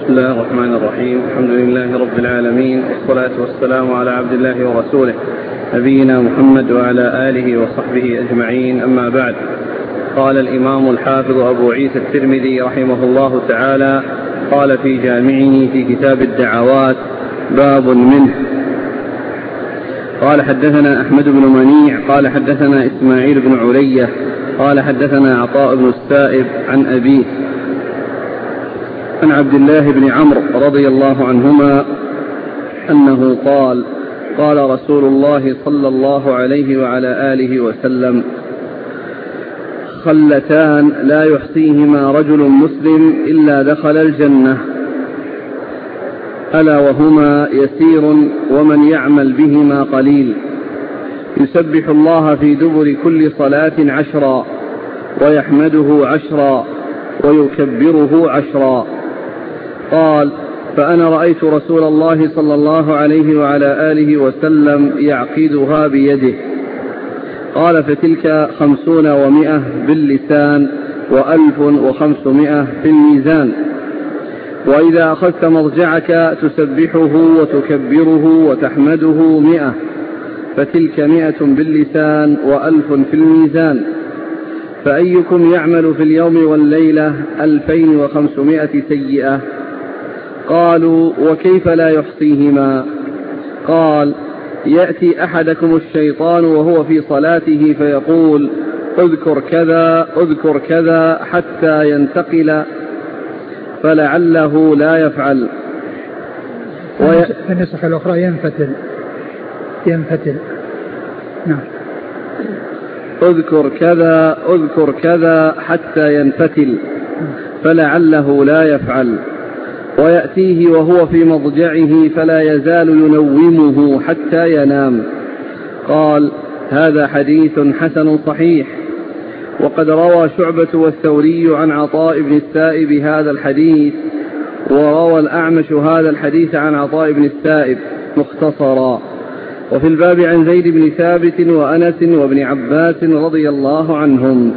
بسم الله الرحمن الرحيم. الحمد لله رب العالمين، والصلاة والسلام على عبد الله ورسوله نبينا محمد وعلى آله وصحبه أجمعين، أما بعد. قال الإمام الحافظ أبو عيسى الترمذي رحمه الله تعالى قال في جامعه في كتاب الدعوات باب منه. قال حدثنا أحمد بن منيع قال حدثنا إسماعيل بن علية قال حدثنا عطاء بن السائب عن أبيه عن عبد الله بن عمرو رضي الله عنهما أنه قال قال رسول الله صلى الله عليه وعلى آله وسلم: خلتان لا يحصيهما رجل مسلم إلا دخل الجنة، ألا وهما يسير ومن يعمل بهما قليل، يسبح الله في دبر كل صلاة 10 ويحمده 10 ويكبره 10. قال: فأنا رأيت رسول الله صلى الله عليه وعلى آله وسلم يعقدها بيده. قال: فتلك 50 و100 باللسان و1500 في الميزان. وإذا أخذت مضجعك تسبحه وتكبره وتحمده 100، فتلك 100 باللسان و1000 في الميزان. فأيكم يعمل في اليوم والليلة 2500 سيئة؟ قالوا: وكيف لا يحصيهما؟ قال: يأتي أحدكم الشيطان وهو في صلاته فيقول: اذكر كذا اذكر كذا حتى ينتقل، فلعله لا يفعل. في النسخ الأخرى ينفتل. نعم. اذكر كذا اذكر كذا حتى ينفتل، فلعله لا يفعل. ويأتيه وهو في مضجعه فلا يزال ينومه حتى ينام. قال: هذا حديث حسن صحيح. وقد روى شعبة والثوري عن عطاء بن السائب هذا الحديث، وروى الأعمش هذا الحديث عن عطاء بن السائب مختصرا. وفي الباب عن زيد بن ثابت وأنس وابن عباس رضي الله عنهم.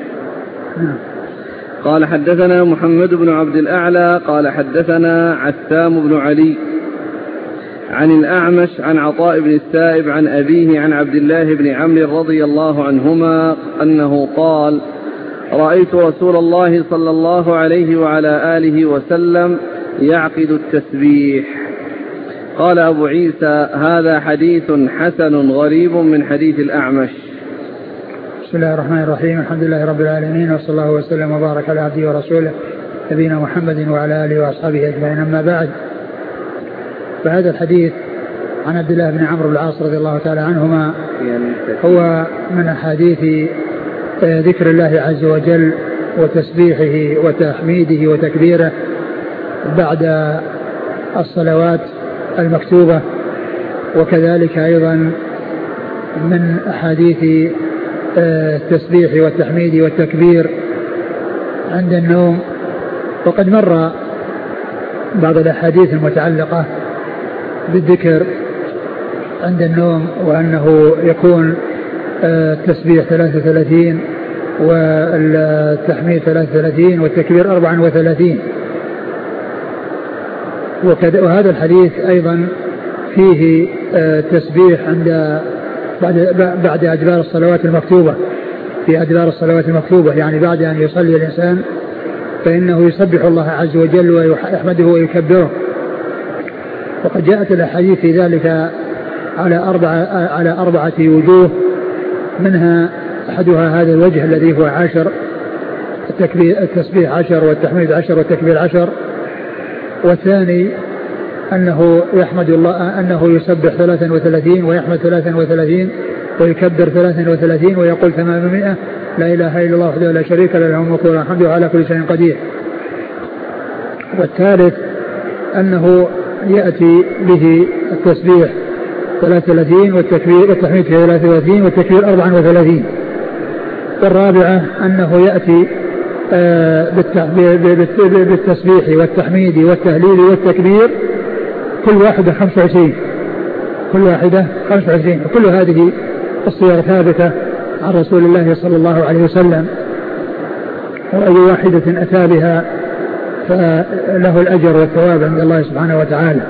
قال: حدثنا محمد بن عبد الأعلى قال حدثنا عثام بن علي عن الأعمش عن عطاء بن السائب عن أبيه عن عبد الله بن عمرو رضي الله عنهما أنه قال: رأيت رسول الله صلى الله عليه وعلى آله وسلم يعقد التسبيح. قال أبو عيسى: هذا حديث حسن غريب من حديث الأعمش. بسم الله الرحمن الرحيم. الحمد لله رب العالمين، وصلى الله وسلم وبارك على عبده ورسوله نبينا محمد وعلى آله وأصحابه أجمعين، أما بعد. فهذا الحديث عن عبد الله بن عمرو بن العاص رضي الله تعالى عنهما هو من أحاديث ذكر الله عز وجل وتسبيحه وتحميده وتكبيره بعد الصلوات المكتوبة، وكذلك أيضا من أحاديث التسبيح والتحميد والتكبير عند النوم. وقد مر بعض الأحاديث المتعلقة بالذكر عند النوم، وأنه يكون التسبيح 33 والتحميد 33 والتكبير 34. وهذا الحديث أيضا فيه تسبيح بعد أدبار الصلوات المكتوبة، في أدبار الصلوات المكتوبة، يعني بعد أن يصلي الإنسان فإنه يسبح الله عز وجل ويحمده ويكبره. وقد جاءت الأحاديث في ذلك على 4 وجوه، منها أحدها هذا الوجه الذي هو 10، التسبيح 10 والتحميد 10 والتكبير 10. والثاني أنه يحمد الله، أنه يسبح 33 ويحمد 33 ويكبر 33 ويقول 800 لا إله إلا الله وحده لا شريك له له الملك وله الحمد على كل شيء قدير. والثالث أنه يأتي به التسبيح 33 والتحميد 33 والتكبير 34. والرابعة أنه يأتي بالتسبيح والتحميد والتهليل والتكبير كل واحدة 25، وكل هذه الصور ثابتة عن رسول الله صلى الله عليه وسلم، وأي واحدة أتى بها فله الأجر والثواب عند الله سبحانه وتعالى.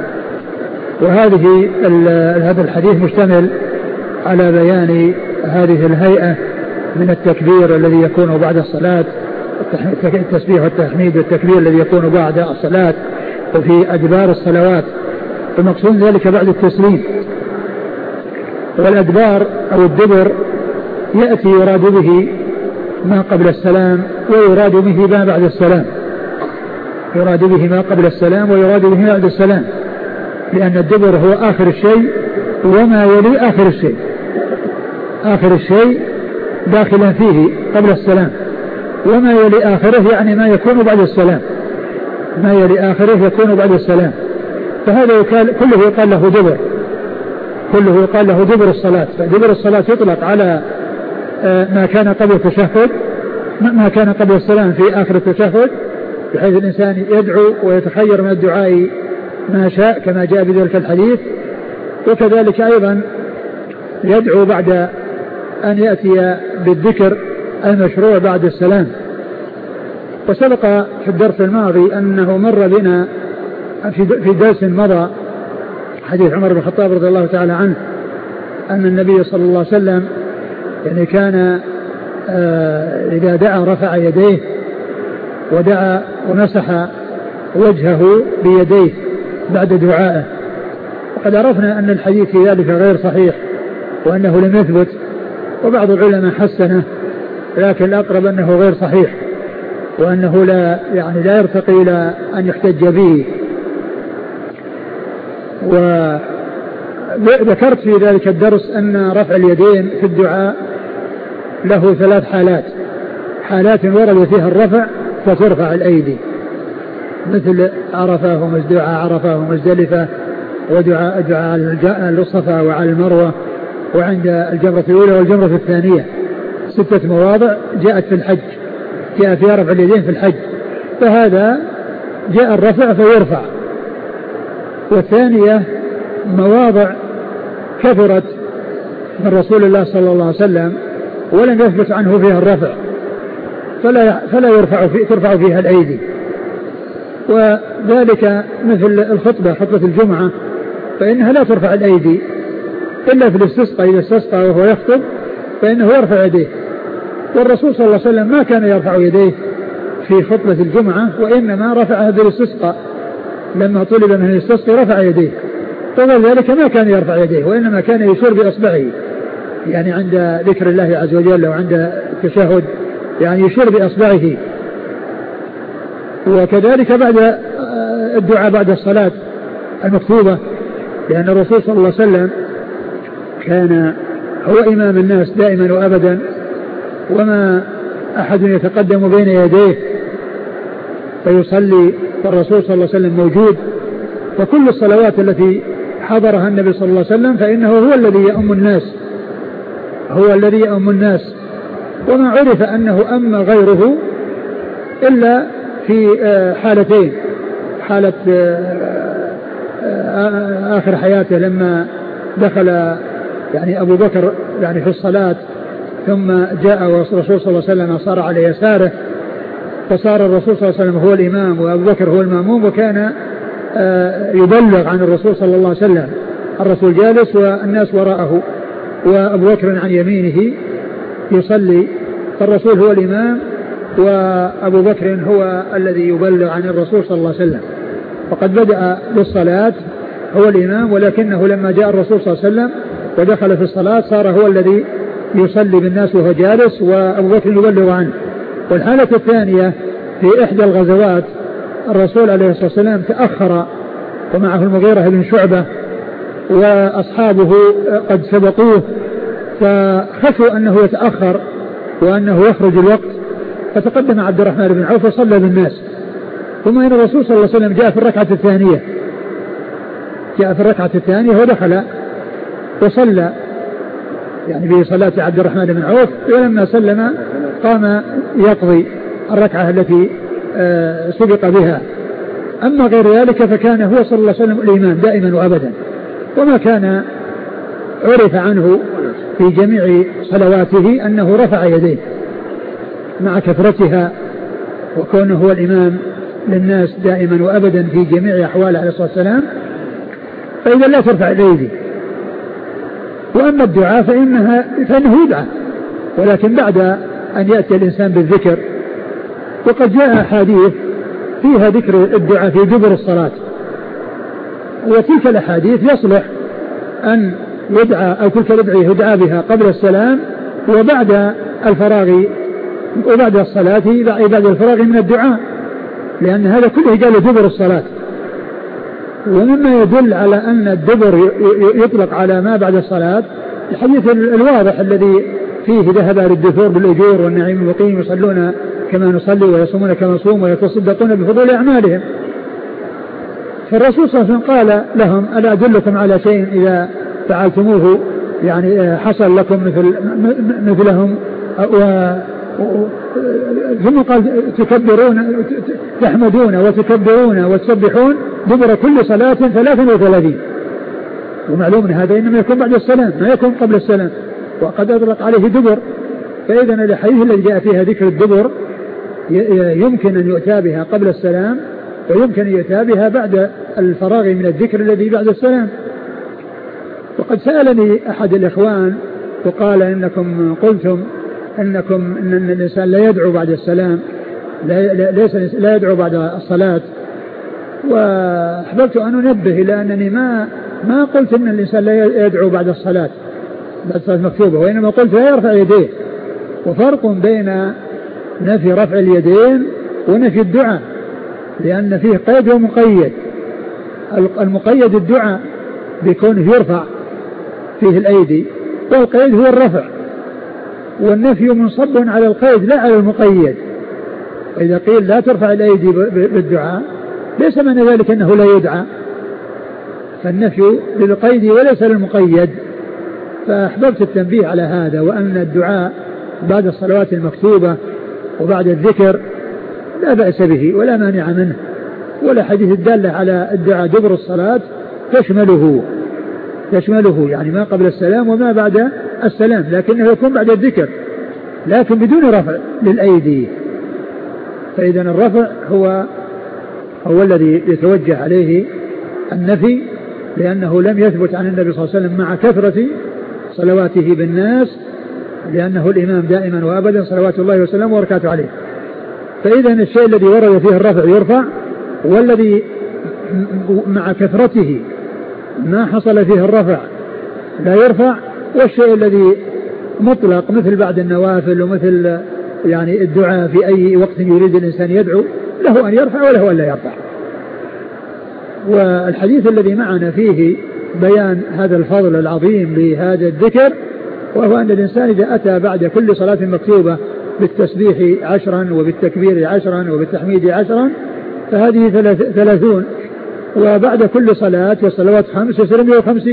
هذا الحديث مشتمل على بيان هذه الهيئة من التكبير الذي يكون بعد الصلاة، التسبيح والتحميد والتكبير الذي يكون بعد الصلاة وفي أدبار الصلوات، ومقصود ذلك بعد التسليم. والأدبار أو الدبر يأتي يراد به ما قبل السلام ويراد به ما بعد السلام، يراد به ما قبل السلام ويراد به ما بعد السلام، لأن الدبر هو آخر الشيء وما يلي آخر الشيء، آخر الشيء داخلا فيه قبل السلام، وما يلي آخره يعني ما يكون بعد السلام، ما يلي آخره يكون بعد السلام. فهذا كله يقال له دبر، كله يقال له دبر الصلاة. فدبر الصلاة يطلق على ما كان قبل التشهد، ما كان قبل السلام في آخر التشهد، بحيث الإنسان يدعو ويتخير من الدعاء ما شاء كما جاء بذلك الحديث، وكذلك أيضا يدعو بعد أن يأتي بالذكر المشروع بعد السلام. وسبق في الدرس الماضي أنه مر بنا في درس مضى حديث عمر بن الخطاب رضي الله تعالى عنه أن النبي صلى الله عليه وسلم يعني كان إذا دعا رفع يديه ودعا ومسح وجهه بيديه بعد دعائه. وقد عرفنا أن الحديث في ذلك غير صحيح وأنه لم يثبت، وبعض العلماء حسنه، لكن الأقرب أنه غير صحيح وأنه لا يرتقي إلى أن يحتج به. وذكرت في ذلك الدرس أن رفع اليدين في الدعاء له 3 حالات، حالات ورد فيها الرفع فترفع الأيدي، مثل عرفة ومزدلفة ودعاء الصفا وعلى المروة وعند الجمرة الأولى والجمرة الثانية، 6 مواضع جاءت في الحج، جاء فيها رفع اليدين في الحج، فهذا جاء الرفع فيرفع. والثانية مواضع كثرت من رسول الله صلى الله عليه وسلم ولم يثبت عنه فيها الرفع فلا ترفع فيها الأيدي، وذلك مثل خطبة الجمعة فإنها لا ترفع الأيدي إلا في الاستسقاء، إذا استسقى وهو يخطب فإنه يرفع يديه، والرسول صلى الله عليه وسلم ما كان يرفع يديه في خطبة الجمعة، وإنما رفعها بالاستسقاء، لما طلب منه يستسقي رفع يديه، وغير ذلك ما كان يرفع يديه وإنما كان يشير بإصبعه، يعني عند ذكر الله عز وجل وعند التشهد يعني يشير بإصبعه. وكذلك بعد الدعاء بعد الصلاة المكتوبة، لأن الرسول صلى الله عليه وسلم كان هو إمام الناس دائما وأبدا، وما أحد يتقدم بين يديه فيصلي، فالرسول صلى الله عليه وسلم موجود، وكل الصلوات التي حضرها النبي صلى الله عليه وسلم فإنه هو الذي يؤم الناس، وما عرف أنه أما غيره إلا في حالتين، حالة آخر حياته لما دخل يعني أبو بكر يعني في الصلاة، ثم جاء الرسول صلى الله عليه وسلم صار على يساره، فصار الرسول صلى الله عليه وسلم هو الإمام وأبو بكر هو المأموم، وكان يبلغ عن الرسول صلى الله عليه وسلم، الرسول جالس والناس وراءه وأبو بكر عن يمينه يصلي، فالرسول هو الإمام وأبو بكر هو الذي يبلغ عن الرسول صلى الله عليه وسلم. وقد بدأ بالصلاة هو الإمام، ولكنه لما جاء الرسول صلى الله عليه وسلم ودخل في الصلاة صار هو الذي يصلي بالناس وهو جالس وأبو بكر يبلغ عنه. والحالة الثانية في إحدى الغزوات الرسول عليه الصلاة والسلام تأخر ومعه المغيرة بن شعبة وأصحابه قد سبقوه، فخفوا أنه يتأخر وأنه يخرج الوقت، فتقدم عبد الرحمن بن عوف وصلى بالناس، ثم إن الرسول صلى الله عليه وسلم جاء في الركعة الثانية ودخل وصلى يعني بصلاة عبد الرحمن بن عوف، ولما سلم قام يقضي الركعة التي سبق بها. أما غير ذلك فكان هو صلى الله عليه وسلم الإمام دائما وأبدا، وما كان عرف عنه في جميع صلواته أنه رفع يديه مع كثرتها وكونه هو الإمام للناس دائما وأبدا في جميع أحواله عليه الصلاة والسلام، فإذا لا ترفع الأيدي. وأما الدعاء فإنه يدعى، ولكن بعد أن يأتي الإنسان بالذكر. وقد جاء أحاديث فيها ذكر الدعاء في دبر الصلاة، وتلك الأحاديث يصلح أن يدعى أو تلك الأدعية يدعى بها قبل السلام وبعد الفراغ وبعد الصلاة بعد الفراغ من الدعاء، لأن هذا كله جاء لدبر الصلاة. ومما يدل على أن الدبر يطلق على ما بعد الصلاة الحديث الواضح الذي فيه ذهب للدثور بالأجور والنعيم المقيم، يصلون كما نصلي ويصومون كما نصوم ويتصدقون بفضول أعمالهم. فالرسول صلى الله عليه وسلم قال لهم: ألا أدلكم على شيء إذا فعلتموه يعني حصل لكم مثلهم؟ ثم قال: تكبرون تحمدون وتكبرون وتسبحون دبر كل صلاة 33. ومعلوم أن هذا إنما يكون بعد السلام ما يكون قبل السلام، وقد أطلق عليه دبر. فإذا الحديث الذي جاء فيها ذكر الدبر يمكن أن يؤتى بها قبل السلام، ويمكن أن يؤتى بها بعد الفراغ من الذكر الذي بعد السلام. وقد سألني أحد الإخوان وقال: إنكم قلتم إن الإنسان لا يدعو بعد السلام، لا يدعو بعد الصلاة. وأحببت أن أنبه إلى أنني ما قلت إن الإنسان لا يدعو بعد الصلاة المكتوبة، وإنما قلت لا يرفع يديه. وفرق بين نفي رفع اليدين ونفي الدعاء، لأن فيه قيد ومقيد. المقيد الدعاء بكونه يرفع فيه الأيدي، والقيد هو الرفع، والنفي منصب على القيد لا على المقيد. وإذا قيل لا ترفع الأيدي بالدعاء ليس معنى ذلك أنه لا يدعى، فالنفي للقيد وليس للمقيد. فأحببت التنبيه على هذا، وأن الدعاء بعد الصلوات المكتوبة وبعد الذكر لا بأس به ولا مانع منه، ولا حديث الدالة على الدعاء دبر الصلاة تشمله يعني ما قبل السلام وما بعد السلام، لكنه يكون بعد الذكر لكن بدون رفع للأيدي. فإذا الرفع هو الذي يتوجه عليه النفي، لأنه لم يثبت عن النبي صلى الله عليه وسلم مع كثرة صلواته بالناس، لأنه الإمام دائما وأبدا صلوات الله وسلامه وبركاته عليه. فإذا الشيء الذي ورد فيه الرفع يرفع، والذي مع كثرته ما حصل فيه الرفع لا يرفع. والشيء الذي مطلق مثل بعد النوافل ومثل يعني الدعاء في أي وقت يريد الإنسان يدعو له أن يرفع وله أن لا يرفع. والحديث الذي معنا فيه بيان هذا الفضل العظيم لهذا الذكر، وهو أن الإنسان إذا أتى بعد كل صلاة مكتوبة بالتسبيح 10 وبالتكبير 10 وبالتحميد 10 فهذه 30، وبعد كل صلاة والصلوات 5 يصير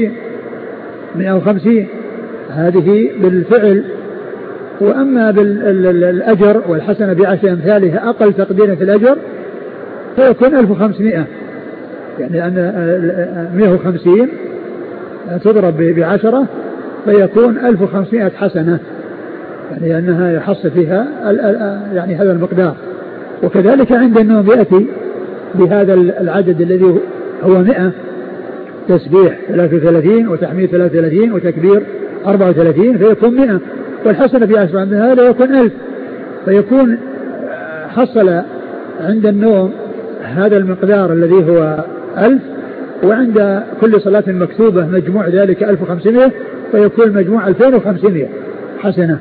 150 هذه بالفعل. وأما بالأجر والحسنة ب10 أمثالها أقل تقدير في الأجر فيكون 1500، يعني أن 150 تضرب ب10 فيكون 1500 حسنة، يعني أنها يحصل فيها يعني هذا المقدار. وكذلك عند النوم يأتي بهذا العدد الذي هو 100، تسبيح 33 وتحميد 33 وتكبير 34 فيكون 100، والحسنة ب10 هذا يكون 1000، فيكون حصل عند النوم هذا المقدار الذي هو 1000، وعند كل صلاة مكتوبة مجموع ذلك 1500 فيكون مجموع 2500 حسنة.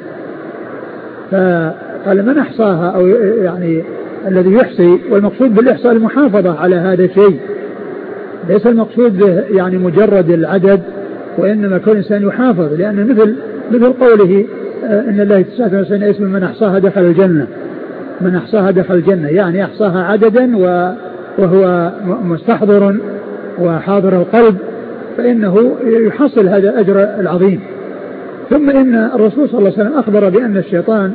فقال من أحصاها أو يعني الذي يحصي، والمقصود بالإحصاء المحافظة على هذا الشيء، ليس المقصود به يعني مجرد العدد، وإنما كل إنسان يحافظ، لأن مثل قوله إن الله 99 اسم من أحصاها دخل الجنة، من أحصاها دخل الجنة، يعني أحصاها عددا وهو مستحضر وحاضر القلب، فإنه يحصل هذا الأجر العظيم. ثم إن الرسول صلى الله عليه وسلم أخبر بأن الشيطان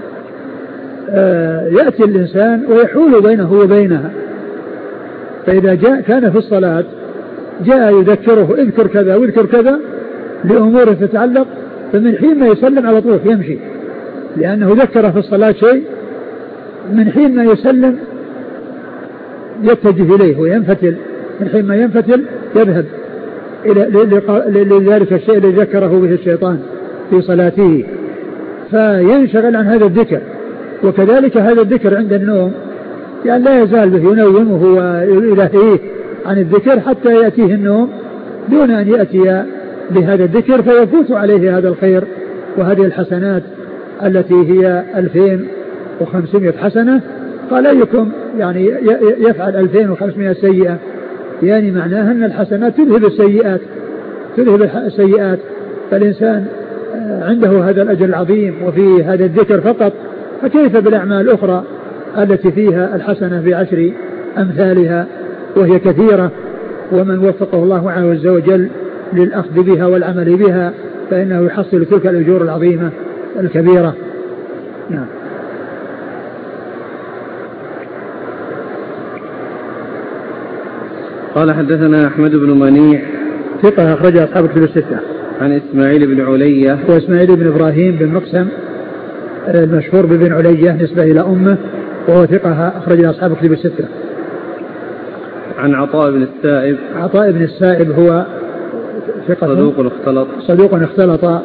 يأتي الإنسان ويحول بينه وبينها، فإذا كان في الصلاة جاء يذكره اذكر كذا واذكر كذا لأمور تتعلق، فمن حين ما يسلم على طول يمشي، لأنه ذكر في الصلاة شيء، من حين ما يسلم يتجه إليه وينفتل، من حين ما ينفتل يذهب لذلك الشيء الذي ذكره به الشيطان في صلاته فينشغل عن هذا الذكر. وكذلك هذا الذكر عند النوم يعني لا يزال به ينومه ويلهيه عن الذكر حتى يأتيه النوم دون أن يأتي بهذا الذكر فيفوت عليه هذا الخير وهذه الحسنات التي هي 2500 حسنة. قال أيكم يعني يفعل 2500 سيئة، يعني معناها أن الحسنات تذهب السيئات، فالإنسان عنده هذا الأجر العظيم وفي هذا الذكر فقط، فكيف بالأعمال الأخرى التي فيها الحسنة ب10 أمثالها وهي كثيرة، ومن وفقه الله عز وجل للأخذ بها والعمل بها فإنه يحصل تلك الأجور العظيمة الكبيرة. نعم. قال حدثنا أحمد بن منيع ثقة أخرج أصحاب الكتب الستة. عن إسماعيل بن علية وإسماعيل بن إبراهيم بن مقسم المشهور ببن علية نسبة إلى أمه وهو ثقة أخرج أصحاب الكتب الستة. عن عطاء بن السائب. عطاء بن السائب هو ثقة صدوق اختلط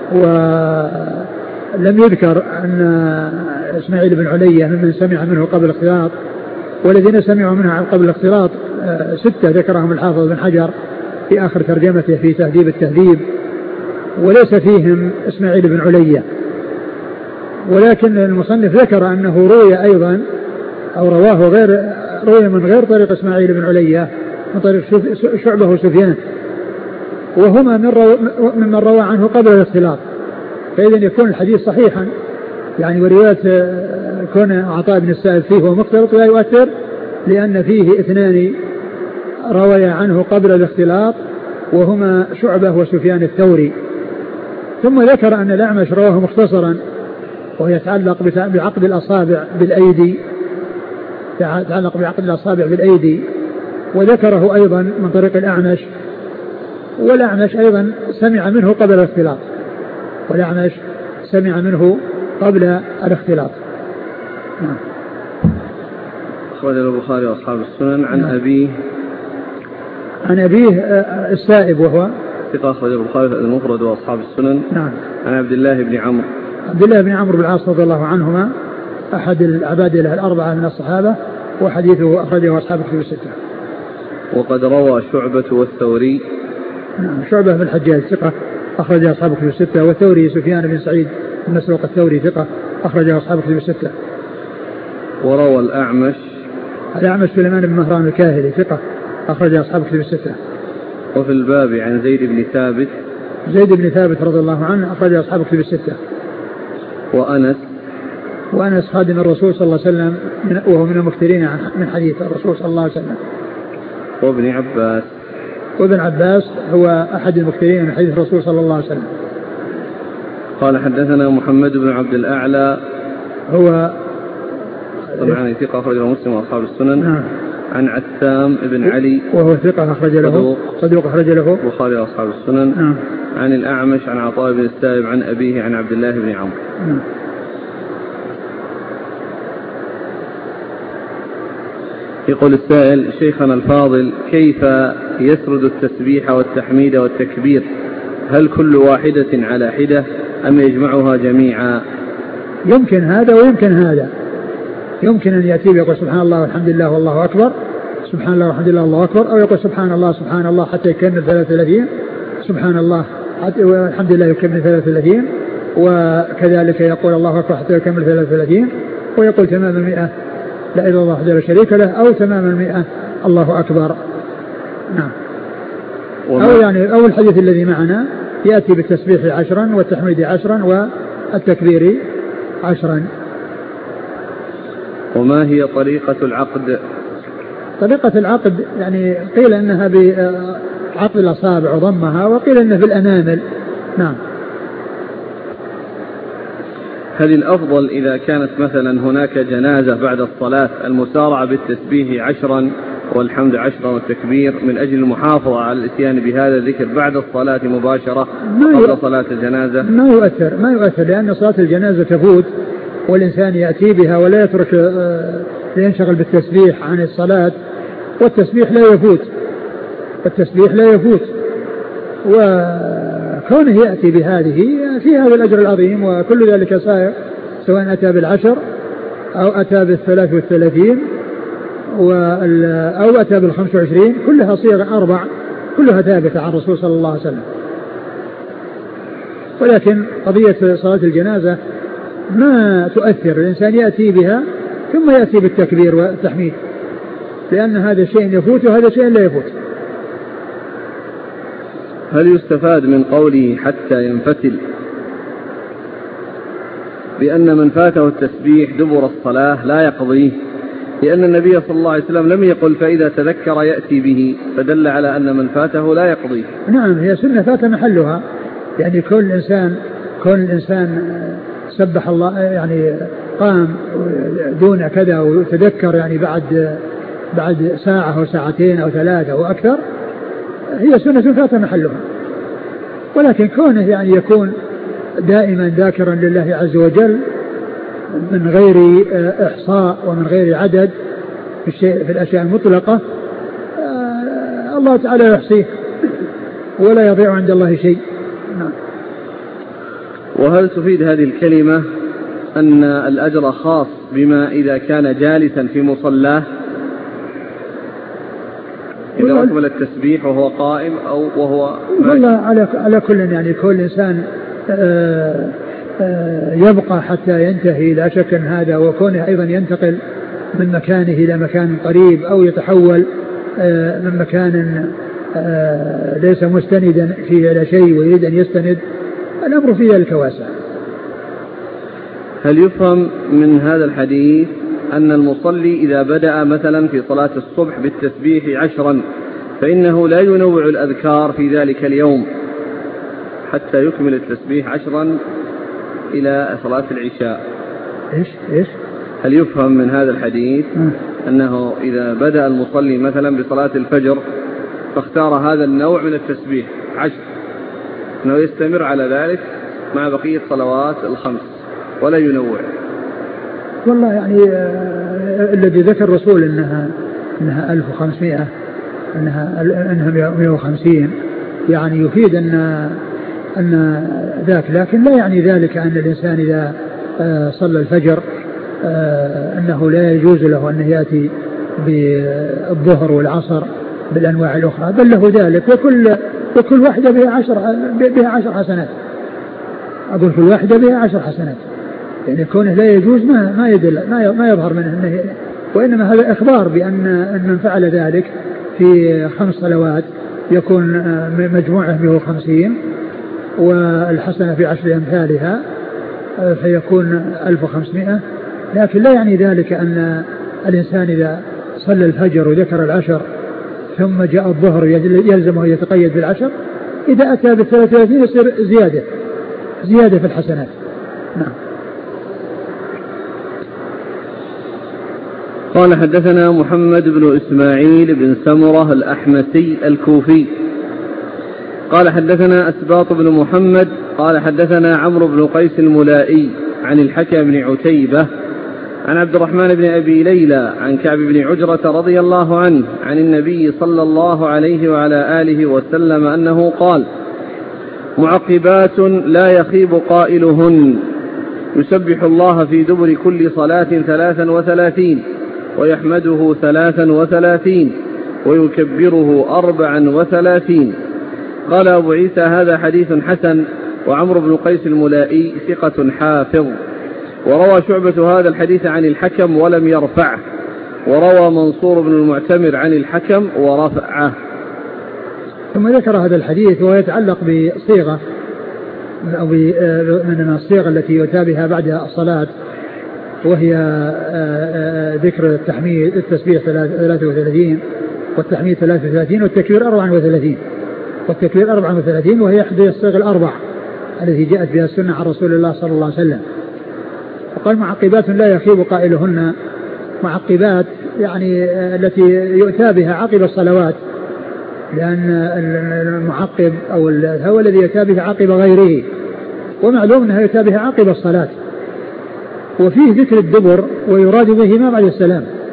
ولم يذكر أن إسماعيل بن علية ممن سمع منه قبل الاختلاط، والذين سمعوا منه قبل الاختلاط 6 ذكرهم الحافظ بن حجر في آخر ترجمته في تهذيب التهذيب، وليس فيهم إسماعيل بن علية. ولكن المصنف ذكر أنه روي أيضا أو روي من غير طريق إسماعيل بن علية من طريق شعبة وسفيان، وهما ممن روى عنه قبل الاختلاط، فإذا يكون الحديث صحيحا يعني. ورواية كون عطاء بن السائب فيه ومختلط لا يؤثر، لأن فيه 2 روي عنه قبل الاختلاط وهما شعبة وسفيان الثوري. ثم ذكر أن الأعمش رواه مختصرا وهو يتعلق بعقد الأصابع بالأيدي، وذكره أيضا من طريق الأعمش، والأعمش أيضا سمع منه قبل الاختلاط. نعم. أخرج البخاري وأصحاب السنن. عن أبيه السائب وهو ثقة أخرج البخاري المفرد وأصحاب السنن. نعم. عن عبد الله بن عمرو بن العاص رضي الله عنهما أحد العبادلة 4 من الصحابة، وحديثه أخرجه أصحاب الكتب الستة. وقد روى شعبة والثوري. نعم. شعبة بن الحجاج ثقة أخرجه أصحاب الكتب الستة، والثوري سفيان بن سعيد بن مسروق الثوري ثقة أخرجه أصحاب الكتب الستة. وروى الأعمش سليمان بن مهران الكاهلي ثقة أخرجه أصحاب الكتب الستة. وفي الباب عن زيد بن ثابت رضي الله عنه أخرجه أصحاب الكتب الستة. وأنس خادم الرسول صلى الله عليه وسلم وهو من المكثرين من حديث الرسول صلى الله عليه وسلم. وابن عباس هو أحد المكثرين من حديث الرسول صلى الله عليه وسلم. قال حدثنا محمد بن عبد الأعلى هو طبعا ثقة أخرجه مسلم وأصحاب السنن. نعم. عن عثام بن علي وهو ثقة أخرج له صدوق أخرج له البخاري وأصحاب السنن. نعم. عن الأعمش عن عطاء بن السائب عن أبيه عن عبد الله بن عمرو. نعم. يقول السائل: شيخنا الفاضل، كيف يسرد التسبيح والتحميد والتكبير؟ هل كل واحدة على حدة أم يجمعها جميعا؟ يمكن هذا ويمكن هذا. يمكن أن يأتي ويقول سبحان الله والحمد لله والله أكبر، سبحان الله والحمد لله والله أكبر، أو يقول سبحان الله حتى يكمل 33، سبحان الله والحمد لله يكمل 33، وكذلك يقول الله أكبر حتى يكمل 33، ويقول تمام 100 لا إله إلا الله وحده لا شريك له، أو تمام 100 الله أكبر. نعم. أو الحديث الذي معنا يأتي بالتسبيح 10 والتحميد 10 والتكبير 10. وما هي طريقة العقد؟ طريقة العقد يعني قيل أنها بعقد الأصابع وضمها، وقيل أنها بالأنامل. نعم. هل الأفضل إذا كانت مثلا هناك جنازة بعد الصلاة المسارعة بالتسبيح 10 والحمد 10 والتكبير من أجل المحافظة على الاتيان بهذا الذكر بعد الصلاة مباشرة قبل صلاة الجنازة؟ ما يؤثر لأن صلاة الجنازة تفوت والإنسان يأتي بها ولا يترك لينشغل بالتسبيح عن الصلاة، والتسبيح لا يفوت وكونه يأتي بهذه في هذا الأجر العظيم، وكل ذلك سائر سواء أتى بالعشر أو أتى بال33 أو أتى بال25، كلها صيغ 4 كلها ثابتة عن الرسول صلى الله عليه وسلم. ولكن قضية صلاة الجنازة ما تؤثر، الإنسان يأتي بها ثم يأتي بالتكبير والتحميد، لأن هذا شيء يفوت وهذا شيء لا يفوت. هل يستفاد من قوله حتى ينفتل بأن من فاته التسبيح دبر الصلاة لا يقضيه، لأن النبي صلى الله عليه وسلم لم يقل فإذا تذكر يأتي به، فدل على أن من فاته لا يقضيه؟ نعم، هي سنة فات محلها، يعني كل إنسان سبح الله يعني قام دون كذا وتذكر يعني بعد ساعة أو ساعتين أو 3 أو أكثر، هي سنة فات محلها. ولكن كونه يعني يكون دائما ذاكرا لله عز وجل من غير إحصاء ومن غير عدد في الأشياء المطلقة، الله تعالى يحصيه ولا يضيع عند الله شيء. نعم. وهل تفيد هذه الكلمة أن الأجر خاص بما إذا كان جالسا في مصلاه، إذا أكمل التسبيح وهو قائم أو وهو والله على كل يعني كل إنسان يبقى حتى ينتهي، لا شك أن هذا، وكونه أيضا ينتقل من مكانه إلى مكان قريب أو يتحول من مكان ليس مستندا فيه إلى شيء ويريد أن يستند، الأمر في ذلك واسع. هل يفهم من هذا الحديث أن المصلي إذا بدأ مثلا في صلاة الصبح بالتسبيح 10 فإنه لا ينوع الأذكار في ذلك اليوم حتى يكمل التسبيح 10 إلى صلاة العشاء؟ إيش؟ هل يفهم من هذا الحديث أنه إذا بدأ المصلي مثلا بصلاة الفجر فاختار هذا النوع من التسبيح 10 أنه يستمر على ذلك مع بقية صلوات الخمس ولا ينوع؟ والله يعني الذي ذكر الرسول إنها 1500 إنها 150 يعني يفيد أن ذاك، لكن لا يعني ذلك أن الإنسان إذا صلى الفجر أنه لا يجوز له أن يأتي بالظهر والعصر بالأنواع الأخرى، بل له ذلك، وكل واحدة بها 10 حسنات. أقول كل واحدة بها 10 حسنات، يعني كونه لا يجوز ما يدل ما يظهر منه أنه، وإنما هذا إخبار بأن من فعل ذلك في 5 صلوات يكون مجموعه 150 والحسنة في 10 أمثالها فيكون 1500. لكن لا يعني ذلك أن الإنسان إذا صلى الفجر وذكر 10 ثم جاء الظهر يلزمه يتقيد بال10، إذا أتى بال33 يصير زيادة في الحسنات. نعم. قال حدثنا محمد بن إسماعيل بن سمرة الأحمسي الكوفي قال حدثنا أسباط بن محمد قال حدثنا عمرو بن قيس الملائي عن الحكم بن عتيبة عن عبد الرحمن بن أبي ليلى عن كعب بن عجرة رضي الله عنه عن النبي صلى الله عليه وعلى آله وسلم أنه قال: معقبات لا يخيب قائلهن يسبح الله في دبر كل صلاة 33 ويحمده 33 ويكبره 34. قال أبو عيسى: هذا حديث حسن. وعمرو بن قيس الملائي ثقة حافظ. وروى شعبة هذا الحديث عن الحكم ولم يرفعه، وروى منصور بن المعتمر عن الحكم ورفعه. ثم ذكر هذا الحديث وهو يتعلق بصيغة أو من الصيغة التي يتابعها بعد الصلاة، وهي ذكر التسبيح 33 والتحميد 33 والتكبير 34 وهي إحدى الصيغ الأربع التي جاءت بها السنة عن رسول الله صلى الله عليه وسلم. وقال: معقبات لا يخيب قائلهن. معقبات يعني التي يؤتى بها عقب الصلوات، لأن المعقب أو هو الذي يؤتى بها عقب غيره، ومعلوم أنها يؤتى بها عقب الصلاة. وفيه ذكر الدبر ويراد به ما بعد السلام،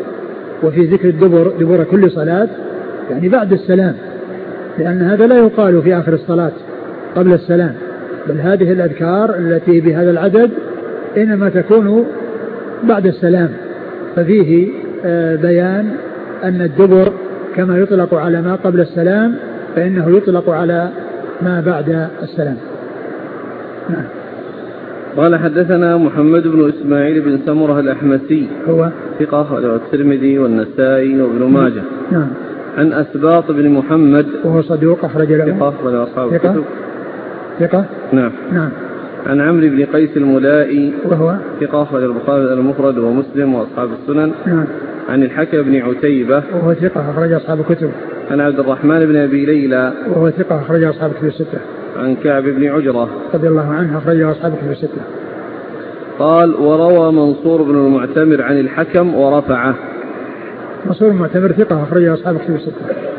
وفي ذكر دبر كل صلاة يعني بعد السلام، لأن هذا لا يقال في آخر الصلاة قبل السلام، بل هذه الأذكار التي بهذا العدد إنما تكون بعد السلام. ففيه بيان أن الدبر كما يطلق على ما قبل السلام فإنه يطلق على ما بعد السلام. نعم. قال حدثنا محمد بن إسماعيل بن سمرة الأحمسي هو ثقة أخرجه الترمذي والنسائي وابن ماجه. نعم. عن أسباط بن محمد وهو صدوق أخرج له ثقة أخرج أصحاب الكتب. ثقة. نعم. نعم. عن عمرو بن قيس الملائي وهو ثقة أخرج البخاري المفرد ومسلم وأصحاب السنن. نعم. عن الحكم بن عتيبة وهو ثقة أخرج أصحاب الكتب. عن عبد الرحمن بن أبي ليلى وهو ثقة أخرج أصحاب الكتب الستة. عن كعب بن عجرة رضي الله عنه أخرج أصحاب الكتب الستة. قال وروى منصور بن المعتمر عن الحكم ورفعه. منصور المعتمر ثقة أخرج أصحاب الكتب الستة.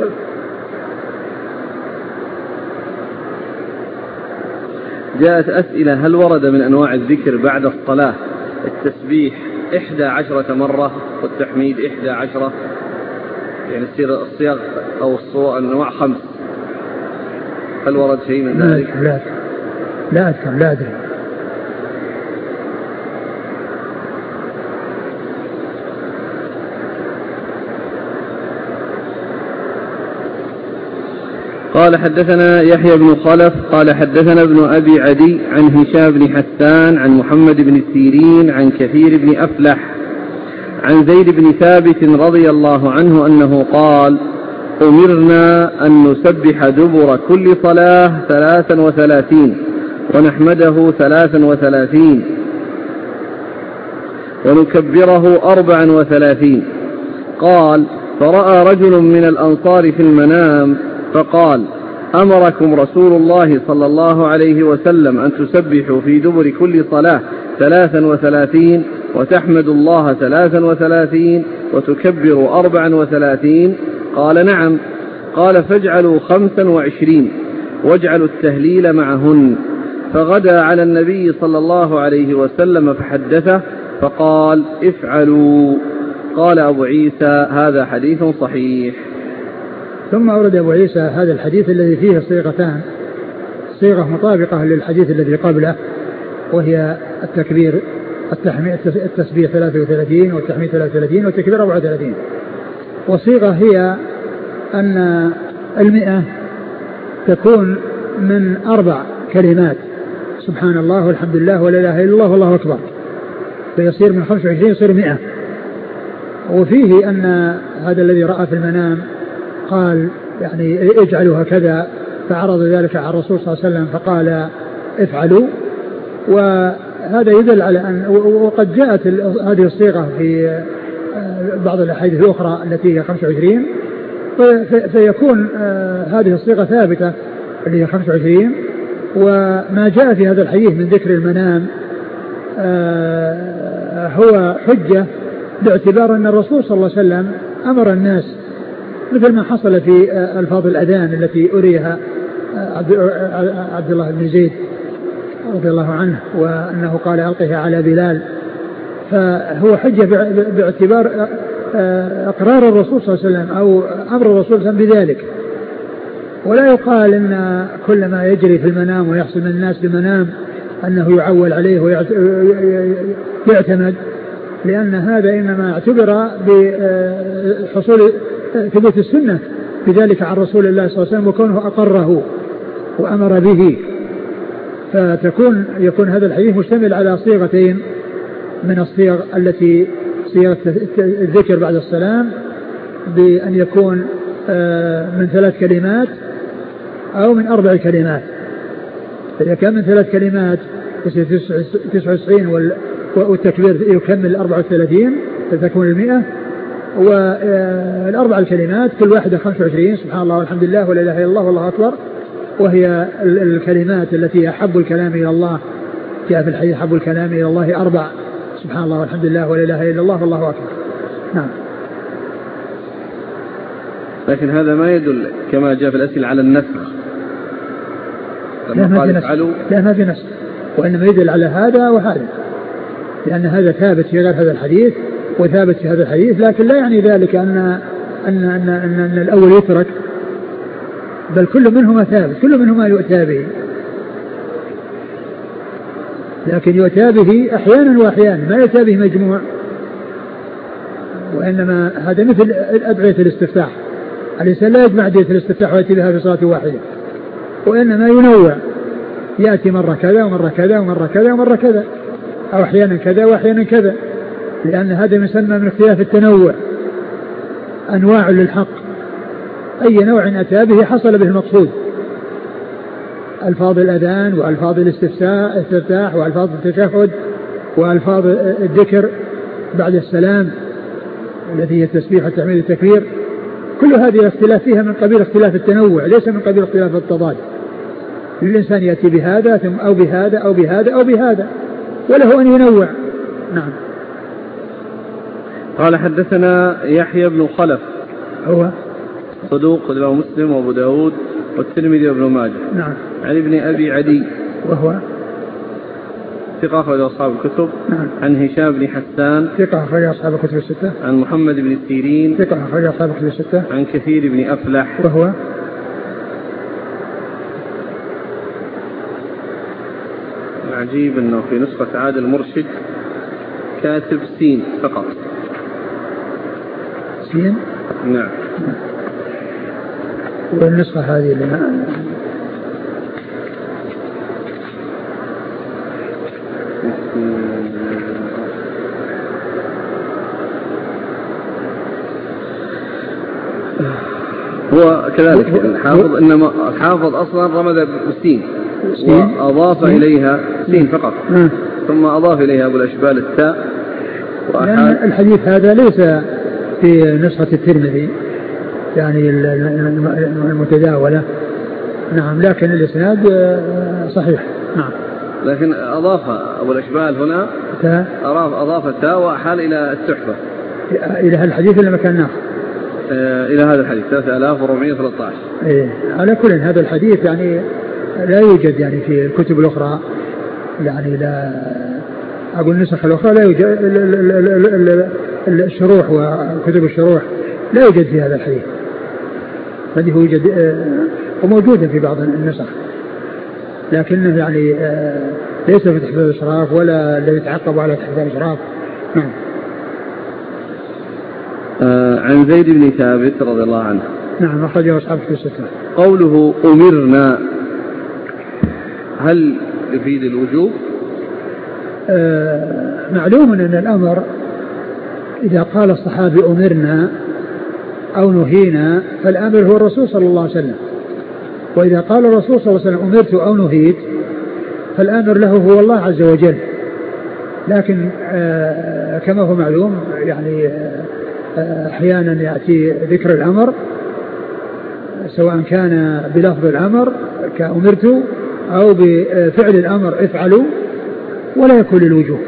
جاءت أسئلة: هل ورد من أنواع الذكر بعد الصلاة التسبيح 11 مرة والتحميد 11؟ يعني الصيغ أو الصور أنواع 5، هل ورد شيء من ذلك؟ لا أذكر، لا أدري. قال حدثنا يحيى بن خلف قال حدثنا ابن أبي عدي عن هشام بن حسان عن محمد بن سيرين عن كثير بن أفلح عن زيد بن ثابت رضي الله عنه أنه قال: أمرنا أن نسبح دبر كل صلاة 33 ونحمده 33 ونكبره 34. قال: فرأى رجل من الأنصار في المنام فقال: أمركم رسول الله صلى الله عليه وسلم أن تسبحوا في دبر كل صلاة 33 وتحمدوا الله 33 وتكبروا 34. قال: نعم. قال: فاجعلوا 25 واجعلوا التهليل معهن. فغدا على النبي صلى الله عليه وسلم فحدثه فقال: افعلوا. قال أبو عيسى: هذا حديث صحيح. ثم أورد أبو عيسى هذا الحديث الذي فيه صيغتان، صيغة مطابقة للحديث الذي قبله، وهي التكبير التسبيح 33 والتحميد 33 والتكبير 34. وصيغة هي أن 100 تكون من 4 كلمات: سبحان الله والحمد لله ولا إله إلا الله والله أكبر، فيصير من 25 يصير 100. وفيه أن هذا الذي رأى في المنام قال يعني اجعلوا هكذا، فعرض ذلك على الرسول صلى الله عليه وسلم فقال: افعلوا. وهذا يدل على أن وقد جاءت هذه الصيغة في بعض الأحاديث الأخرى التي هي 25، فيكون هذه الصيغة ثابتة اللي هي 25. وما جاء في هذا الحديث من ذكر المنام هو حجة باعتبار أن الرسول صلى الله عليه وسلم أمر الناس مثل ما حصل في ألفاظ الأذان التي أريها عبد الله بن زيد رضي الله عنه، وأنه قال: ألقها على بلال. فهو حجة باعتبار إقرار الرسول صلى الله عليه وسلم أو أمر الرسول صلى الله عليه وسلم بذلك. ولا يقال إن كل ما يجري في المنام ويحصل من الناس بمنام أنه يعول عليه ويعتمد، لأن هذا إنما اعتبر بحصول ثبوت السنة بذلك عن رسول الله صلى الله عليه وسلم وكونه أقره وأمر به. يكون هذا الحديث مشتمل على صيغتين من الصيغ التي صيغة الذكر بعد السلام، بأن يكون من 3 كلمات أو من 4 كلمات. فإذا كان من 3 كلمات 99 والتكبير يكمل 34 فتكون 100. والأربع الكلمات كل واحدة 25: سبحان الله والحمد لله ولا إله إلا الله والله أكبر، وهي الكلمات التي أحب الكلام إلى الله. جاء في الحديث: أحب الكلام إلى الله 4: سبحان الله والحمد لله ولا إله إلا الله والله أكبر. نعم. لكن هذا ما يدل كما جاء في الأسئلة على النسخ. لا ما في نسخ، وإنما يدل على هذا وهذا، لأن هذا ثابت في غير هذا الحديث وثابت في هذا الحديث، لكن لا يعني ذلك أن الأول يترك، بل كل منهما ثابت، كل منهما يؤتى به، لكن يؤتى به أحيانا وأحيانا، ما يؤتى به مجموع. وإنما هذا مثل أدعية الاستفتاح، الإنسان لا يجمع أدعية الاستفتاح ويأتي بها في صلاة واحدة، وإنما ينوع، يأتي مرة كذا ومرة كذا ومرة كذا ومرة كذا، أو أحيانا كذا وأحيانا كذا، لأن هذا يسمى من اختلاف التنوع، أنواع للحق، أي نوع أتى به حصل به المقصود. ألفاظ الأذان وألفاظ الاستفتاح وألفاظ التشهد وألفاظ الذكر بعد السلام الذي هي التسبيح والتحميد والتكبير، كل هذه الاختلاف فيها من قبيل اختلاف التنوع، ليس من قبيل اختلاف التضاد. الإنسان يأتي بهذا ثم أو بهذا أو بهذا أو بهذا، وله أن ينوع. نعم. قال حدثنا يحيى بن خلف، هو صدوق له مسلم وابو داود والترمذي وابن ماجه. نعم. عن ابن أبي عدي وهو ثقة أخرج أصحاب الكتب. نعم. عن هشام بن حسان ثقة أخرج أصحاب الكتب الستة. عن محمد بن سيرين ثقة أخرج أصحاب الكتب الستة. عن كثير بن أفلح وهو عجيب أنه في نسخة عادل المرشد كاتب سين فقط. سين؟ نعم. والنسخة هذه لنا هو كذلك الحافظ، إنما الحافظ أصلا رمز بالسين وأضاف إليها سين فقط، ثم أضاف إليها أبو الأشبال التاء. لأن الحديث هذا ليس في نسخة الترمذي يعني المتداولة. نعم. لكن الإسناد صحيح. نعم. لكن أضاف أبو الأشبال هنا أضاف التاء وأحال إلى التحفة، إلى هذا الحديث إلى مكان آخر، إلى هذا الحديث 3413. على كل هذا الحديث يعني لا يوجد يعني في الكتب الأخرى، يعني لا أقول النسخ الأخرى لا يوجد، الشروح وكتب الشروح لا يوجد في هذا الحديث، هذه يوجد وموجودة في بعض النسخ، لكنه يعني ليس في تحفيظ الإشراف ولا الذي يتعقب على تحفيظ الإشراف. نعم. عن زيد بن ثابت رضي الله عنه. نعم. أخرجه أصحاب في الستة. قوله أمرنا هل يفيد الوجوب؟ معلوم أن الأمر إذا قال الصحابي أمرنا أو نهينا فالأمر هو الرسول صلى الله عليه وسلم، وإذا قال الرسول صلى الله عليه وسلم أمرت أو نهيت فالأمر له هو الله عز وجل. لكن كما هو معلوم يعني أحيانا يأتي ذكر الأمر سواء كان بلفظ الأمر كأمرت أو بفعل الأمر افعلوا، ولا يكون للوجوب.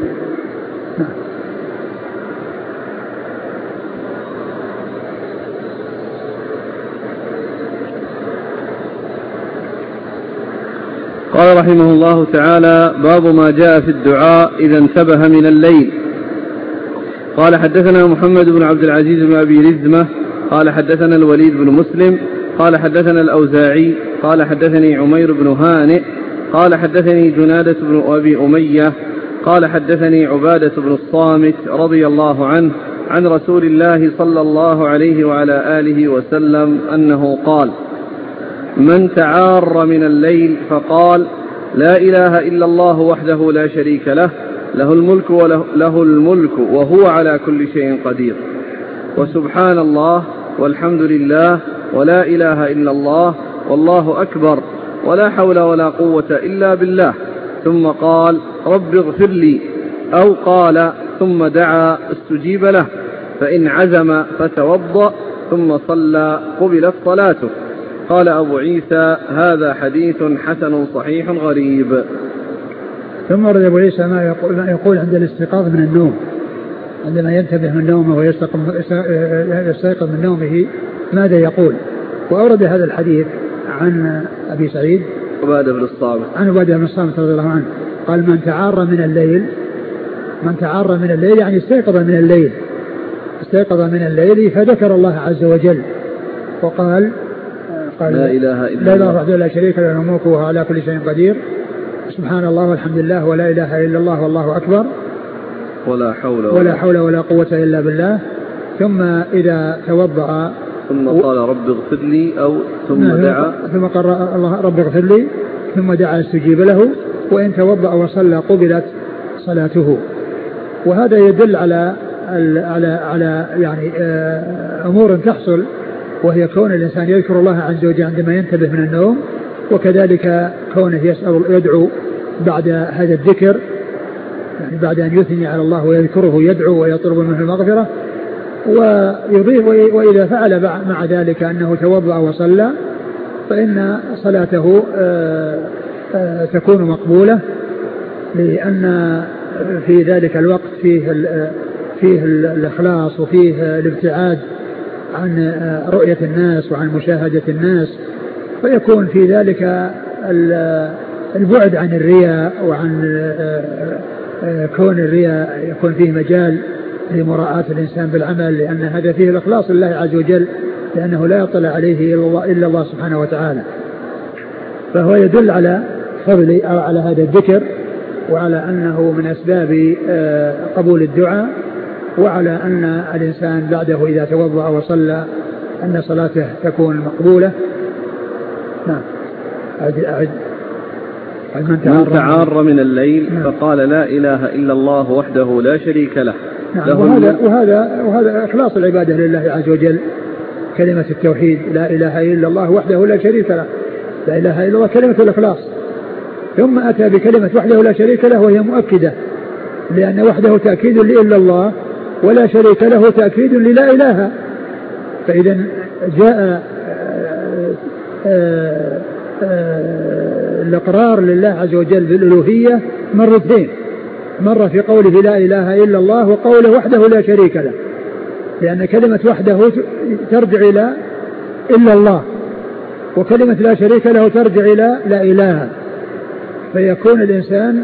قال رحمه الله تعالى: باب ما جاء في الدعاء إذا انتبه من الليل. قال حدثنا محمد بن عبد العزيز بن أبي رزمة قال حدثنا الوليد بن مسلم قال حدثنا الأوزاعي قال حدثني عمير بن هانئ قال حدثني جنادة بن أبي أمية قال حدثني عبادة بن الصامت رضي الله عنه عن رسول الله صلى الله عليه وعلى آله وسلم أنه قال: من تعار من الليل فقال: لا إله إلا الله وحده لا شريك له، له الملك وهو على كل شيء قدير، وسبحان الله والحمد لله ولا إله إلا الله والله أكبر ولا حول ولا قوة إلا بالله، ثم قال: رب اغفر لي، أو قال ثم دعا استجيب له، فإن عزم فتوضأ ثم صلى قبلت صلاته. قال أبو عيسى: هذا حديث حسن صحيح غريب. ثم ورد أبو عيسى ما يقول عند الاستيقاظ من النوم، عندما ينتبه من نومه ويستيقظ من نومه ماذا يقول. وأورد هذا الحديث عن أبي سعيد عبادة بن الصامت عن عبادة بن الصامت رضي الله عنه قال: من تعار من الليل يعني استيقظ من الليل استيقظ من الليل فذكر الله عز وجل وقال لا إله إلا الله وحده لا شريك له الملك وهو على كل شيء قدير سبحان الله والحمد لله ولا إله إلا الله والله أكبر ولا حول ولا قوة إلا بالله. ثم إذا توضأ ثم قال رب اغفر لي أو ثم قال الله رب اغفر لي ثم دعا استجيب له وإن توضأ وصلى قبلت صلاته. وهذا يدل على يعني أمور تحصل، وهي كون الإنسان يذكر الله عز وجل عندما ينتبه من النوم، وكذلك كونه يدعو بعد هذا الذكر، يعني بعد أن يثني على الله ويذكره يدعو ويطلب منه المغفرة. ويضيف وإذا فعل مع ذلك أنه توضأ وصلى فإن صلاته تكون مقبولة، لأن في ذلك الوقت فيه الإخلاص وفيه الابتعاد عن رؤية الناس وعن مشاهدة الناس، فيكون في ذلك البعد عن الرياء، وعن كون الرياء يكون فيه مجال لمراعاة الإنسان بالعمل، لأن هذا فيه الإخلاص لله عز وجل، لأنه لا يطلع عليه إلا الله سبحانه وتعالى. فهو يدل على فضل أو على هذا الذكر، وعلى أنه من أسباب قبول الدعاء، وعلى أن الإنسان بعده إذا توضأ وصلى أن صلاته تكون مقبولة. نعم. من تعار من الليل فقال لا إله إلا الله وحده لا شريك له. نعم. وهذا إخلاص العبادة لله عز وجل، كلمة التوحيد لا إله إلا الله وحده لا شريك له، لا إله إلا الله كلمة الإخلاص، ثم أتى بكلمة وحده لا شريك له وهي مؤكدة، لأن وحده تأكيد لإلا الله ولا شريك له تأكيد للا إله. فإذا جاء الإقرار لله عز وجل بالألوهية مرتين، مرة في قوله لا إله إلا الله وقوله وحده لا شريك له، لأن كلمة وحده ترجع إلى إلا الله، وكلمة لا شريك له ترجع إلى لا إله. فيكون الإنسان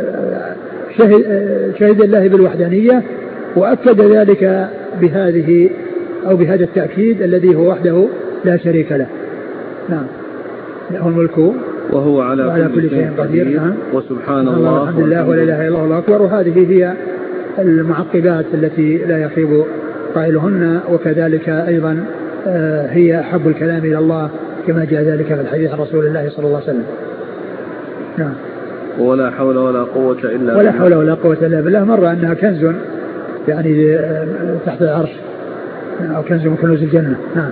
شهد الله بالوحدانية، وأكد ذلك بهذه أو بهذا التأكيد الذي هو وحده لا شريك له. نعم. له الملك وهو على كل شيء قدير. وسبحان الله والحمد لله ولا إله إلا الله أكبر. وهذه هي المعقبات التي لا يخيب قائلهن، وكذلك أيضا هي أحب الكلام إلى الله كما جاء ذلك في الحديث عن رسول الله صلى الله عليه وسلم. نعم. ولا حول ولا قوة إلا بالله. مرة أنها كنز يعني تحت العرش، أو كنز من كنوز الجنة. نعم.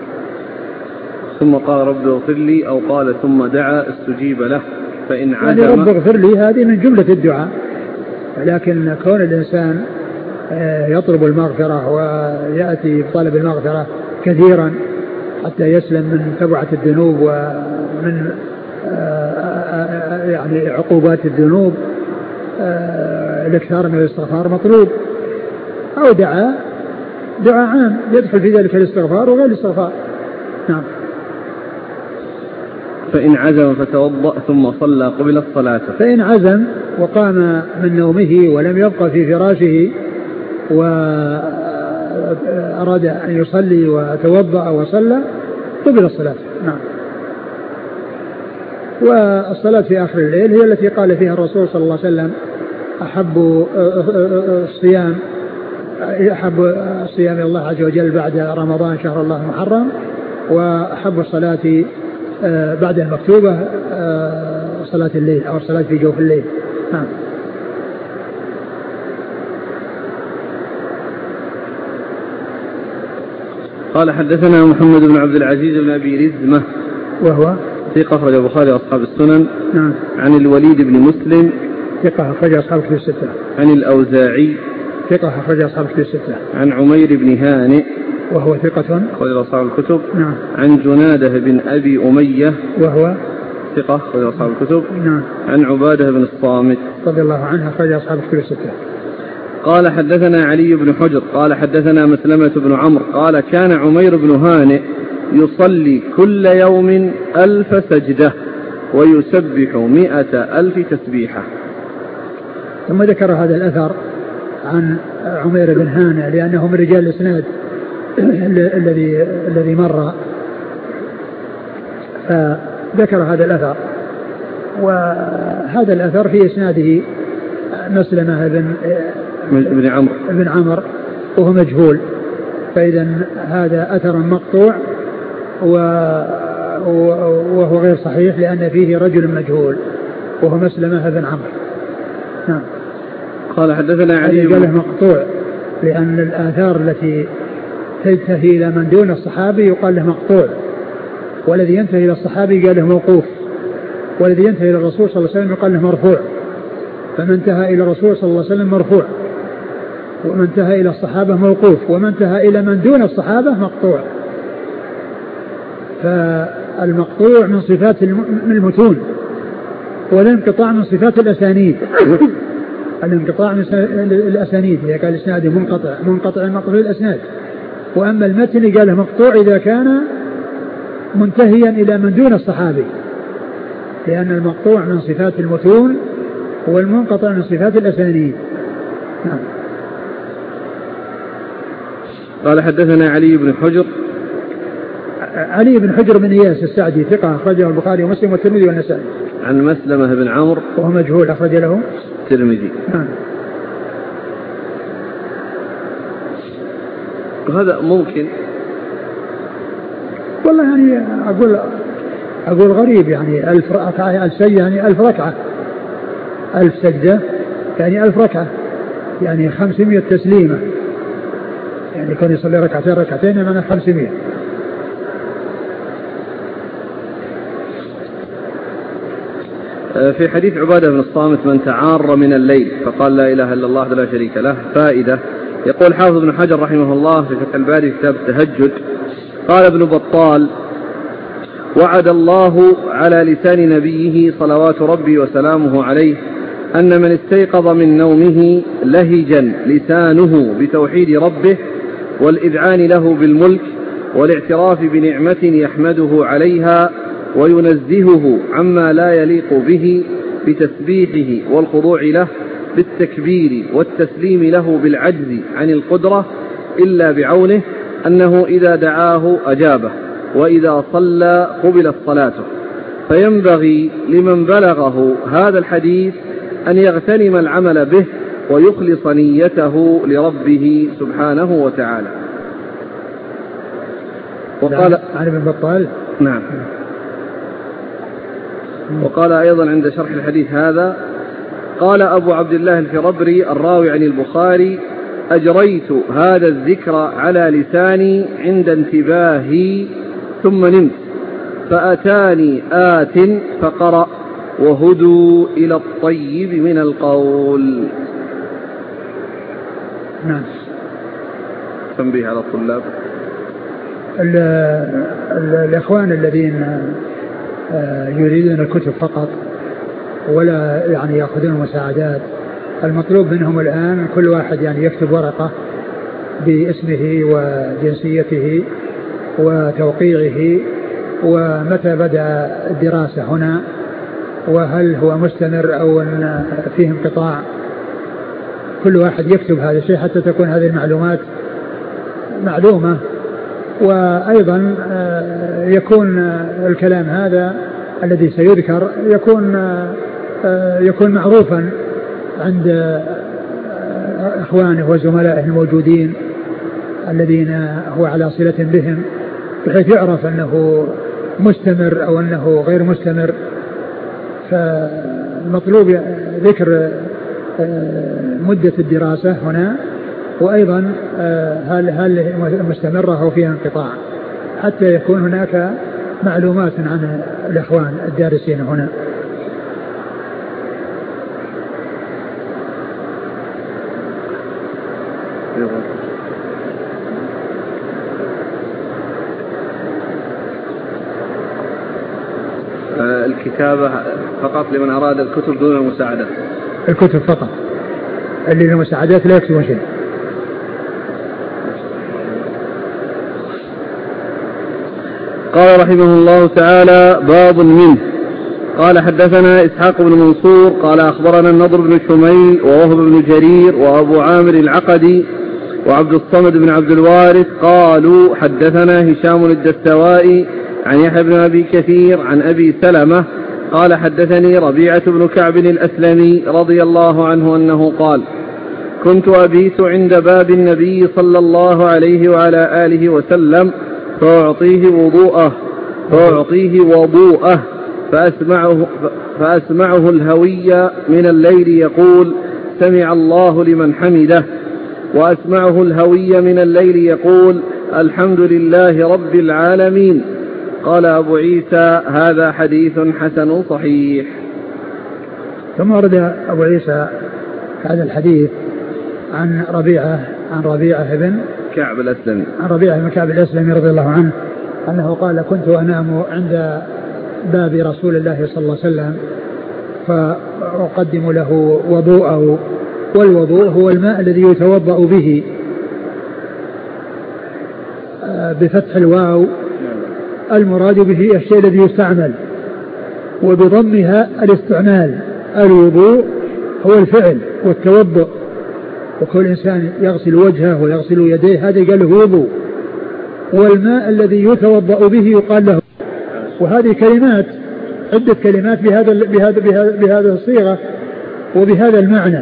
ثم قال رب اغفر لي، أو قال ثم دعا استجيب له فإن عزم. يعني رب اغفر لي هذه من جملة الدعاء، لكن كون الإنسان يطلب المغفرة ويأتي بطلب المغفرة كثيرا حتى يسلم من تبعة الذنوب ومن يعني عقوبات الذنوب، الاكثار من الاستغفار مطلوب، أو دعاء عام يدخل في ذلك الاستغفار وغير الاستغفار. نعم. فإن عزم فتوضأ ثم صلى قبل الصلاة. فإن عزم وقام من نومه ولم يبقى في فراشه وأراد أن يصلي وتوضأ وصلى قبل الصلاة. نعم. والصلاة في آخر الليل هي التي قال فيها الرسول صلى الله عليه وسلم أحب الصيام إلى الله عز وجل بعد رمضان شهر الله المحرم، وأحب الصلاة بعد المكتوبة صلاة الليل أو الصلاة في جوف الليل. نعم. قال حدثنا محمد بن عبد العزيز بن أبي رزمة وهو ثقة أخرج البخاري أصحاب السنن. نعم. عن الوليد بن مسلم ثقة أخرج أصحاب الكتب الستة. عن الأوزاعي ثقة أخرج أصحاب الكتب الستة. عن عمير بن هانئ وهو ثقة أخرج أصحاب الكتب. نعم. عن جناده بن أبي أمية وهو ثقة أخرج أصحاب الكتب. نعم. عن عبادة بن الصامت رضي الله عنه أخرج أصحاب الكتب الستة. قال حدثنا علي بن حجر قال حدثنا مسلمة بن عمرو قال كان عمير بن هانئ يصلي كل يوم 1000 سجدة ويسبح 100,000 تسبيحة. ثم ذكر هذا الأثر عن عمير بن هانئ لأنه من رجال الإسناد الذي مر، فذكر هذا الأثر. وهذا الأثر في إسناده مسلمة بن عمرو وهو مجهول، فإذا هذا أثر مقطوع وهو غير صحيح لأن فيه رجل مجهول وهو مسلمة بن عمرو. نعم. قال حدثنا علي قال له مقطوع لأن الآثار التي تنتهي إلى من دون الصحابي يقال له مقطوع، والذي ينتهي إلى الصحابي قال له موقوف، والذي ينتهي إلى الرسول صلى الله عليه وسلم يقال له مرفوع. فمن انتهى إلى الرسول صلى الله عليه وسلم مرفوع، ومن انتهى إلى الصحابة موقوف، ومن انتهى إلى من دون الصحابة مقطوع. فالمقطوع من صفات المتون، والانقطاع من صفات الأسانيد. الانقطاع من الأسانيد إذا قال إسناده منقطع مقطوع الأسناد. وأما المتن قال مقطوع إذا كان منتهيا إلى من دون الصحابي، لأن المقطوع من صفات المتون والمنقطع من صفات الأسانيد. نعم. قال حدثنا علي بن حجر. علي بن حجر بن إياس السعدي ثقة أخرجه البخاري ومسلم والترمذي والنسائي. عن مسلمة بن عمرو وهو مجهول أخرج له الترمذي. نعم. وهذا ممكن والله يعني أقول غريب، يعني 1000 ركعة 1000 سجدة يعني 1000 ركعة، 1000 سجدة يعني 1000 ركعة، يعني 500 تسليمة، يعني كان يصلي ركعتين يعني 500. في حديث عبادة بن الصامت من تعار من الليل فقال لا إله إلا الله لا شريك له فائدة. يقول حافظ بن حجر رحمه الله في فتح الباري كتاب التهجد قال ابن بطال وعد الله على لسان نبيه صلوات ربي وسلامه عليه أن من استيقظ من نومه لهجا لسانه بتوحيد ربه والإذعان له بالملك والاعتراف بنعمة يحمده عليها وينزهه عما لا يليق به بتسبيحه والخضوع له بالتكبير والتسليم له بالعجز عن القدرة إلا بعونه، أنه إذا دعاه أجابه وإذا صلى قبلت صلاته. فينبغي لمن بلغه هذا الحديث أن يغتنم العمل به ويخلص نيته لربه سبحانه وتعالى. وقال عن ابن بطال. نعم. وقال أيضا عند شرح الحديث هذا قال أبو عبد الله الفربري الراوي عن البخاري أجريت هذا الذكر على لساني عند انتباهي ثم نمت فأتاني آت فقرأ وهدوا إلى الطيب من القول. نعم. تنبيه على الطلاب الإخوان الذين يريدون الكتب فقط ولا يعني يأخذون مساعدات، المطلوب منهم الآن كل واحد يعني يكتب ورقة باسمه وجنسيته وتوقيعه ومتى بدأ الدراسة هنا وهل هو مستمر أو فيه انقطاع. كل واحد يكتب هذا الشيء حتى تكون هذه المعلومات معلومة، وأيضا يكون الكلام هذا الذي سيذكر يكون معروفا عند إخوانه وزملائه الموجودين الذين هو على صلة بهم، بحيث يعرف أنه مستمر أو أنه غير مستمر. فالمطلوب ذكر مدة الدراسة هنا، وأيضا هل مستمرة أو فيها انقطاع، حتى يكون هناك معلومات عن الإخوان الدارسين هنا. الكتابة فقط لمن أراد الكتب دون المساعدات. الكتب فقط، اللي المساعدات لا يكتبون شيء. قال رحمه الله تعالى باب منه قال حدثنا إسحاق بن منصور قال أخبرنا النضر بن شميل ووهب بن جرير وأبو عامر العقدي وعبد الصمد بن عبد الوارث قالوا حدثنا هشام الدستوائي عن يحيى بن أبي كثير عن أبي سلمة قال حدثني ربيعة بن كعب الأسلمي رضي الله عنه أنه قال كنت أبيت عند باب النبي صلى الله عليه وعلى آله وسلم فأعطيه وضوءه فأسمعه الهوي من الليل يقول سمع الله لمن حمده، وأسمعه الهوي من الليل يقول الحمد لله رب العالمين. قال أبو عيسى هذا حديث حسن صحيح. ثم ورد أبو عيسى هذا الحديث عن ربيعة بن كعب الأسلمي رضي الله عنه أنه قال كنت أنام عند باب رسول الله صلى الله عليه وسلم فأقدم له وضوءه، والوضوء هو الماء الذي يتوضأ به بفتح الواو، المراد به الشيء الذي يستعمل، وبضمها الاستعمال. الوضوء هو الفعل والتوضؤ، وكل إنسان يغسل وجهه ويغسل يديه هذا قال له وضوء، والماء الذي يتوضأ به يقال له. وهذه كلمات عدة كلمات بهذا الصيغة وبهذا المعنى،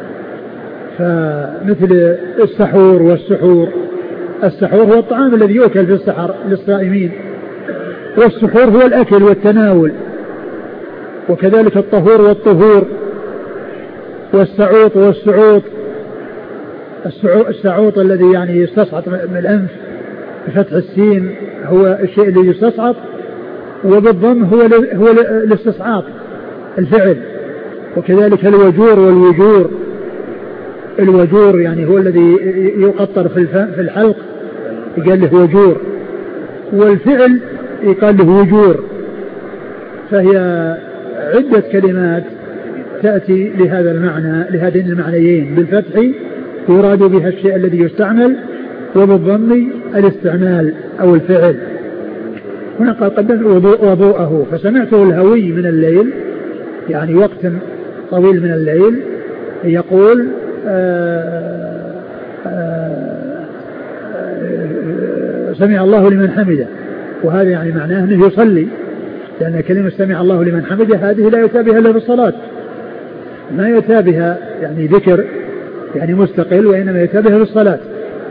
فمثل السحور والسحور. السحور هو الطعام الذي يؤكل في السحر للصائمين، والسحور هو الأكل والتناول، وكذلك الطهور والطهور، والسعوط والسعوط. السعوط الذي يعني يستصعط من الأنف بفتح السين هو الشيء الذي يستصعط، وبالضم هو الاستصعاط الفعل. وكذلك الوجور والوجور. الوجور يعني هو الذي يقطر في الحلق يقال له وجور، والفعل يقال له وجور. فهي عدة كلمات تأتي لهذا المعنى، لهذين المعنيين، بالفتح يراد بها الشيء الذي يستعمل، وبالضم الاستعمال أو الفعل. هنا قال قدمت وضوءه فسمعته الهوي من الليل، يعني وقت طويل من الليل، يقول سمع الله لمن حمده. وهذا يعني معناه أنه يصلي، لأن كلمة سمع الله لمن حمده هذه لا يتابها إلا في الصلاة، ما يتابها يعني ذكر يعني مستقل، وإنما يتابها في الصلاة.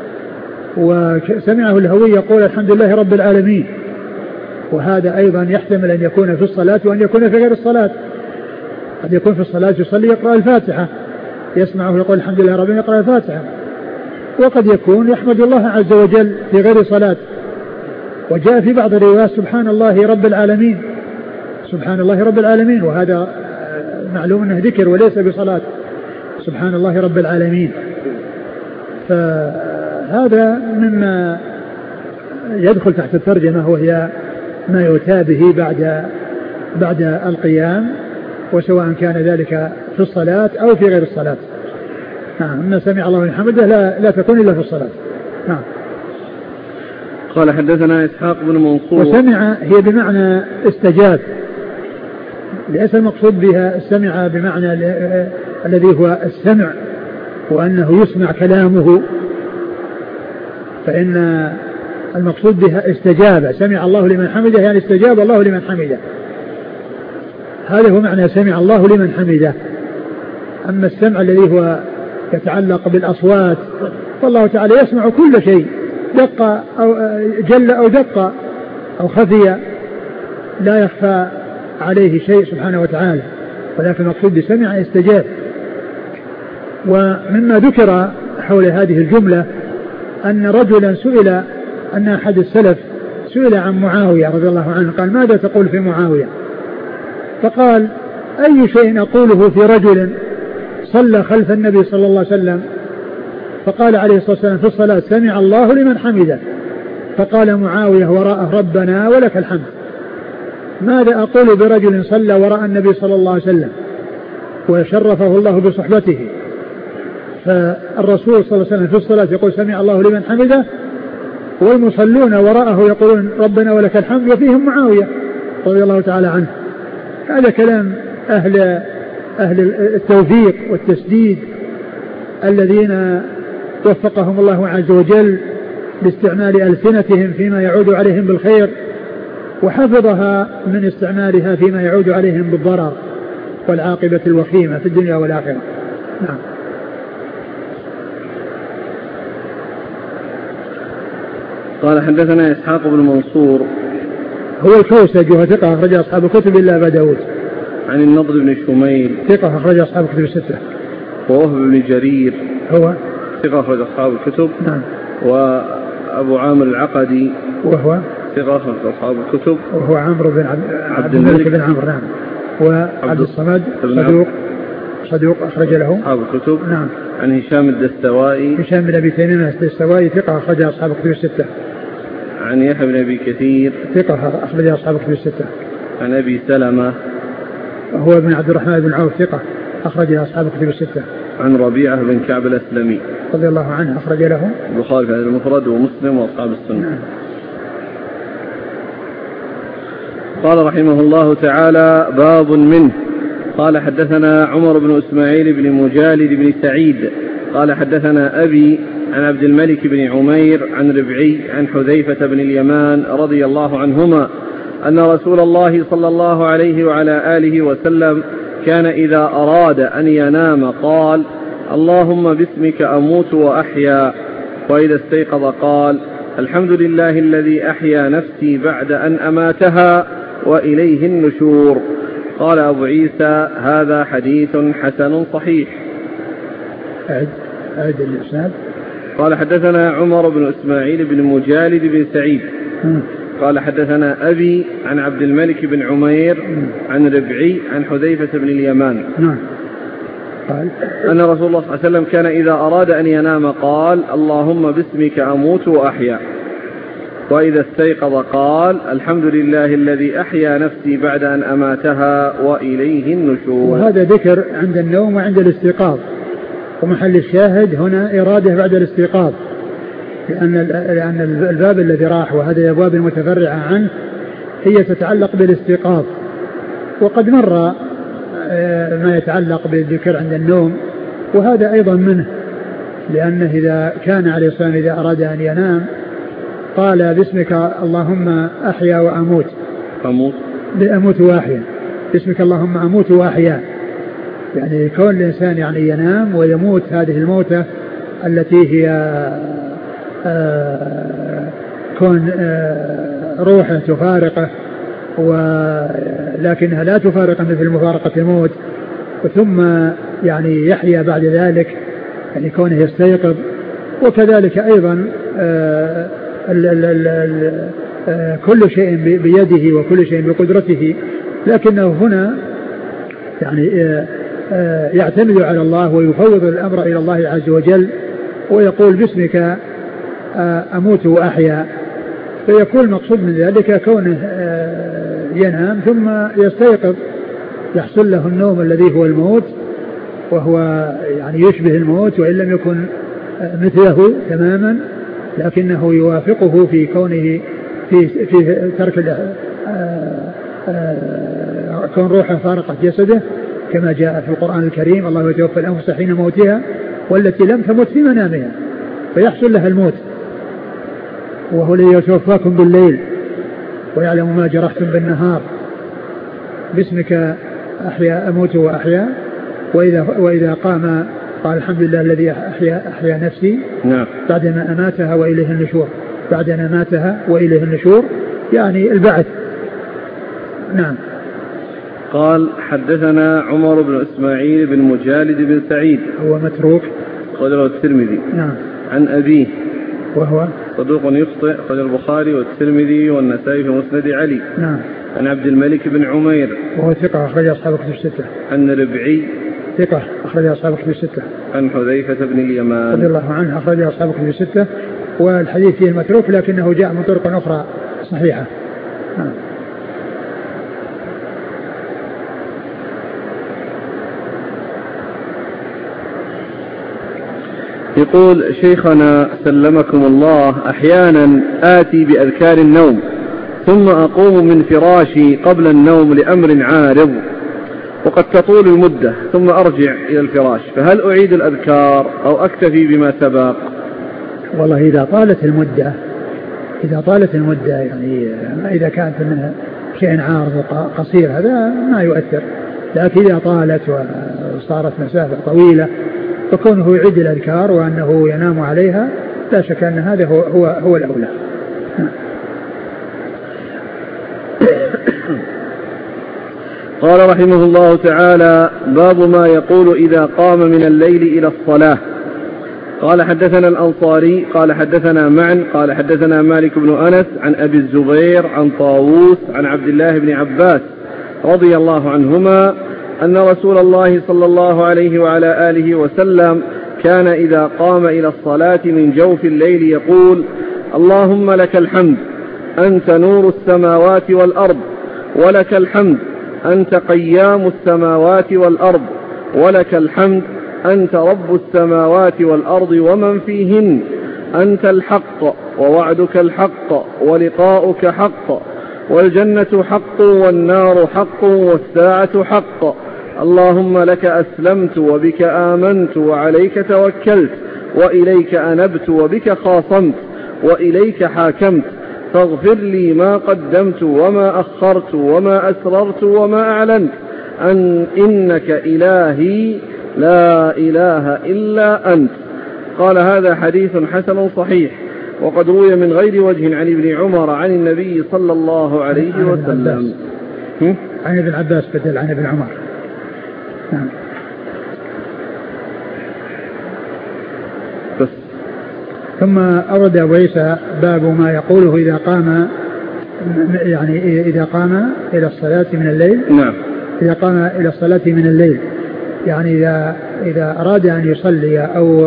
وسمعه الهوي يقول الحمد لله رب العالمين، وهذا أيضا يحتمل أن يكون في الصلاة وأن يكون في غير الصلاة. قد يكون في الصلاة يصلي يقرأ الفاتحة، يسمعه يقول الحمد لله رب يقرأ الفاتحة، وقد يكون يحمد الله عز وجل في غير صلاة. وجاء في بعض الروايات سبحان الله رب العالمين، سبحان الله رب العالمين، وهذا معلوم أنه ذكر وليس بصلاة، سبحان الله رب العالمين. فهذا مما يدخل تحت الترجمة، وهي ما يؤتى به بعد القيام، وسواء كان ذلك في الصلاة أو في غير الصلاة. أما سمع الله من حمده لا تكون إلا في الصلاة. قال حدثنا إسحاق بن منصور. وسمع هي بمعنى استجاب، ليس المقصود بها السمع بمعنى الذي هو السمع وأنه يسمع كلامه، فإن المقصود بها استجاب. سمع الله لمن حمده يعني استجاب الله لمن حمده، هذا هو معنى سمع الله لمن حمده. أما السمع الذي هو يتعلق بالأصوات فالله تعالى يسمع كل شيء، دق أو جل أو دق أو خفي، لا يخفى عليه شيء سبحانه وتعالى، ولكن المقصود بسمع استجاب. ومما ذكر حول هذه الجملة أن رجلا سئل، أن أحد السلف سئل عن معاوية رضي الله عنه، قال ماذا تقول في معاوية؟ فقال أي شيء أقوله في رجل صلى خلف النبي صلى الله عليه وسلم، فقال عليه الصلاة والسلام في الصلاة سمع الله لمن حمده، فقال معاوية وراءه ربنا ولك الحمد. ماذا أقول برجل صلى وراء النبي صلى الله عليه وسلم وشرفه الله بصحبته، فالرسول صلى الله عليه وسلم في الصلاة يقول سمع الله لمن حمده، والمصلون وراءه يقولون ربنا ولك الحمد، وفيهم معاوية رضي الله تعالى عنه. هذا كلام أهل التوفيق والتسديد الذين وفقهم الله عز وجل لاستعمال ألسنتهم فيما يعود عليهم بالخير، وحفظها من استعمالها فيما يعود عليهم بالضرر والعاقبة الوخيمة في الدنيا والآخرة. نعم. قال حدثنا إسحاق بن منصور هو الكوسج وهو ثقة أخرج أصحاب الكتب إلا أبا داود. عن النضر بن شميل ثقة أخرج أصحاب الكتب الستة. ووهب بن جرير هو ثقة أخرج أصحاب الكتب. نعم. وأبو عامر العقدي وهو ثقة أخرج أصحاب الكتب. وهو عمرو بن عبد الملك بن عمرو. نعم. وعبد الصمد صدوق أخرج له أصحاب الكتب. نعم. عن هشام الدستوائي هشام بن أبي تميم الدستوائي ثقة أخرج أصحاب الكتب الستة. عن يحيى بن أبي كثير ثقة أخرج أصحاب الكتب الستة. عن أبي سلمة هو ابن عبد الرحمن بن عوف ثقة أخرج أصحاب الكتب الستة. عن ربيعة بن كعب الأسلمي رضي الله عنه أخرج له البخاري في المفرد ومسلم وأصحاب السنة. نعم. قال رحمه الله تعالى: باب منه. قال حدثنا عمر بن إسماعيل بن مجالد بن سعيد قال حدثنا أبي عن عبد الملك بن عمير عن ربعي عن حذيفة بن اليمان رضي الله عنهما أن رسول الله صلى الله عليه وعلى آله وسلم كان إذا أراد أن ينام قال: اللهم باسمك أموت وأحيا. وإذا استيقظ قال: الحمد لله الذي أحيا نفسي بعد أن أماتها وإليه النشور. قال أبو عيسى: هذا حديث حسن صحيح. أعد الإسناد. قال حدثنا عمر بن إسماعيل بن مجالد بن سعيد قال حدثنا أبي عن عبد الملك بن عمير عن ربعي عن حذيفة بن اليمان قال أن رسول الله صلى الله عليه وسلم كان إذا أراد أن ينام قال: اللهم باسمك أموت وأحيا. وإذا استيقظ قال: الحمد لله الذي أحيا نفسي بعد أن أماتها وإليه النشور. وهذا ذكر عند النوم وعند الاستيقاظ، ومحل الشاهد هنا إرادة بعد الاستيقاظ، لأن الباب الذي راح وهذا الأبواب المتفرعة عنه هي تتعلق بالاستيقاظ، وقد مر ما يتعلق بالذكر عند النوم، وهذا أيضا منه، لأنه إذا كان عليه الصلاة والسلام إذا أراد أن ينام قال: باسمك اللهم أحيا وأموت. أموت وأحيا. باسمك اللهم أموت وأحيا، يعني كون الإنسان يعني ينام ويموت هذه الموتة التي هي كون روحه تفارقه، ولكنها لا تفارق مثل مفارقة الموت، ثم يعني يحيا بعد ذلك، يعني كونه يستيقظ. وكذلك أيضا كل شيء بيده وكل شيء بقدرته، لكنه هنا يعني يعتمد على الله ويفوض الأمر إلى الله عز وجل، ويقول: باسمك أموت وأحيا. فيكون المقصود من ذلك كونه ينام ثم يستيقظ، يحصل له النوم الذي هو الموت، وهو يعني يشبه الموت وإن لم يكن مثله تماما، لكنه يوافقه في كونه في ترك كون روحه فارقة جسده، كما جاء في القرآن الكريم: الله يتوفى الأنفس حين موتها والتي لم تمت في منامها، فيحصل لها الموت. وهو الذي يتوفاكم بالليل ويعلم ما جرحتم بالنهار. باسمك أحيا أموت وأحيا. وإذا قام قال: الحمد لله الذي أحيا نفسي بعدما أماتها وإليه النشور. بعد أن أماتها وإليه النشور يعني البعث. نعم. قال: حدثنا عمر بن إسماعيل بن مجالد بن سعيد، هو متروك، قال الترمذي. نعم. عن أبيه وهو صدوق يخطئ، قال البخاري والترمذي والنسائي في مسند علي. نعم. عن عبد الملك بن عمير وهو ثقة أخرج أصحاب الكتب الستة. عن ربعي ثقة أخرج أصحاب الكتب الستة. عن حذيفة بن اليمان رضي الله عنه أخرج أصحاب الكتب الستة. والحديث فيه متروك لكنه جاء من طرق أخرى صحيحة. نعم. يقول شيخنا سلمكم الله: أحيانا آتي بأذكار النوم ثم أقوم من فراشي قبل النوم لأمر عارض وقد تطول المدة ثم أرجع إلى الفراش، فهل أعيد الأذكار أو أكتفي بما سبق؟ والله إذا طالت المدة يعني إذا كانت منها شيء عارض قصير هذا ما يؤثر، لكن إذا طالت وصارت مسافة طويلة فكونه يعيد الأذكار وأنه ينام عليها لا شك أن هذا هو الأولى. قال رحمه الله تعالى: باب ما يقول إذا قام من الليل إلى الصلاة. قال حدثنا الأنصاري قال حدثنا معن قال حدثنا مالك بن أنس عن أبي الزبير عن طاووس عن عبد الله بن عباس رضي الله عنهما أن رسول الله صلى الله عليه وعلى آله وسلم كان إذا قام إلى الصلاة من جوف الليل يقول: اللهم لك الحمد أنت نور السماوات والأرض، ولك الحمد أنت قيام السماوات والأرض، ولك الحمد أنت رب السماوات والأرض ومن فيهن، أنت الحق ووعدك الحق ولقاؤك حق، والجنة حق والنار حق والساعة حق، اللهم لك أسلمت وبك آمنت وعليك توكلت وإليك أنبت وبك خاصمت وإليك حاكمت، فاغفر لي ما قدمت وما أخرت وما أسررت وما أعلنت، إنك إلهي لا إله إلا أنت. قال: هذا حديث حسن صحيح، وقد روي من غير وجه عن ابن عمر عن النبي صلى الله عليه وسلم. عن ابن عباس بدل عن ابن عمر. بس. ثم أورد أبو عيسى باب ما يقوله إذا قام إلى الصلاة من الليل. نعم. إذا قام إلى الصلاة من الليل يعني إذا أراد أن يصلي أو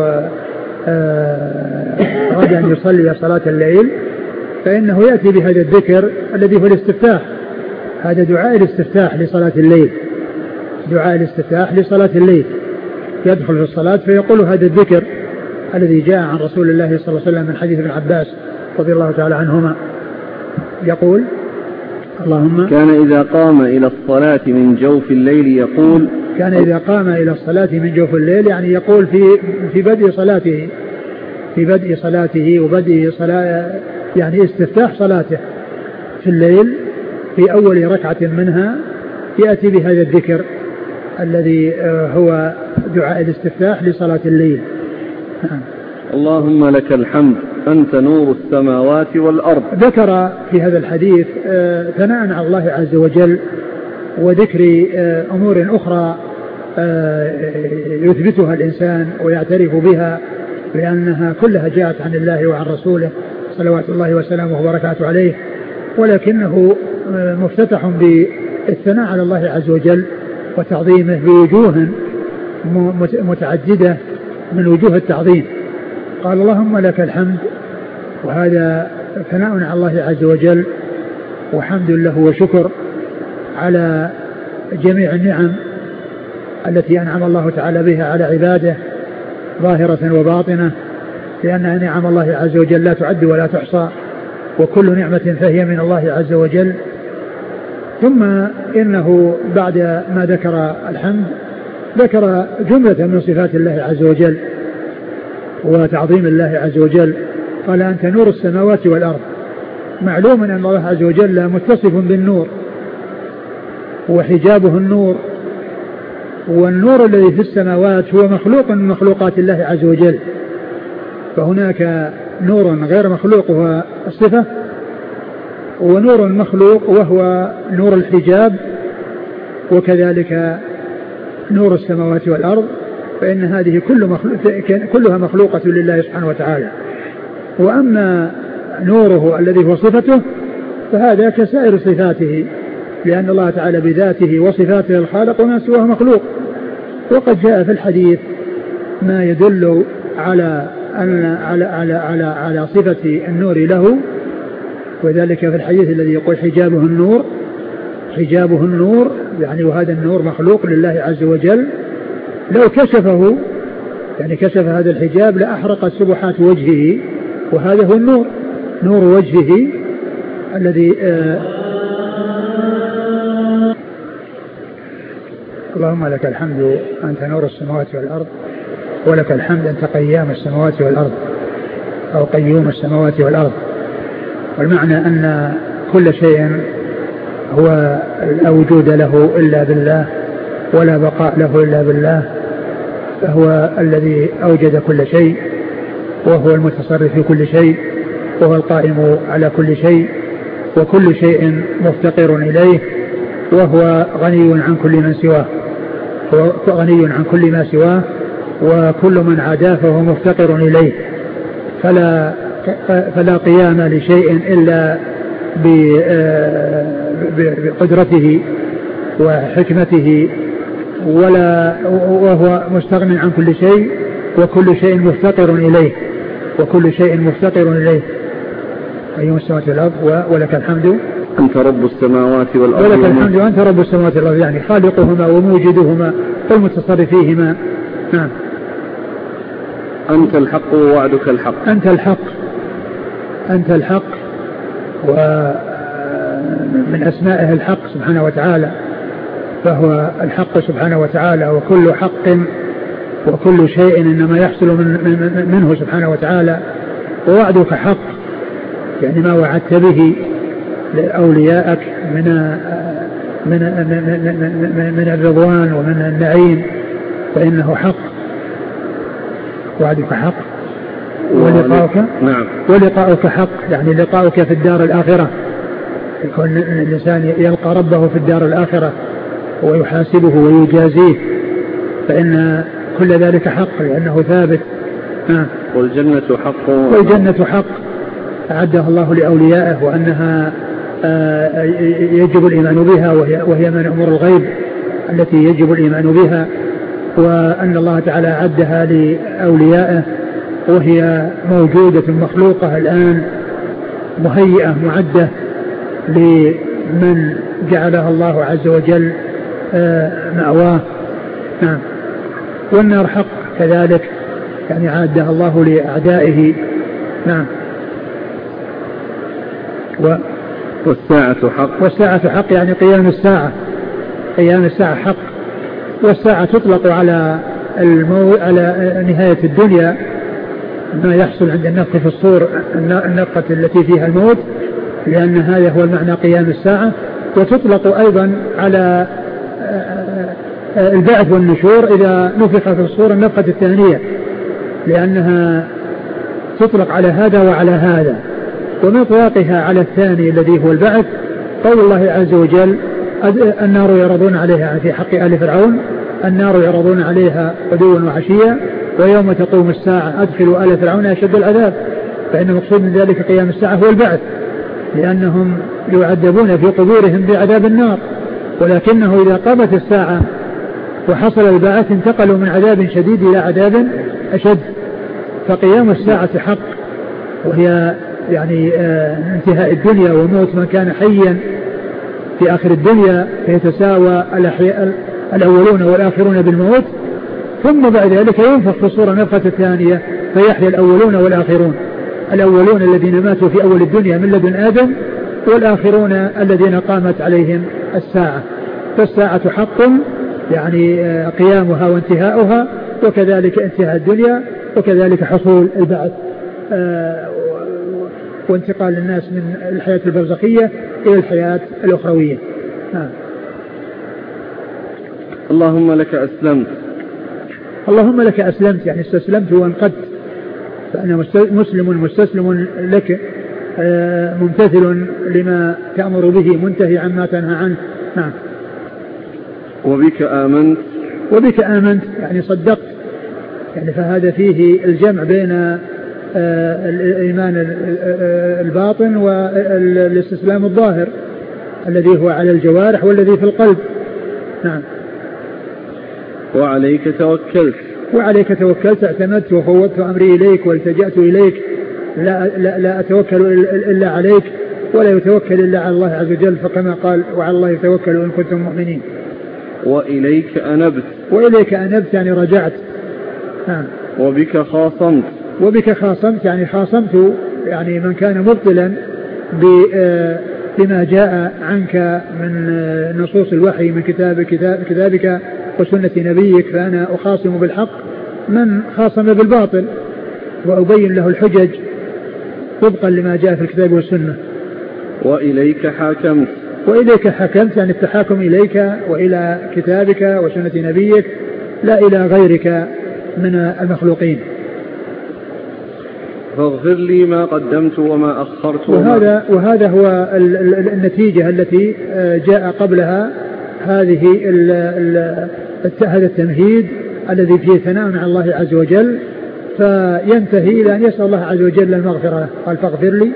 أراد أن يصلي صلاة الليل فإنه يأتي بهذا الذكر الذي هو الاستفتاح. هذا دعاء الاستفتاح لصلاة الليل، دعاء الاستفتاح لصلاة الليل. يدخل في الصلاة فيقول هذا الذكر الذي جاء عن رسول الله صلى الله عليه وسلم من حديث ابن عباس رضي الله تعالى عنهما، يقول: اللهم كان إذا قام إلى الصلاة من جوف الليل يقول. كان إذا قام إلى الصلاة من جوف الليل يعني يقول في بدء صلاته وبدء صلاة يعني استفتاح صلاته في الليل في أول ركعة منها يأتي بهذا الذكر الذي هو دعاء الاستفتاح لصلاة الليل. اللهم لك الحمد أنت نور السماوات والأرض. ذكر في هذا الحديث ثناء على الله عز وجل وذكر أمور أخرى يثبتها الإنسان ويعترف بها لأنها كلها جاءت عن الله وعن رسوله صلوات الله وسلامه وبركاته عليه، ولكنه مفتتح بالثناء على الله عز وجل وتعظيمه بوجوه متعددة من وجوه التعظيم. قال: اللهم لك الحمد، وهذا ثناء على الله عز وجل وحمد له وشكر على جميع النعم التي أنعم الله تعالى بها على عباده ظاهرة وباطنة، لأنها نعم الله عز وجل لا تعد ولا تحصى، وكل نعمة فهي من الله عز وجل. ثم إنه بعد ما ذكر الحمد ذكر جملة من صفات الله عز وجل وتعظيم الله عز وجل. قال: أنت نور السماوات والأرض. معلوم أن الله عز وجل متصف بالنور وحجابه النور، والنور الذي في السماوات هو مخلوق من مخلوقات الله عز وجل، فهناك نور غير مخلوق وهو الصفة، ونور مخلوق وهو نور الحجاب، وكذلك نور السماوات والأرض، فإن هذه كلها مخلوقة لله سبحانه وتعالى. وأما نوره الذي هو صفته فهذا كسائر صفاته، لأن الله تعالى بذاته وصفاته الخالق وما سواه مخلوق. وقد جاء في الحديث ما يدل على صفة النور له، وذلك في الحديث الذي يقول حجابه النور يعني وهذا النور مخلوق لله عز وجل، لو كشفه يعني كشف هذا الحجاب لأحرقت سبحات وجهه، وهذا هو النور، نور وجهه الذي اللهم لك الحمد أنت نور السماوات والأرض ولك الحمد أنت قيام السماوات والأرض أو قيوم السماوات والأرض. والمعنى أن كل شيء هو لا وجود له إلا بالله ولا بقاء له إلا بالله، فهو الذي أوجد كل شيء وهو المتصرف في كل شيء وهو القائم على كل شيء وكل شيء مفتقر إليه، وهو غني عن كل من سواه، هو غني عن كل ما سواه، وكل من عاداه فهو مفتقر إليه. فلا قيام لشيء إلا بقدرته وحكمته، وهو مستغن عن كل شيء وكل شيء مفتقر إليه، وكل شيء مفتقر إليه. قيوم السماوات والأرض ولك الحمد أنت رب السماوات والأرض ولك الحمد أنت رب السماوات والأرض، يعني خالقهما وموجدهما والمتصرف فيهما. نعم. أنت الحق ووعدك الحق. أنت الحق ومن أسمائه الحق سبحانه وتعالى، فهو الحق سبحانه وتعالى، وكل حق وكل شيء إنما يحصل منه سبحانه وتعالى. ووعدك حق، يعني ما وعدت به لأوليائك من الرضوان ومن النعيم فإنه حق، وعدك حق. ولقاؤك حق، يعني لقاؤك في الدار الآخرة، يكون الإنسان يلقى ربه في الدار الآخرة ويحاسبه ويجازيه، فإن كل ذلك حق لأنه ثابت. والجنة حق أعدها الله لأوليائه، وأنها يجب الإيمان بها، وهي من أمور الغيب التي يجب الإيمان بها، وأن الله تعالى أعدها لأوليائه، وهي موجودة مخلوقة الآن مهيئة معدة لمن جعلها الله عز وجل مأواه. نعم. والنار حق كذلك، يعني عادها الله لأعدائه. نعم. والساعة حق، يعني قيام الساعة حق. والساعة تطلق على على نهاية الدنيا، ما يحصل عند النفخ في الصور، النفخة التي فيها الموت، لأن هذا هو المعنى قيام الساعة. وتطلق أيضا على البعث والنشور إذا نفخ في الصور النفخة الثانية، لأنها تطلق على هذا وعلى هذا. ومن إطلاقها على الثاني الذي هو البعث قول الله عز وجل: النار يعرضون عليها، في حق آل فرعون: النار يعرضون عليها غدوا وعشيا ويوم تقوم الساعة أدخلوا آل فرعون أشد العذاب. فإن المقصود من ذلك قيام الساعة هو البعث، لأنهم يعذبون في قبورهم بعذاب النار، ولكنه إذا قامت الساعة وحصل البعث انتقلوا من عذاب شديد إلى عذاب أشد. فقيام الساعة حق، وهي يعني انتهاء الدنيا وموت من كان حيا في آخر الدنيا، فيتساوى الأولون والآخرون بالموت، ثم بعد ذلك ينفخ في الصورة نفخة الثانية فيحيا الأولون والآخرون. الأولون الذين ماتوا في أول الدنيا من لدن آدم، والآخرون الذين قامت عليهم الساعة. فالساعة حق، يعني قيامها وانتهاؤها، وكذلك انتهاء الدنيا، وكذلك حصول البعث وانتقال الناس من الحياة البرزخية إلى الحياة الأخروية. اللهم لك أسلمت. اللهم لك أسلمت، يعني استسلمت وانقدت، فأنا مسلم مستسلم لك، ممتثل لما تأمر به، منتهي عما تنهى عنه. نعم. وبك آمنت، يعني صدقت، يعني فهذا فيه الجمع بين الإيمان الباطن والاستسلام الظاهر الذي هو على الجوارح والذي في القلب. نعم. وعليك توكلت، اعتمدت وفوضت أمري إليك والتجأت إليك، لا أتوكل إلا عليك، ولا يتوكل إلا على الله عز وجل، فكما قال: وعلى الله يتوكل إن كنتم مؤمنين. وإليك أنبت، يعني رجعت. وبك خاصمت، يعني خاصمت يعني من كان مبطلا بما جاء عنك من نصوص الوحي من كتابك وسنة نبيك، فأنا أخاصم بالحق من خاصم بالباطل وأبين له الحجج طبقا لما جاء في الكتاب والسنة. وإليك حكمت يعني التحاكم إليك وإلى كتابك وسنة نبيك لا إلى غيرك من المخلوقين. فاغفر لي ما قدمت وما أخرت. وهذا هو النتيجة التي جاء قبلها، هذا التمهيد الذي فيه ثناء على الله عز وجل، فينتهي إلى أن يسأل الله عز وجل المغفرة. قال فاغفر لي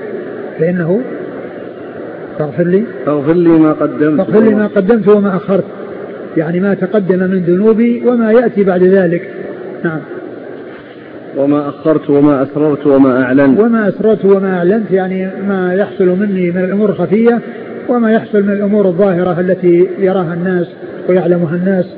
ما قدمت وما أخرت، يعني ما تقدم من ذنوبي وما يأتي بعد ذلك. نعم. وما أخرت وما أسررت وما أعلنت، يعني ما يحصل مني من الأمور الخفية وما يحصل من الأمور الظاهرة التي يراها الناس ويعلمها الناس.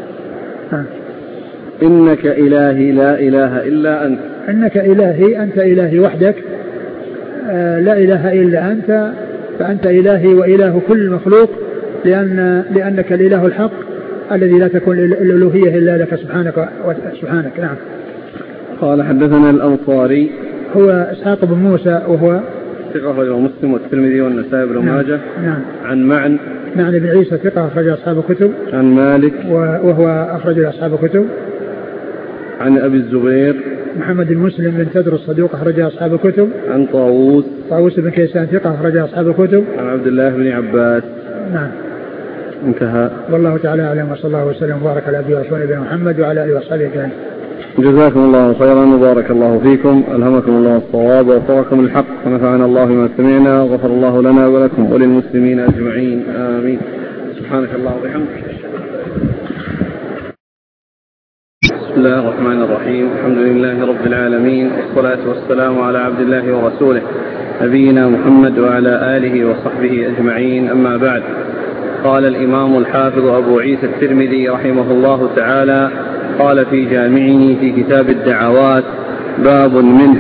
إنك إلهي لا إله إلا أنت. إنك إلهي، أنت إلهي وحدك، لا إله إلا أنت، فأنت إلهي وإله كل مخلوق، لأنك الإله الحق الذي لا تكون الألوهية إلا لك سبحانك. نعم. قال حدثنا الأنصاري هو إسحاق بن موسى وهو ثقة أخرج مسلم والترمذي والنسائي بن ماجه. نعم. عن معن بن عيسى ثقة أخرج أصحاب الكتب. عن مالك وهو أخرج أصحاب الكتب. عن أبي الزبير محمد بن مسلم بن تدر الصدوق أخرج أصحاب الكتب. عن طاووس بن كيسان ثقة أخرج أصحاب الكتب. عن عبد الله بن عباس. نعم. انتهى. والله تعالى أعلم، وصلى الله وسلم وبارك على عبده ورسوله نبينا محمد وعلى آله وصحبه أجمعين. جزاكم الله خيرا وبارك الله فيكم، ألهمكم الله الصواب ووفقكم الحق، ونفعنا الله بما سمعنا، وغفر الله لنا ولكم وللمسلمين أجمعين، آمين. سبحانك اللهم وبحمدك. بسم الله الرحمن الرحيم، الحمد لله رب العالمين، والصلاة والسلام على عبد الله ورسوله نبينا محمد وعلى آله وصحبه أجمعين، أما بعد. قال الإمام الحافظ أبو عيسى الترمذي رحمه الله تعالى قال في جامعه في كتاب الدعوات باب منه.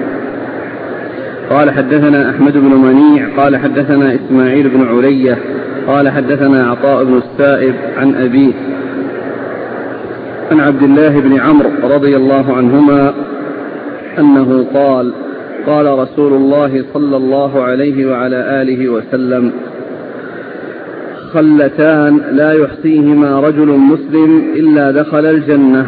قال حدثنا أحمد بن منيع قال حدثنا إسماعيل بن علية قال حدثنا عطاء بن السائب عن أبيه عن عبد الله بن عمرو رضي الله عنهما أنه قال قال رسول الله صلى الله عليه وعلى آله وسلم: خلتان لا يحصيهما رجل مسلم إلا دخل الجنة،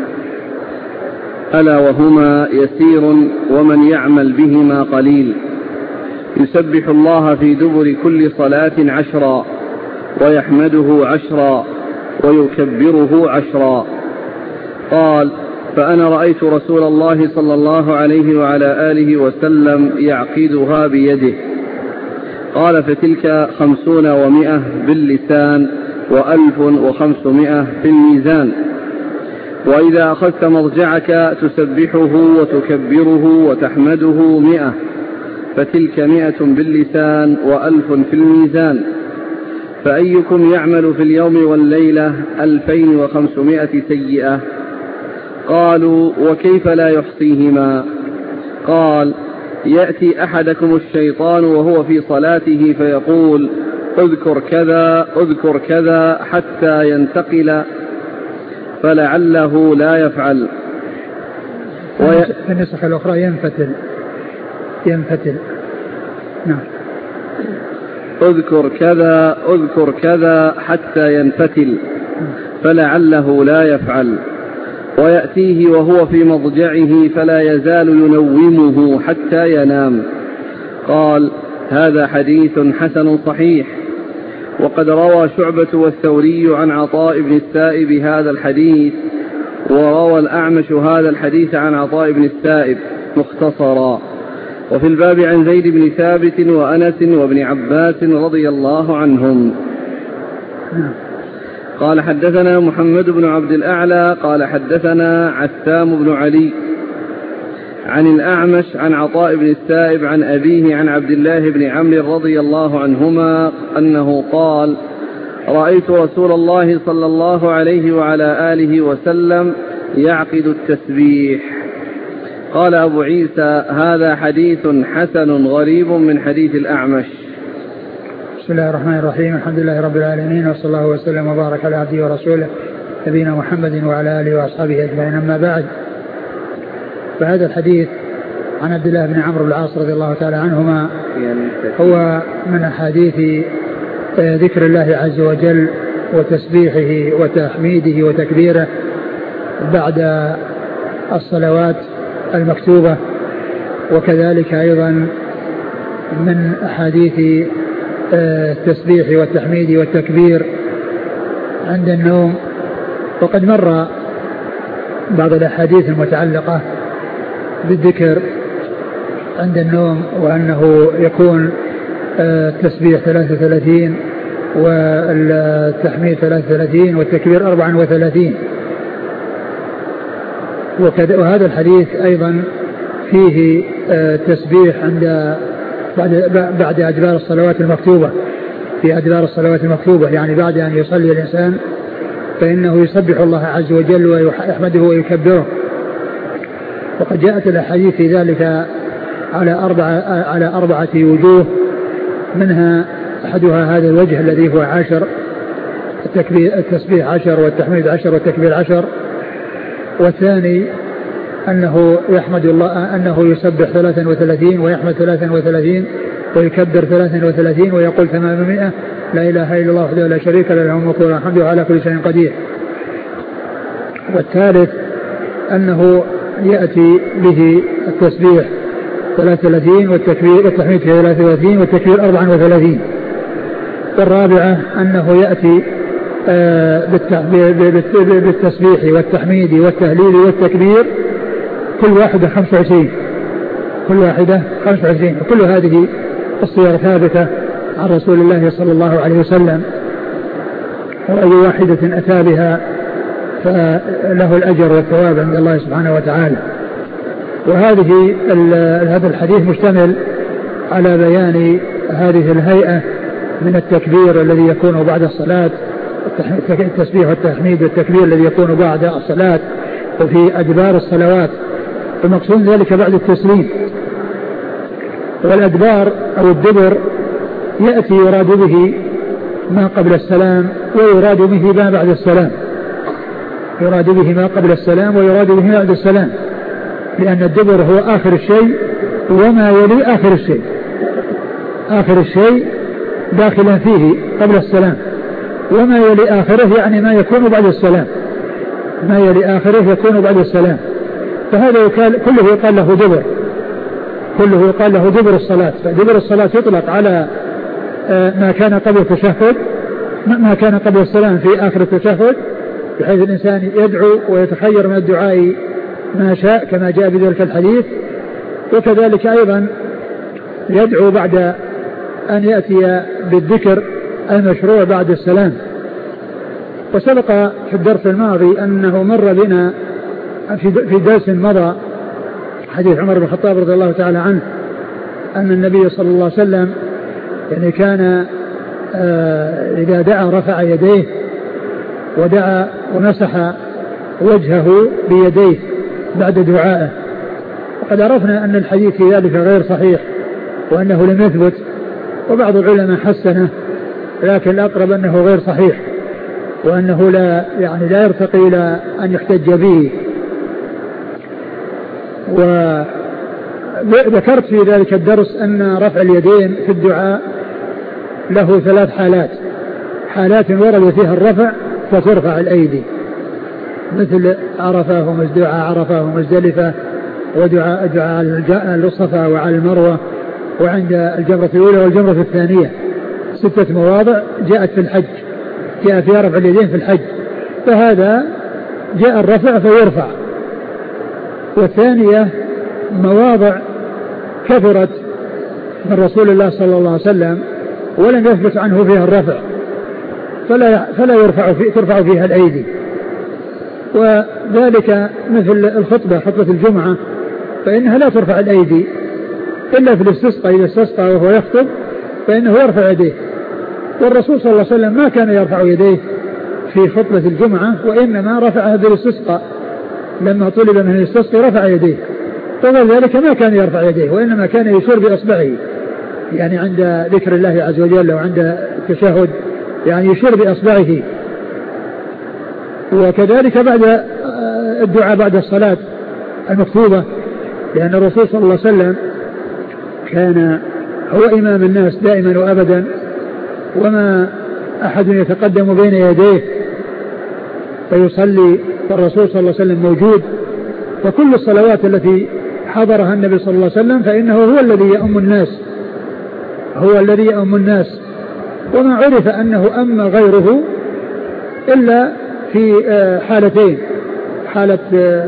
ألا وهما يسير ومن يعمل بهما قليل، يسبح الله في دبر كل صلاة 10 ويحمده 10 ويكبره 10. قال: فأنا رأيت رسول الله صلى الله عليه وعلى آله وسلم يعقدها بيده. قال: فتلك 50 و100 باللسان و1500 في الميزان. وإذا أخذت مضجعك تسبحه وتكبره وتحمده 100، فتلك 100 باللسان و1000 في الميزان. فأيكم يعمل في اليوم والليلة 2500 سيئة؟ قالوا: وكيف لا يحصيهما؟ قال: يأتي أحدكم الشيطان وهو في صلاته فيقول: اذكر كذا اذكر كذا حتى ينتقل، فلعله لا يفعل. في النسخة الأخرى ينفتل. نعم. اذكر كذا اذكر كذا حتى ينفتل، فلعله لا يفعل. ويأتيه وهو في مضجعه فلا يزال ينومه حتى ينام. قال: هذا حديث حسن صحيح. وقد روى شعبة والثوري عن عطاء بن السائب هذا الحديث، وروى الأعمش هذا الحديث عن عطاء بن السائب مختصرا. وفي الباب عن زيد بن ثابت وأنس وابن عباس رضي الله عنهم. قال: حدثنا محمد بن عبد الأعلى قال حدثنا عثام بن علي عن الأعمش عن عطاء بن السائب عن أبيه عن عبد الله بن عمرو رضي الله عنهما أنه قال: رأيت رسول الله صلى الله عليه وعلى آله وسلم يعقد التسبيح. قال أبو عيسى هذا حديث حسن غريب من حديث الأعمش. بسم الله الرحمن الرحيم. الحمد لله رب العالمين، وصلى الله وسلم وبارك على عبده ورسوله نبينا محمد وعلى آله وأصحابه أجمعين. أما بعد، فهذا الحديث عن عبد الله بن عمرو بن العاص رضي الله تعالى عنهما هو من أحاديث ذكر الله عز وجل وتسبيحه وتحميده وتكبيره بعد الصلوات المكتوبة، وكذلك أيضا من أحاديث التسبيح والتحميد والتكبير عند النوم. وقد مر بعض الأحاديث المتعلقة بالذكر عند النوم، وأنه يكون التسبيح 33 والتحميد 33 والتكبير 34. وهذا الحديث أيضا فيه تسبيح بعد أدبار الصلوات المكتوبة، في أدبار الصلوات المكتوبة، يعني بعد أن يصلي الإنسان فإنه يسبح الله عز وجل ويحمده ويكبره. وقد جاءت الأحاديث في ذلك على 4 وجوه، منها أحدها هذا الوجه الذي هو 10، التسبيح 10 والتحميد 10 والتكبير 10. والثاني أنه يحمد الله، أنه يسبح 33 ويحمد 33 ويكبر 33 ويقول 800 لا إله إلا الله وحده لا شريك له له الملك وله الحمد على كل شيء قدير. والثالث أنه يأتي به التسبيح 33 والتحميد 33 والتكبير 34. والرابعة أنه يأتي بالتسبيح والتحميد والتهليل والتكبير كل واحدة 25، كل واحدة 25. وكل هذه الصور ثابتة عن رسول الله صلى الله عليه وسلم، وأي واحدة أتى بها فله الأجر والثواب عند الله سبحانه وتعالى. هذا الحديث مشتمل على بيان هذه الهيئة من التكبير الذي يكون بعد الصلاة، التسبيح والتحميد والتكبير الذي يكون بعد الصلاة وفي أدبار الصلوات، ومقصود ذلك بعد التسليم. والأدبار أو الدبر يأتي يراد به ما قبل السلام ويراد به ما بعد السلام، يراد به ما قبل السلام ويراد به ما بعد السلام، لأن الدبر هو آخر الشيء وما يلي آخر الشيء، آخر الشيء داخلا فيه قبل السلام، وما يلي آخره يعني ما يكون بعد السلام، ما يلي آخره يكون بعد السلام. فهذا كله يقال له دبر، كله يقال له دبر الصلاة. فدبر الصلاة يطلق على ما كان قبل التشهد، ما كان قبل السلام في آخر التشهد، بحيث الإنسان يدعو ويتخير من الدعاء ما شاء كما جاء بذلك الحديث. وكذلك أيضا يدعو بعد أن يأتي بالذكر المشروع بعد السلام. وسبق في الدرس الماضي أنه مر بنا في درس مضى حديث عمر بن الخطاب رضي الله تعالى عنه أن النبي صلى الله عليه وسلم يعني كان إذا دعا رفع يديه ودعا ومسح وجهه بيديه بعد دعائه. وقد عرفنا أن الحديث في ذلك غير صحيح وأنه لم يثبت، وبعض العلماء حسنه، لكن الأقرب أنه غير صحيح وأنه لا يرتقي إلى أن يحتج به. وذكرت في ذلك الدرس أن رفع اليدين في الدعاء له 3 حالات، حالات ورد فيها الرفع فترفع الأيدي، مثل عرفة عرفة ومزدلفة ودعاء الصفا وعلى المروة وعند الجمرة الأولى والجمرة الثانية. 6 مواضع جاءت في الحج، جاء فيها رفع اليدين في الحج، فهذا جاء الرفع فيرفع. والثانية مواضع كثرت من رسول الله صلى الله عليه وسلم ولم يثبت عنه فيها الرفع فلا ترفع فيها الأيدي. وذلك مثل الخطبة، خطبة الجمعة، فإنها لا ترفع الأيدي إلا في الاستسقاء، إذا استسقى وهو يخطب فإنه يرفع يديه. والرسول صلى الله عليه وسلم ما كان يرفع يديه في خطبة الجمعة، وإنما رفعها بالاستسقاء، لما طلب منه الاستسقاء رفع يديه. وغير ذلك ما كان يرفع يديه، وإنما كان يشير بإصبعه يعني عند ذكر الله عز وجل وعند التشهد يعني يشير بإصبعه. وكذلك بعد الدعاء بعد الصلاة المكتوبة، لأن الرسول صلى الله عليه وسلم كان هو إمام الناس دائما وأبدا، وما أحد يتقدم بين يديه فيصلي والرسول صلى الله عليه وسلم موجود. وكل الصلوات التي حضرها النبي صلى الله عليه وسلم فإنه هو الذي يؤم الناس، وما عرف أنه أما غيره إلا في حالتين: حالة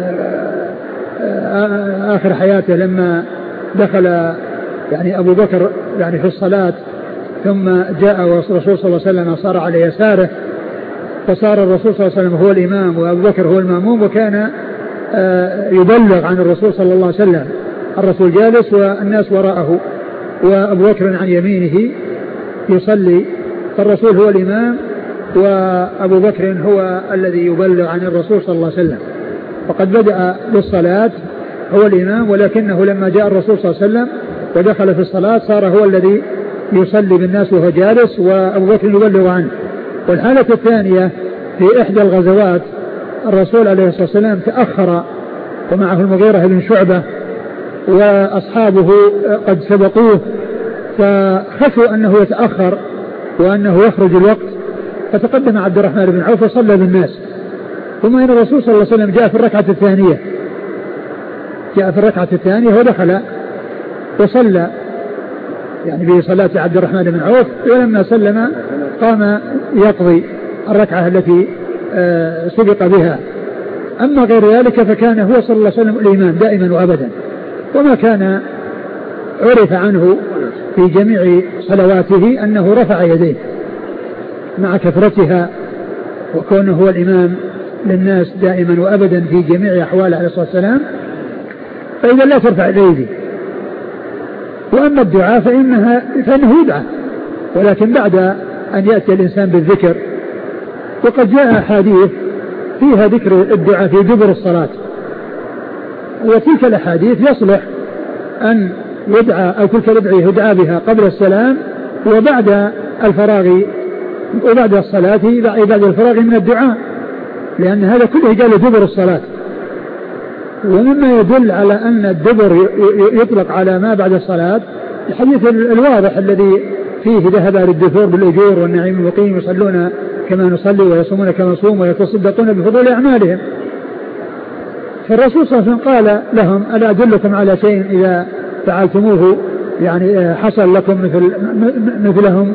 آخر حياته لما دخل يعني أبو بكر يعني في الصلاة، ثم جاء الرسول صلى الله عليه وسلم صار على يساره، فصار الرسول صلى الله عليه وسلم هو الإمام وأبو بكر هو المأموم، وكان يبلغ عن الرسول صلى الله عليه وسلم، الرسول جالس والناس وراءه وأبو بكر عن يمينه يصلي، فالرسول هو الإمام وأبو بكر هو الذي يبلغ عن الرسول صلى الله عليه وسلم. وقد بدأ بالصلاة هو الإمام، ولكنه لما جاء الرسول صلى الله عليه وسلم ودخل في الصلاة صار هو الذي يصلي بالناس وهو جالس وأبو بكر يبلغ عنه. والحالة الثانية في إحدى الغزوات الرسول عليه الصلاة والسلام تأخر ومعه المغيرة بن شعبة وأصحابه قد سبقوه، فخفوا أنه يتأخر وأنه يخرج الوقت، فتقدم عبد الرحمن بن عوف وصلى بالناس. ثم إن الرسول صلى الله عليه وسلم جاء في الركعة الثانية ودخل وصلى يعني بصلاة عبد الرحمن بن عوف، ولما سلم قام يقضي الركعة التي سبق بها. أما غير ذلك فكان هو صلى الله عليه وسلم الإمام دائما وأبدا، وما كان عرف عنه في جميع صلواته أنه رفع يديه مع كثرتها وكونه هو الإمام للناس دائما وأبدا في جميع أحواله عليه الصلاة والسلام، فإذا لا ترفع الأيدي. وأما الدعاء فإنه يدعى، ولكن بعد أن يأتي الإنسان بالذكر. وقد جاء أحاديث فيها ذكر الدعاء في دبر الصلاة، وتلك الأحاديث يصلح أن يدعى أو تلك الأدعية يدعى بها قبل السلام وبعد الفراغ وبعد الصلاة بعد الفراغ من الدعاء، لأن هذا كله جاء دبر الصلاة. ومما يدل على أن الدبر يطلق على ما بعد الصلاة الحديث الواضح الذي فيه ذهب للدثور بالأجور والنعيم المقيم، يصلون كما نصلي ويصومون كما نصوم ويتصدقون بفضول أعمالهم. فالرسول صلى الله عليه وسلم قال لهم: ألا أدلكم على شيء إذا فعلتموه يعني حصل لكم مثلهم؟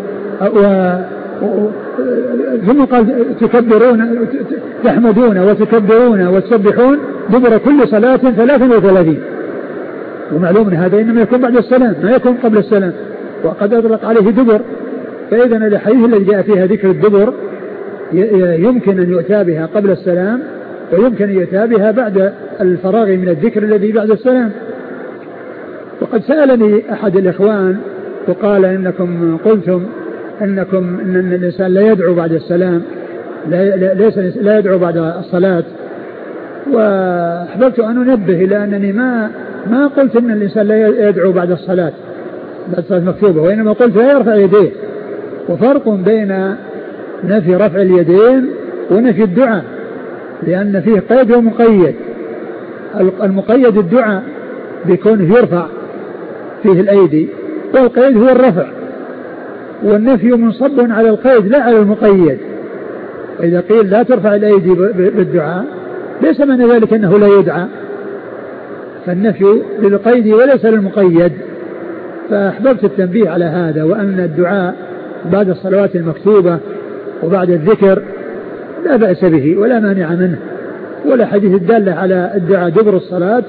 ثم قال: تحمدون وتكبرون وتسبحون دبر كل صلاة 33. ومعلوم أن هذا إنما يكون بعد السلام ما يكون قبل السلام، وقد أطلق عليه دبر. فإذا الحديث الذي جاء فيها ذكر الدبر يمكن أن يؤتى بها قبل السلام، ويمكن أن يؤتى بها بعد الفراغ من الذكر الذي بعد السلام. وقد سألني أحد الإخوان وقال: إنكم قلتم إن الإنسان لا يدعو بعد السلام، لا يدعو بعد الصلاة. وأحببت أن أنبه إلى أنني ما قلت إن الإنسان لا يدعو بعد الصلاة المكتوبة، وإنما قلت لا يرفع يديه. وفرق بين نفي رفع اليدين ونفي الدعاء، لأن فيه قيد ومقيد. المقيد الدعاء بيكونه يرفع فيه الأيدي، والقيد هو الرفع، والنفي منصب على القيد لا على المقيد. إذا قيل لا ترفع الأيدي بالدعاء ليس معنى ذلك أنه لا يدعى، فالنفي للقيد وليس للمقيد. فأحببت التنبيه على هذا، وأن الدعاء بعد الصلوات المكتوبة وبعد الذكر لا بأس به ولا مانع منه، ولا حديث الدالة على الدعاء دبر الصلاة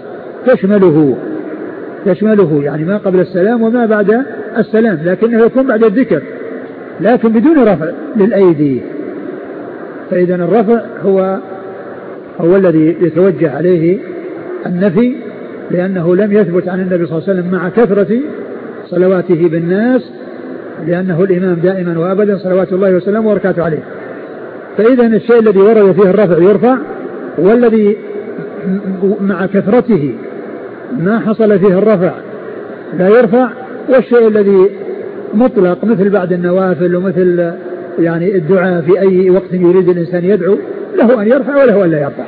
تشمله يعني ما قبل السلام وما بعد السلام، لكنه يكون بعد الذكر لكن بدون رفع للأيدي. فإذا الرفع هو الذي يتوجه عليه النفي، لأنه لم يثبت عن النبي صلى الله عليه وسلم مع كثرة صلواته بالناس، لأنه الإمام دائما وأبدا صلوات الله وسلامه وبركاته عليه. فإذا الشيء الذي ورد فيه الرفع يرفع، والذي مع كثرته ما حصل فيه الرفع لا يرفع، والشيء الذي مطلق مثل بعد النوافل ومثل يعني الدعاء في أي وقت يريد الإنسان يدعو له أن يرفع وله أن لا يرفع.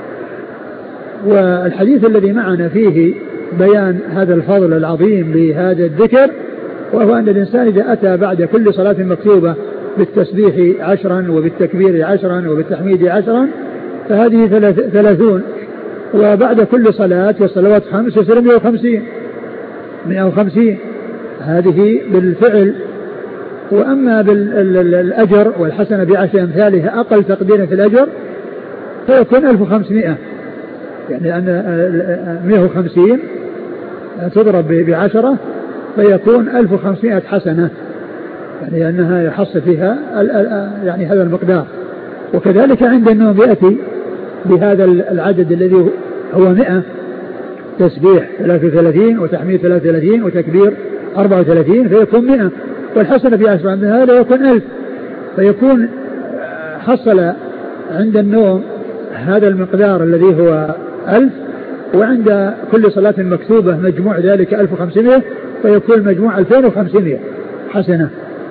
والحديث الذي معنا فيه بيان هذا الفضل العظيم لهذا الذكر، وهو أن الإنسان إذا أتى بعد كل صلاة مكتوبة بالتسبيح 10 وبالتكبير 10 وبالتحميد 10 فهذه 30، وبعد كل صلاة والصلوات 5 يصير 150 هذه بالفعل. وأما بالأجر والحسنة ب10 أمثالها أقل تقدير في الأجر فيكون 1500، يعني أن 150 تضرب ب10 فيكون 1500 حسنة، يعني أنها يحصل فيها يعني هذا المقدار. وكذلك عند النوم يأتي بهذا العدد الذي هو 100، تسبيح 33 وتحميد 33 وتكبير 34 فيكون 100، والحسنة في 10 هذا يكون 1000، فيكون حصل عند النوم هذا المقدار الذي هو 1000، وعند كل صلاة مكتوبة مجموع ذلك 1500 فيكون مجموع 2500 حسنة.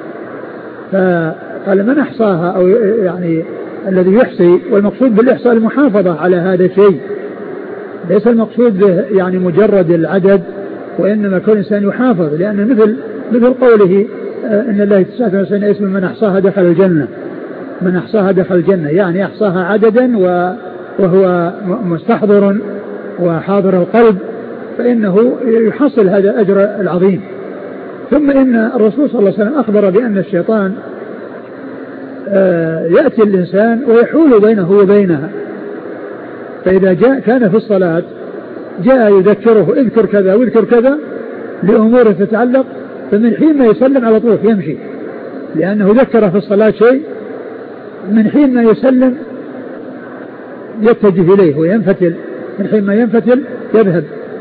فقال من أحصاها أو يعني الذي يحصي، والمقصود بالإحصاء المحافظة على هذا الشيء، ليس المقصود به يعني مجرد العدد، وإنما كل إنسان يحافظ، لأن مثل قوله إن الله 99 اسم من أحصاها دخل الجنة، من أحصاها دخل الجنة، يعني أحصاها عددا وهو مستحضر وحاضر القلب فإنه يحصل هذا الأجر العظيم. ثم إن الرسول صلى الله عليه وسلم أخبر بأن الشيطان يأتي الإنسان ويحول بينه وبينها، فإذا كان في الصلاة جاء يذكره اذكر كذا واذكر كذا لأمور تتعلق، فمن حين ما يسلم على طول يمشي، لأنه ذكر في الصلاة شيء، من حين ما يسلم يتجه إليه وينفتل، من حين ما ينفتل يذهب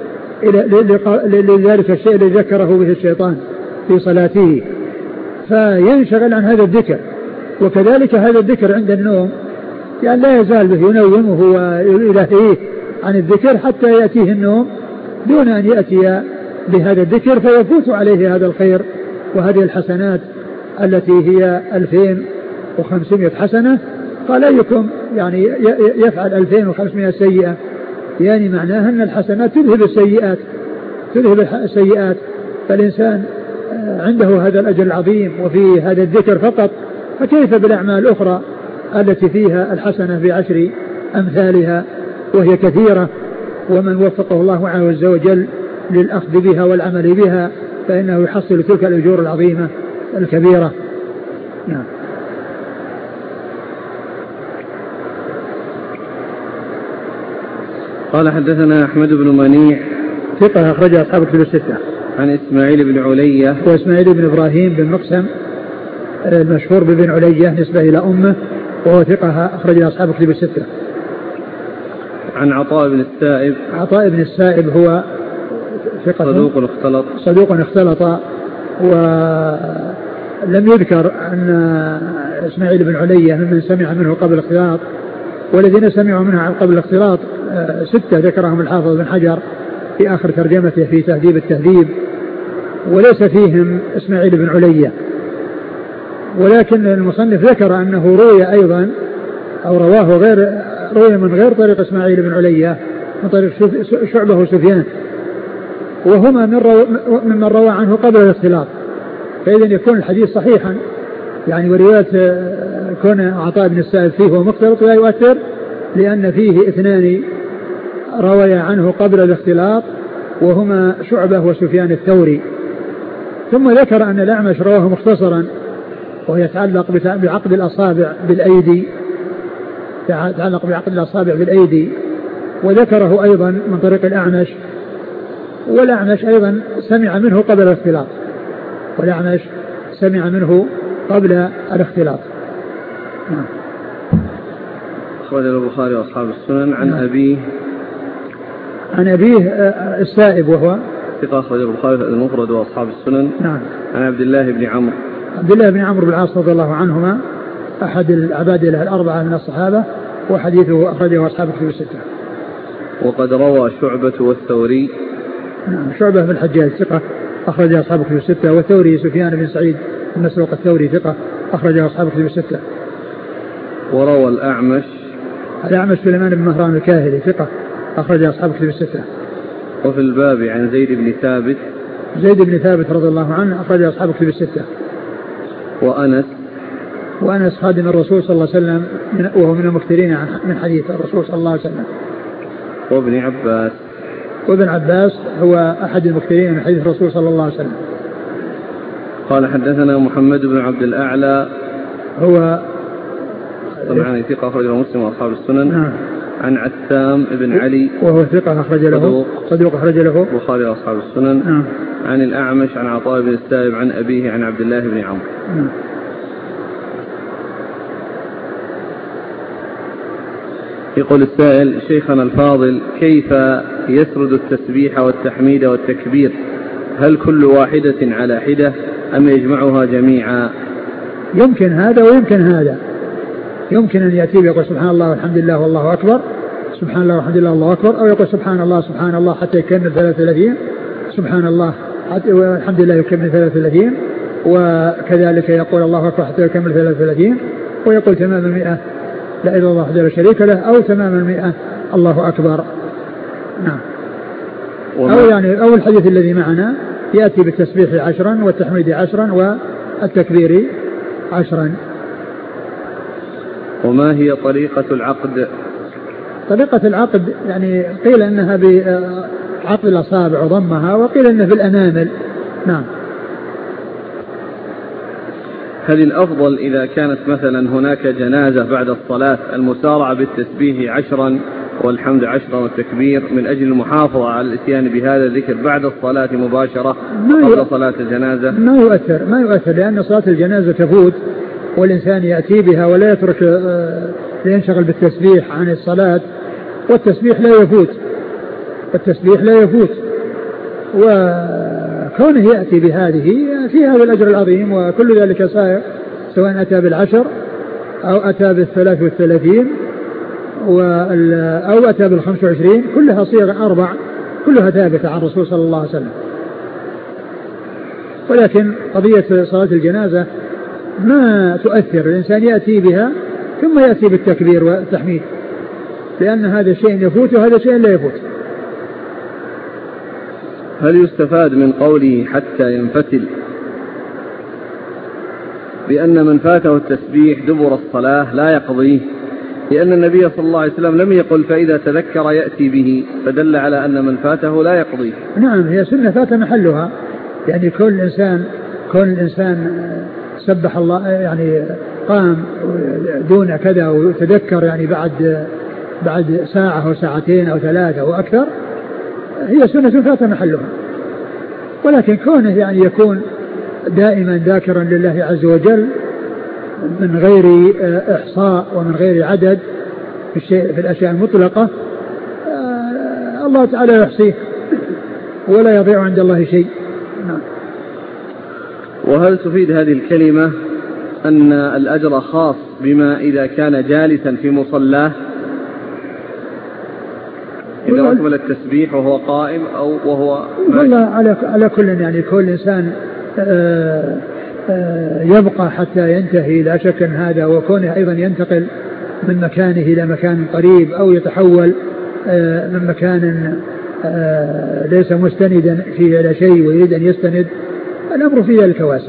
لذلك الشيء الذي ذكره به الشيطان في صلاته، فينشغل عن هذا الذكر. وكذلك هذا الذكر عند النوم يعني لا يزال به ينومه ويلهيه عن الذكر حتى يأتيه النوم دون أن يأتي بهذا الذكر فيفوت عليه هذا الخير وهذه الحسنات التي هي 2500 حسنة. قال أيكم يعني يفعل 2500 سيئة، يعني معناها أن الحسنات تذهب السيئات، فالإنسان عنده هذا الأجر العظيم وفي هذا الذكر فقط، فكيف بالأعمال الأخرى التي فيها الحسنة ب10 أمثالها وهي كثيرة، ومن وفقه الله عز وجل للأخذ بها والعمل بها فإنه يحصل تلك الأجور العظيمة الكبيرة. نعم. قال حدثنا أحمد بن منيع ثقة أخرج أصحاب الكتب الستة. عن إسماعيل بن علية وإسماعيل بن إبراهيم بن مقسم المشهور ببن علية نسبة إلى أمه، وهو ثقة أخرج أصحاب الكتب الستة. عن عطاء بن السائب. عطاء بن السائب هو ثقة صدوق اختلط، ولم يذكر أن إسماعيل بن علية ممن سمع منه قبل الاختلاط، والذين سمعوا منه قبل الاختلاط 6 ذكرهم الحافظ بن حجر في آخر ترجمته في تهذيب التهذيب، وليس فيهم إسماعيل بن علية. ولكن المصنف ذكر أنه روي أيضا أو روي من غير طريق إسماعيل بن علية، من طريق شعبة وسفيان، وهما ممن روى عنه قبل الاختلاط، فإذا يكون الحديث صحيحا، يعني ورواية كون عطاء بن السائب فيه ومختلط لا يؤثر، لأن فيه 2 روي عنه قبل الاختلاط وهما شعبة وسفيان الثوري. ثم ذكر أن الأعمش رواه مختصرا وهو يتعلق بعقد الأصابع بالأيدي، وذكره أيضا من طريق الأعمش، والأعمش أيضا سمع منه قبل الاختلاط. أخرج البخاري وأصحاب السنن. عن أبيه السائب وهو ثقة أخرج البخاري المفرد وأصحاب السنن. نعم. عن عبد الله بن عمرو بن العاص رضي الله عنهما أحد العبادلة الأربعة من الصحابة، وحديثه أخرجه أصحاب الكتب الستة. وقد روى شعبة والثوري نعم. شعبة بن الحجاج ثقة أخرج أصحاب كتب الستة. والثوري سفيان بن سعيد بن مسروق الثوري ثقة أخرج أصحاب كتب الستة. وروى الأعمش سليمان بن مهران الكاهلي ثقة أخرج أصحاب كتب الستة. وفي الباب عن زيد بن ثابت رضي الله عنه أخرج أصحاب كتب الستة. وأنس خادم الرسول صلى الله عليه وسلم وهو من المكثرين من حديث الرسول صلى الله عليه وسلم. وابن عباس هو أحد المكثرين من حديث الرسول صلى الله عليه وسلم. قال حدثنا محمد بن عبد الأعلى هو طبعا ثقة أخرج له مسلم وأصحاب السنن. عن عثام بن علي وهو ثقة أخرج له صدوق أخرج له البخاري وأصحاب السنن. عن الأعمش عن عطاء بن السائب عن أبيه عن عبد الله بن عمرو. يقول السائل: شيخنا الفاضل، كيف يسرد التسبيح والتحميد والتكبير؟ هل كل واحدة على حدة أم يجمعها جميعا؟ يمكن هذا ويمكن هذا. يمكن أن يأتي ويقول سبحان الله والحمد لله والله أكبر، سبحان الله والحمد لله والله أكبر، أو يقول سبحان الله حتى يكمل 33، سبحان الله والحمد لله يكمل 33، وكذلك يقول الله أكبر حتى يكمل 33، ويقول تمام 100 لا إله إلا الله وحده لا شريك له، أو تمام 100 الله أكبر. نعم. أو الحديث الذي معنا يأتي بالتسبيح 10 والتحميد 10 والتكبير 10. وما هي طريقة العقد؟ طريقة العقد يعني قيل أنها بعقد الأصابع وضمها، وقيل أنها بالأنامل. نعم. هل الأفضل إذا كانت مثلا هناك جنازة بعد الصلاة المسارعة بالتسبيح 10 والحمد 10 والتكبير من أجل المحافظة على الاتيان بهذا الذكر بعد الصلاة مباشرة قبل صلاة الجنازة؟ ما يؤثر لأن صلاة الجنازة تفوت والإنسان يأتي بها ولا يترك لينشغل بالتسبيح عن الصلاة، والتسبيح لا يفوت، وكونه يأتي بهذه في هذا الأجر العظيم، وكل ذلك سائر سواء أتى بال10 أو أتى بال33 أو أتى بال25، كلها صيغ 4 كلها ثابتة عن الرسول صلى الله عليه وسلم. ولكن قضية صلاة الجنازة ما تؤثر، الإنسان يأتي بها ثم يأتي بالتكبير والتحميد، لأن هذا شيء يفوت وهذا شيء لا يفوت. هل يستفاد من قوله حتى ينفتل بأن من فاته التسبيح دبر الصلاة لا يقضيه، لأن النبي صلى الله عليه وسلم لم يقل فإذا تذكر يأتي به، فدل على أن من فاته لا يقضيه؟ نعم، هي سنة فات محلها، يعني كل إنسان سبح الله يعني قام دون كذا وتذكر يعني بعد ساعة أو ساعتين أو 3 أو أكثر، هي سنة فات محلها. ولكن كونه يعني يكون دائما ذاكرا لله عز وجل من غير إحصاء ومن غير عدد في الأشياء المطلقة، الله تعالى يحصيه ولا يضيع عند الله شيء. نعم. وهل تفيد هذه الكلمة أن الأجر خاص بما إذا كان جالسا في مصلاه، إذا أكمل التسبيح وهو قائم أو وهو والله على كل يعني كل إنسان يبقى حتى ينتهي، لا شك أن هذا، وكونه أيضا ينتقل من مكانه إلى مكان قريب أو يتحول من مكان ليس مستندا فيه إلى شيء ويريد أن يستند، الأمر في ذلك واسع.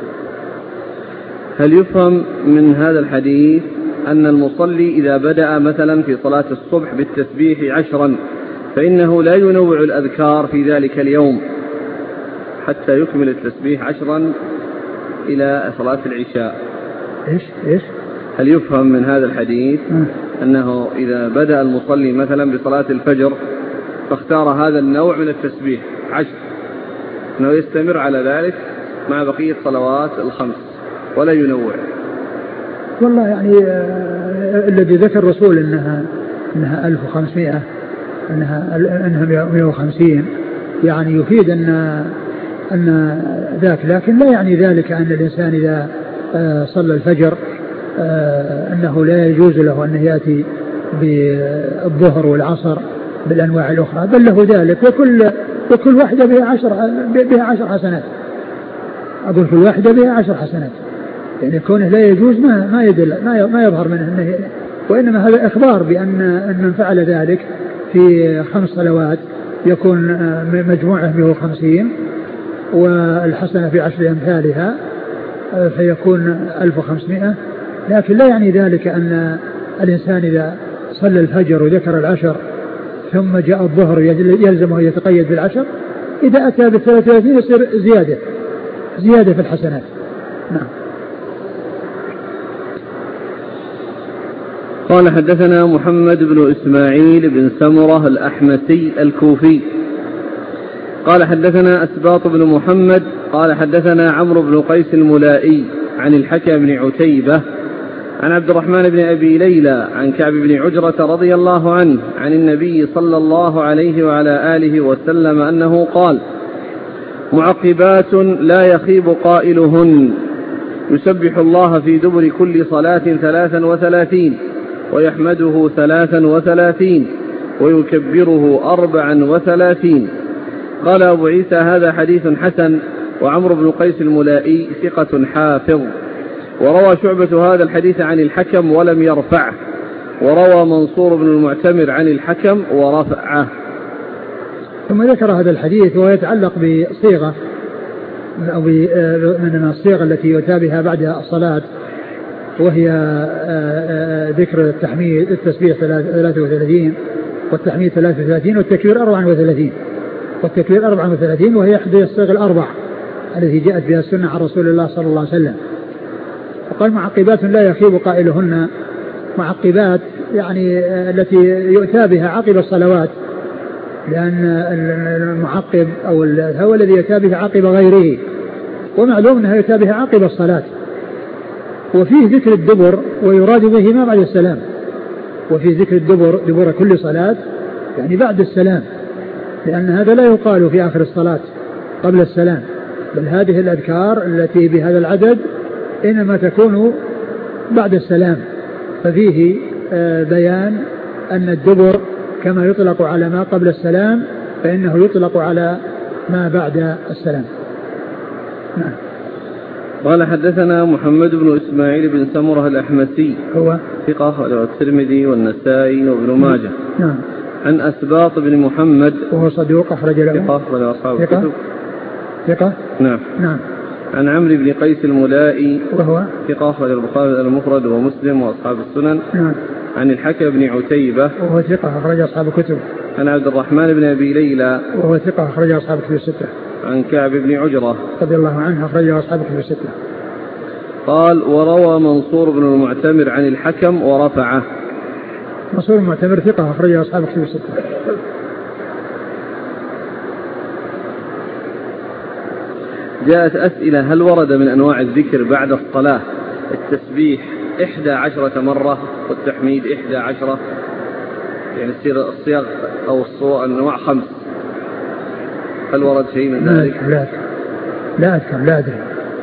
هل يفهم من هذا الحديث أن المصلي إذا بدأ مثلا في صلاة الصبح بالتسبيح 10 فإنه لا ينوع الأذكار في ذلك اليوم حتى يكمل التسبيح 10 إلى صلاة العشاء؟ إيش؟ هل يفهم من هذا الحديث أنه إذا بدأ المصلي مثلا بصلاة الفجر فاختار هذا النوع من التسبيح 10 أنه يستمر على ذلك مع بقية صلوات الخمس ولا ينوع؟ والله يعني الذي ذكر الرسول إنها 1500 أنها 150 يعني يفيد أن ذاك، لكن لا يعني ذلك أن الإنسان إذا صلى الفجر أنه لا يجوز له أن يأتي بالظهر والعصر بالأنواع الأخرى، بل له ذلك، وكل واحدة بها 10 حسنات. أقول كل واحدة بها 10 حسنات، يعني كونه لا يجوز ما يدل ما يظهر منه أنه، وإنما هذا إخبار بأن من فعل ذلك في 5 صلوات يكون مجموعه 150 والحسنة في 10 أمثالها فيكون 1500. لكن لا يعني ذلك أن الإنسان إذا صلى الفجر وذكر العشر ثم جاء الظهر يلزمه يتقيد بالعشر، إذا أتى بال33 يصير زيادة في الحسنات. نعم. قال حدثنا محمد بن إسماعيل بن سمرة الأحمسي الكوفي قال حدثنا أسباط بن محمد قال حدثنا عمرو بن قيس الملائي عن الحكم بن عتيبة عن عبد الرحمن بن أبي ليلى عن كعب بن عجرة رضي الله عنه عن النبي صلى الله عليه وعلى آله وسلم أنه قال: معقبات لا يخيب قائلهن يسبح الله في دبر كل صلاة 33 ويحمده 33 ويكبره 34. قال أبو عيسى: هذا حديث حسن. وعمرو بن قيس الملائي ثقة حافظ. وروى شعبة هذا الحديث عن الحكم ولم يرفعه، وروى منصور بن المعتمر عن الحكم ورفعه. ثم ذكر هذا الحديث وهو يتعلق بصيغة أو من الصيغ التي يؤتى بها بعد الصلاة، وهي ذكر التسبيح 33 والتحميد 33 والتكبير 34 وهي إحدى الصيغ الأربع التي جاءت بها السنة عن رسول الله صلى الله عليه وسلم. وقال: معقبات لا يخيب قائلهن. معقبات يعني التي يؤتى بها عقب الصلوات، لأن المعقب أو هو الذي يؤتى بها عقب غيره، ومعلوم أنها يؤتى بها عقب الصلاة. وفيه ذكر الدبر ويراد به ما بعد السلام، وفيه ذكر الدبر دبر كل صلاة يعني بعد السلام، لأن هذا لا يقال في آخر الصلاة قبل السلام، بل هذه الأذكار التي بهذا العدد إنما تكون بعد السلام. ففيه بيان أن الدبر كما يطلق على ما قبل السلام فإنه يطلق على ما بعد السلام. نعم. قال حدثنا محمد بن إسماعيل بن سمرة الأحمسي هو ثقة الترمذي والنسائي وابن ماجه. نعم. عن أسباط بن محمد وهو صدوق أخرج له ثقة ولا أصحاب الكتب. ثقة. نعم. نعم. عن عمرو بن قيس الملائي وهو ثقة والبخاري المفرد ومسلم وأصحاب السنن. نعم. عن الحكم بن عتيبة وهو ثقة أخرج أصحاب الكتب. عن عبد الرحمن بن أبي ليلى وهو ثقة أخرج أصحاب الكتب الستة. عن كعب بن عجرة رضي الله عنه أخرج أصحاب الكتب الستة. قال: وروى منصور بن المعتمر عن الحكم ورفعه. منصور المعتمر ثقة أخرج أصحاب الكتب الستة. جاءت أسئلة: هل ورد من أنواع الذكر بعد الصلاة التسبيح 11 مرة والتحميد 11؟ يعني الصيغ أو الصور أنواع 5. هل ورد شيء من ذلك؟ لا أذكر، لا أدري.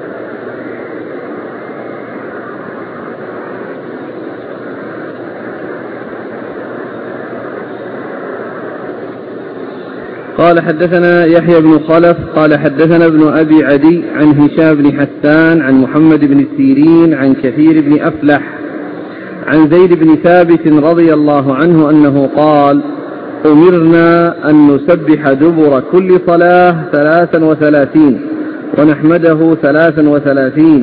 قال حدثنا يحيى بن خلف قال حدثنا ابن أبي عدي عن هشام بن حسان عن محمد بن سيرين عن كثير بن أفلح عن زيد بن ثابت رضي الله عنه أنه قال: أمرنا أن نسبح دبر كل صلاة 33 ونحمده 33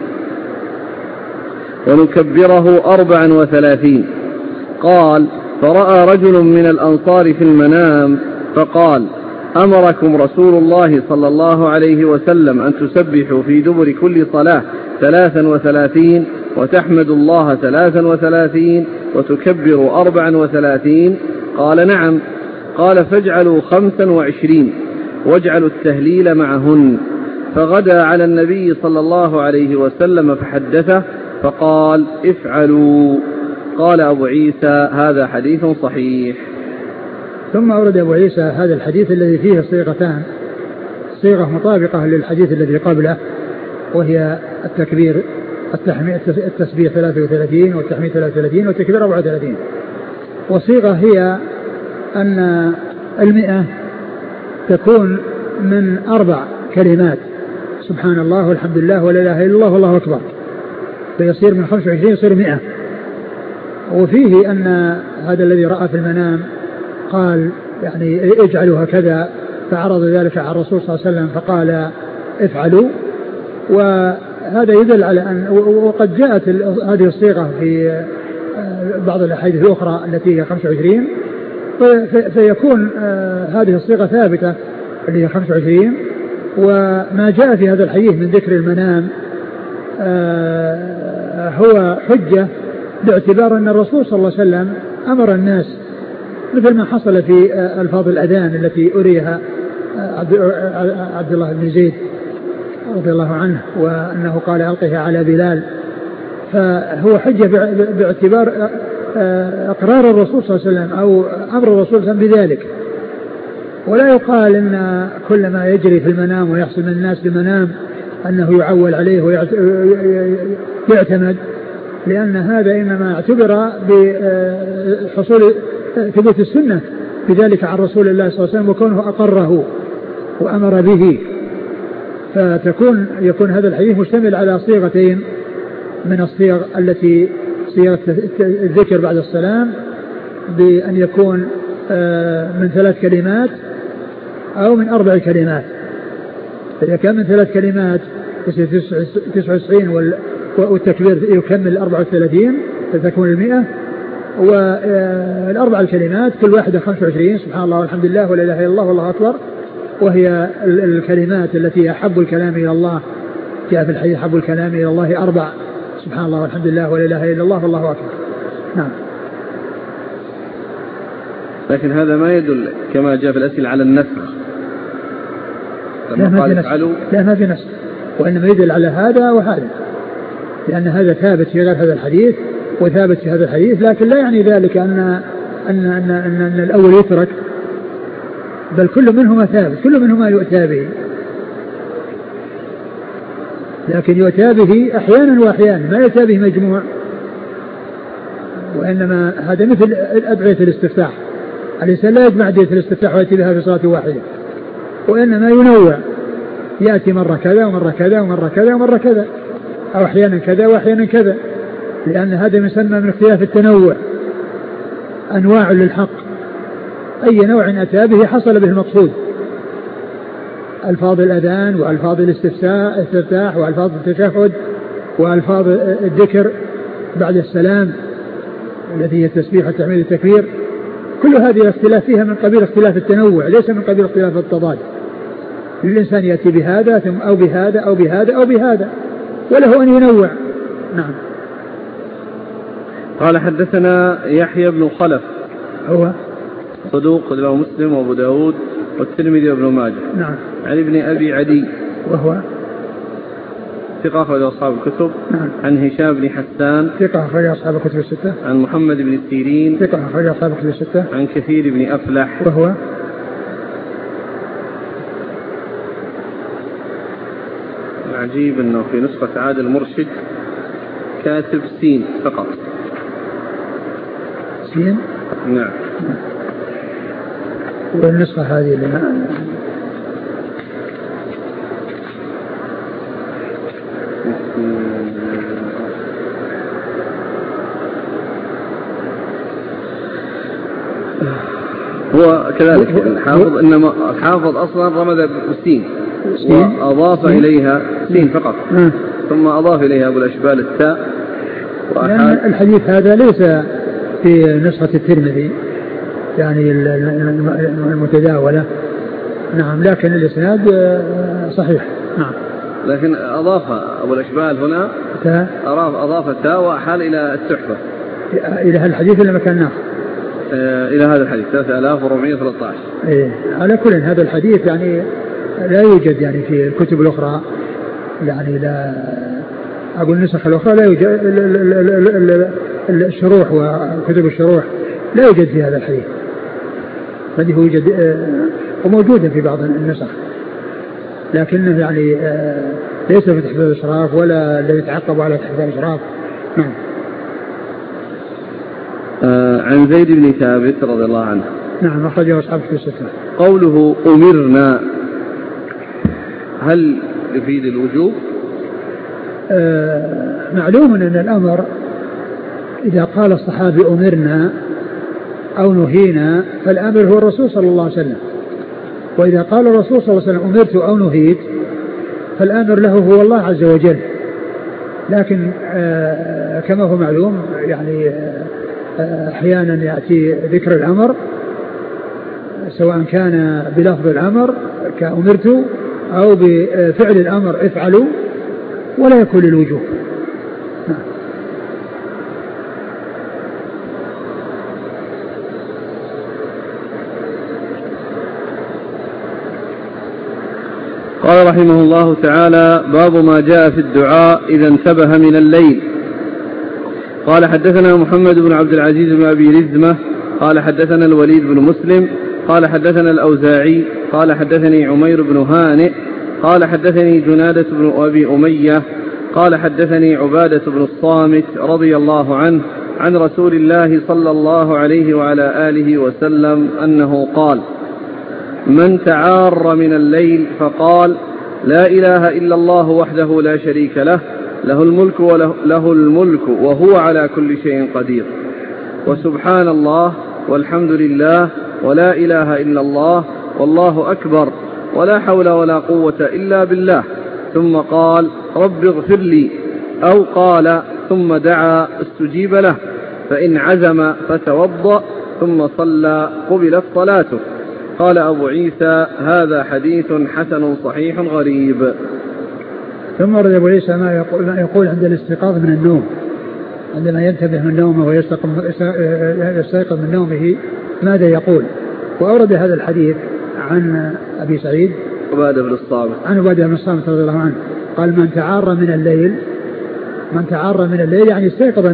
ونكبره 34. قال: فرأى رجل من الأنصار في المنام فقال: أمركم رسول الله صلى الله عليه وسلم أن تسبحوا في دبر كل صلاة 33 وتحمدوا الله 33 وتكبروا 34. قال: نعم. قال: فاجعلوا 25 واجعلوا التهليل معهن. فغدا على النبي صلى الله عليه وسلم فحدثه فقال: افعلوا. قال أبو عيسى: هذا حديث صحيح. ثم أورد أبو عيسى هذا الحديث الذي فيه صيغتان، صيغة مطابقة للحديث الذي قبله، وهي التكبير التسبيح 33 والتحميد 33 والتكبير 34. والصيغة هي أن 100 تكون من 4 كلمات: سبحان الله والحمد لله ولا إله إلا الله والله أكبر، فيصير من 25 يصير 100. وفيه أن هذا الذي رأى في المنام قال يعني اجعلوا هكذا، فعرض ذلك على الرسول صلى الله عليه وسلم فقال افعلوا. وهذا يدل على أن وقد جاءت هذه الصيغة في بعض الأحاديث الأخرى التي هي 25، فيكون هذه الصيغة ثابتة اللي هي 25. وما جاء في هذا الحديث من ذكر المنام هو حجة باعتبار أن الرسول صلى الله عليه وسلم أمر الناس مثل ما حصل في ألفاظ الأذان التي أريها عبد الله بن زيد رضي الله عنه، وأنه قال ألقها على بلال، فهو حجة باعتبار إقرار الرسول صلى الله عليه وسلم أو أمر الرسول صلى الله عليه وسلم بذلك. ولا يقال إن كل ما يجري في المنام ويحصل من الناس بمنام أنه يعول عليه ويعتمد، لأن هذا إنما اعتبر بحصول ثبوت السنة بذلك عن رسول الله صلى الله عليه وسلم وكونه أقره وأمر به. يكون هذا الحديث مشتمل على صيغتين من الصيغ التي صيغة الذكر بعد السلام، بأن يكون من 3 كلمات أو من 4 كلمات. فإذا كان من 3 كلمات يصير 99 والتكبير يكمل 34 فتكون 100. والأربع الكلمات كل واحدة 25: سبحان الله والحمد لله ولا إله إلا الله والله أكبر، وهي الكلمات التي أحب الكلام إلى الله. جاء في الحديث أحب الكلام إلى الله 4: سبحان الله والحمد لله ولا إله إلا الله والله أكبر. نعم. لكن هذا ما يدل كما جاء في الأسئلة على النسخ. لا ما في نسخ، وإنما يدل على هذا وهذا، لأن هذا ثابت في غير هذا الحديث وثابت في هذا الحديث، لكن لا يعني ذلك أن الأول يترك، بل كل منهما ثابت، كل منهما يؤتى به، لكن يؤتى به أحيانا وأحيانا، ما يؤتى به مجموع. وإنما هذا مثل أدعية الاستفتاح، الإنسان لا يجمع أدعية الاستفتاح ويأتي بها في صلاة واحدة، وإنما ينوع، يأتي مرة كذا ومرة كذا ومرة كذا ومرة كذا، أو أحيانا كذا وأحيانا كذا، لأن هذا يسمى من اختلاف التنوع، أنواع للحق، أي نوع أتى به حصل به المقصود. ألفاظ الأذان وألفاظ الاستفتاح وألفاظ التشهد وألفاظ الذكر بعد السلام الذي هي التسبيح والتحميد والتكبير، كل هذه الاختلاف فيها من قبيل اختلاف التنوع، ليس من قبيل اختلاف التضاد. الإنسان يأتي بهذا ثم أو بهذا أو بهذا أو بهذا، وله أن ينوع. نعم. قال حدثنا يحيى بن خلف، هو صدوق له مسلم وابو داود والترمذي وابن ماجه. نعم. عن ابن أبي عدي وهو ثقة أخرج أصحاب الكتب. نعم. عن هشام بن حسان ثقة أخرج أصحاب الكتب الستة. عن محمد بن سيرين ثقة أخرج أصحاب الكتب الستة. عن كثير بن أفلح وهو العجيب أنه في نسخة عاد المرشد كاتب سين فقط. سين؟ نعم. والنسخة هذه اللي هو كذلك الحافظ، إنما الحافظ أصلا رمز بالسين وأضاف إليها سين فقط، ثم أضاف إليها أبو الأشبال التاء. لأن الحديث هذا ليس في نسخة الترمذي يعني المتداولة. نعم. لكن الإسناد صحيح. نعم. لكن أضاف أبو الأشبال هنا أضاف التاء وأحال إلى التحفة، إلى هذا الحديث اللي مكان ناخر إلى هذا الحديث 3413. إيه. على كل هذا الحديث يعني لا يوجد يعني في الكتب الأخرى، يعني لا أقول النسخ الأخرى لا يوجد، الشروح وكتب الشروح لا يوجد في هذا الحديث، هذه يوجد وموجودة في بعض النسخ، لكنه يعني ليس في تحفيظ الإشراف ولا الذي يتعقب على تحفيظ الإشراف. نعم. عن زيد بن ثابت رضي الله عنه نعم أخرجه أصحاب في الستة. قوله أمرنا هل يفيد الوجوب؟ معلوم أن الأمر إذا قال الصحابي أمرنا أو نهينا فالأمر هو الرسول صلى الله عليه وسلم، وإذا قال الرسول صلى الله عليه وسلم أمرت أو نهيت فالأمر له هو الله عز وجل. لكن كما هو معلوم يعني أحيانا يأتي ذكر الأمر سواء كان بلفظ الأمر كأمرت أو بفعل الأمر افعلوا ولا يكون للوجوب. قال رحمه الله تعالى: باب ما جاء في الدعاء إذا انتبه من الليل. قال: حدثنا محمد بن عبد العزيز بن أبي رزمة قال حدثنا الوليد بن مسلم قال حدثنا الأوزاعي قال حدثني عمير بن هانئ قال حدثني جنادة بن أبي أمية قال حدثني عبادة بن الصامت رضي الله عنه عن رسول الله صلى الله عليه وعلى آله وسلم أنه قال: من تعار من الليل فقال: لا إله إلا الله وحده لا شريك له، له الملك وهو على كل شيء قدير، وسبحان الله والحمد لله ولا إله إلا الله والله أكبر ولا حول ولا قوة إلا بالله، ثم قال: رب اغفر لي، أو قال ثم دعا استجيب له، فإن عزم فتوضأ ثم صلى قبلت صلاته. قال أبو عيسى: هذا حديث حسن صحيح غريب. ثم ورد أبو عيسى ما يقول عند الاستيقاظ من النوم، عندما ينتبه من نومه ويستيقظ من نومه ماذا يقول. وأورد هذا الحديث عن أبي سعيد عبادة بن الصامت عن عبادة بن الصامت رضي الله عنه قال: من تعار من الليل يعني استيقظ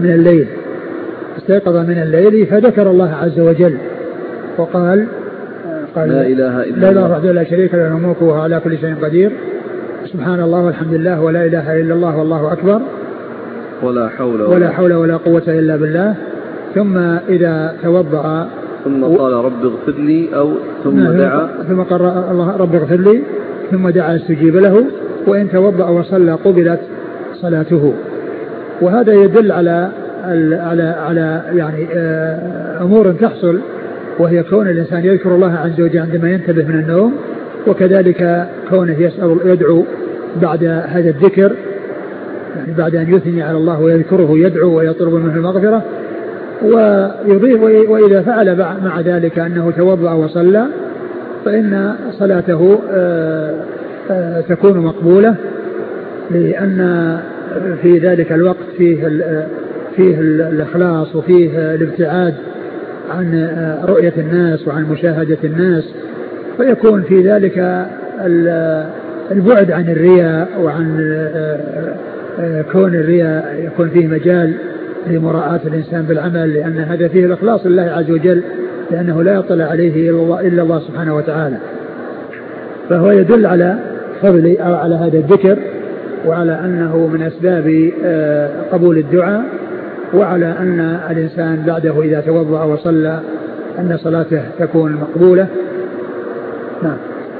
من الليل فذكر الله عز وجل وقال لا إله إلا الله وحده لا شريك له، الملك وهو على كل شيء قدير، سبحان الله والحمد لله ولا إله إلا الله والله أكبر ولا حول ولا قوة إلا بالله، ثم إذا توضأ ثم قال رب اغفر لي، أو ثم قال الله رب اغفر لي ثم دعا استجيب له، وإن توضأ وصلى قبلت صلاته. وهذا يدل على يعني أمور تحصل، وهي كون الإنسان يذكر الله عز وجل عندما ينتبه من النوم، وكذلك كونه يدعو بعد هذا الذكر، يعني بعد أن يثني على الله ويذكره يدعو ويطلب منه المغفرة، ويضيف وإذا فعل مع ذلك أنه توضأ وصلى فإن صلاته تكون مقبولة، لأن في ذلك الوقت فيه الإخلاص وفيه الابتعاد عن رؤية الناس وعن مشاهدة الناس، فيكون في ذلك البعد عن الرياء، وعن كون الرياء يكون فيه مجال لمراعاة الإنسان بالعمل، لأن هذا فيه الإخلاص لله عز وجل، لأنه لا يطلع عليه إلا الله سبحانه وتعالى. فهو يدل على فضل أو على هذا الذكر، وعلى أنه من أسباب قبول الدعاء، وعلى أن الإنسان بعده إذا توضأ وصلى أن صلاته تكون مقبولة. نعم.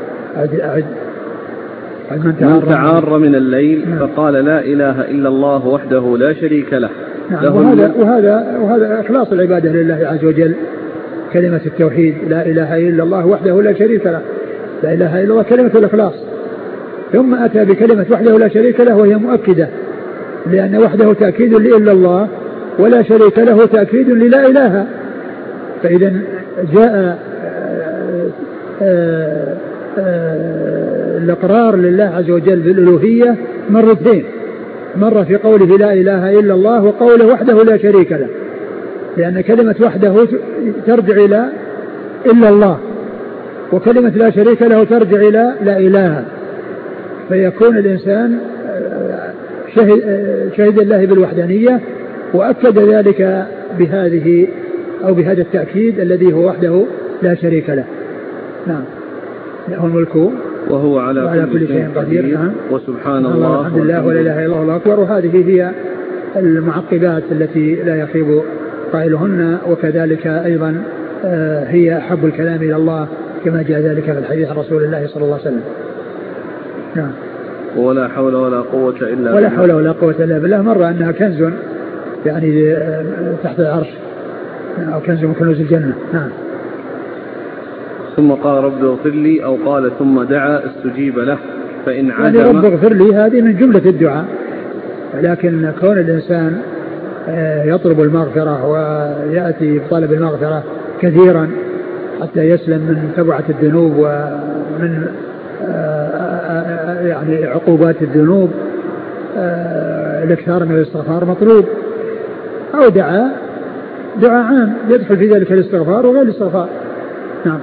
من تعار من الليل فقال لا إله إلا الله وحده لا شريك له. نعم. وهذا إخلاص العبادة لله عز وجل، كلمة التوحيد لا إله إلا الله وحده لا شريك له، لا إله إلا الله كلمة الإخلاص، ثم أتى بكلمة وحده لا شريك له وهي مؤكدة، لأن وحده تأكيد لإلا الله ولا شريك له تأكيد للا إله. فإذا جاء الإقرار لله عز وجل بالألوهية مرتين، مرة في قوله لا إله إلا الله وقوله وحده لا شريك له، لأن كلمة وحده ترجع إلى إلا الله، وكلمة لا شريك له ترجع إلى لا إله، فيكون الإنسان شهد الله بالوحدانية وأكد ذلك بهذه أو بهذا التأكيد الذي هو وحده لا شريك له. نعم. له الملك وهو على كل شيء قدير. نعم. وسبحان الله والحمد لله ولا إله إلا الله والله أكبر. وهذه هي المعقبات التي لا يخيب قائلهن، وكذلك أيضا هي أحب الكلام إلى الله كما جاء ذلك في الحديث عن رسول الله صلى الله عليه وسلم. نعم. ولا حول ولا قوة إلا بالله. ولا حول ولا قوة إلا بالله مرة أنها كنز يعني تحت العرش أو كنز من كنوز الجنة. نعم. ثم قال رب اغفر لي أو قال ثم دعا استجيب له فإن عزم. يعني رب اغفر لي هذه من جملة الدعاء، لكن كون الإنسان يطلب المغفرة ويأتي بطلب المغفرة كثيرا حتى يسلم من تبعة الذنوب ومن يعني عقوبات الذنوب، الاكثار من الاستغفار مطلوب، أو دعاء عام يدخل في ذلك الاستغفار وغير الاستغفار. نعم.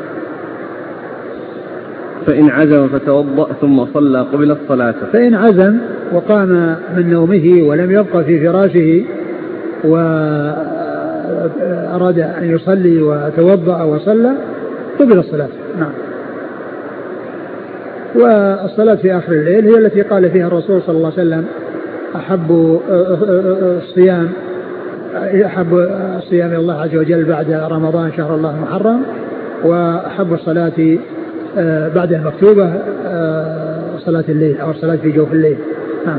فإن عزم فتوضأ ثم صلى قبل الصلاة. فإن عزم وقام من نومه ولم يبقى في فراشه وأراد أن يصلي وتوضأ وصلى قبل الصلاة. نعم. والصلاة في آخر الليل هي التي قال فيها الرسول صلى الله عليه وسلم أحب الصيام الله عز وجل بعد رمضان شهر الله المحرم، وأحب الصلاة بعد المكتوبة صلاة الليل أو الصلاة في جوف الليل. نعم.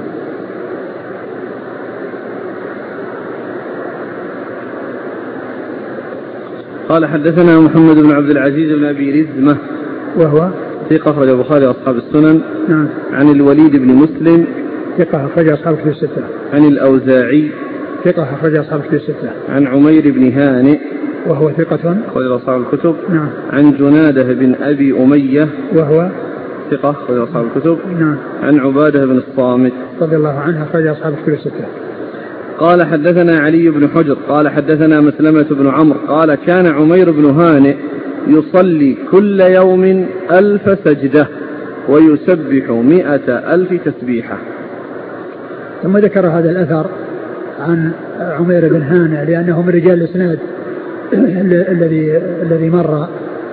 قال حدثنا محمد بن عبد العزيز بن أبي رزمة وهو ثقة أخرج البخاري وأصحاب السنن. نعم. عن الوليد بن مسلم ثقة أخرج أصحاب الكتب الستة. عن الأوزاعي ثقة أخرج أصحاب الكتب الستة. عن عمير بن هانئ وهو ثقة أخرج أصحاب الكتب. نعم. عن جناده بن أبي أمية وهو ثقة أخرج أصحاب الكتب. نعم. عن عبادة بن الصامت رضي الله عنه أخرج أصحاب الكتب الستة. قال حدثنا علي بن حجر قال حدثنا مسلمة بن عمرو قال كان عمير بن هانئ يصلي كل يوم 1000 سجدة ويسبح 100,000 تسبيحة. ثم ذكر هذا الأثر عن عمير بن هانئ لأنه من رجال الإسناد الذي مر،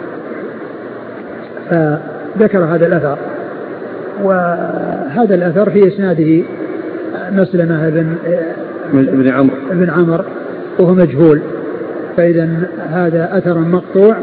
فذكر هذا الأثر. وهذا الأثر في إسناده مسلمة بن عمرو وهو مجهول، فإذا هذا أثر مقطوع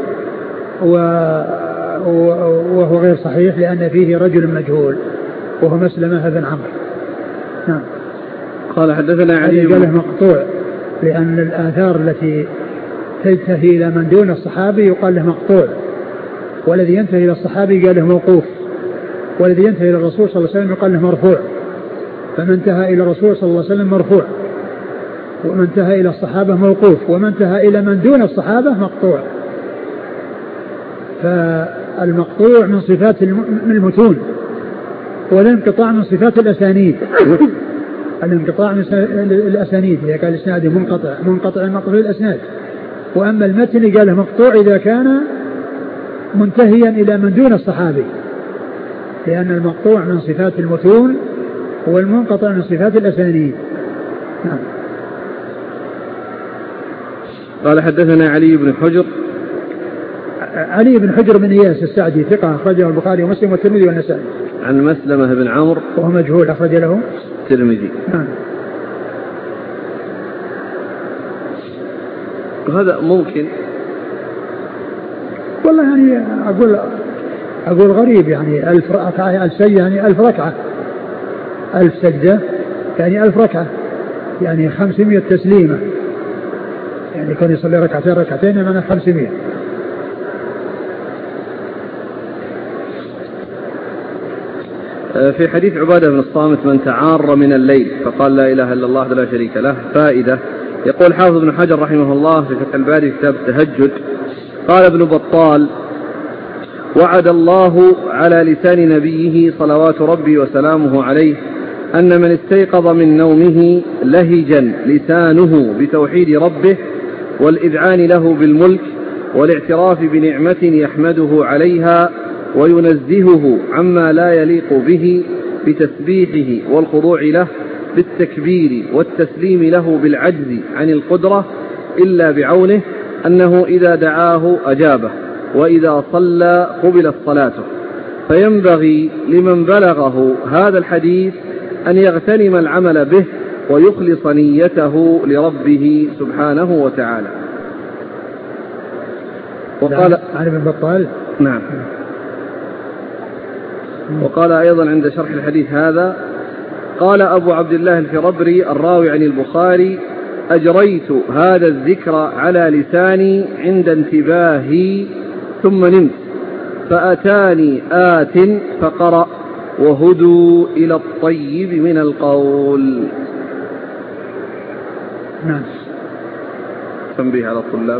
وهو غير صحيح لأن فيه رجل مجهول وهو مسلمة بن عمرو. نعم. قال حدثنا علي قاله مقطوع لأن الآثار التي تنتهي إلى من دون الصحابي يقال له مقطوع، والذي ينتهي إلى الصحابي قال له موقوف، والذي ينتهي إلى الرسول صلى الله عليه وسلم يقال له مرفوع. فمن انتهى إلى الرسول صلى الله عليه وسلم مرفوع، ومن انتهى إلى الصحابة موقوف، ومن انتهى إلى من دون الصحابة مقطوع. فالمقطوع من صفات المتون، والانقطاع من صفات الأسانيد. الانقطاع من الأسانيد إذا كان الإسناد منقطع مقطوع الأسناد، وأما المتن قال مقطوع إذا كان منتهيا إلى من دون الصحابي، لأن المقطوع من صفات المتون والمنقطع من صفات الأسانيد. نعم. قال حدثنا علي بن حجر. علي بن حجر بن إياس السعدي ثقة أخرجه البخاري ومسلم والترمذي والنسائي. عن مسلمة بن عمرو وهو مجهول أخرج له الترمذي. نعم. هذا ممكن والله يعني أقول غريب، يعني 1000 ركعة 1000 سجدة يعني 1000 ركعة، 1000 سجدة يعني 1000 ركعة، يعني 500 تسليمة، يعني كان يصلي ركعتين يعني 500. في حديث عبادة بن الصامت من تعار من الليل فقال لا إله إلا الله وحده لا شريك له فائدة. يقول حافظ بن حجر رحمه الله في فتح الباري كتاب التهجد قال ابن بطال وعد الله على لسان نبيه صلوات ربي وسلامه عليه أن من استيقظ من نومه لهجا لسانه بتوحيد ربه والإذعان له بالملك والاعتراف بنعمة يحمده عليها وينزهه عما لا يليق به بتسبيحه والخضوع له بالتكبير والتسليم له بالعجز عن القدرة إلا بعونه أنه إذا دعاه أجابه وإذا صلى قبلت صلاته. فينبغي لمن بلغه هذا الحديث أن يغتنم العمل به ويخلص نيته لربه سبحانه وتعالى. وقال عن ابن بطال. نعم. وقال أيضا عند شرح الحديث هذا قال أبو عبد الله الفربري الراوي عن البخاري: أجريت هذا الذكر على لساني عند انتباهي ثم نمت فأتاني آت فقرأ: وهدوا إلى الطيب من القول. نعم. تنبيه على الطلاب.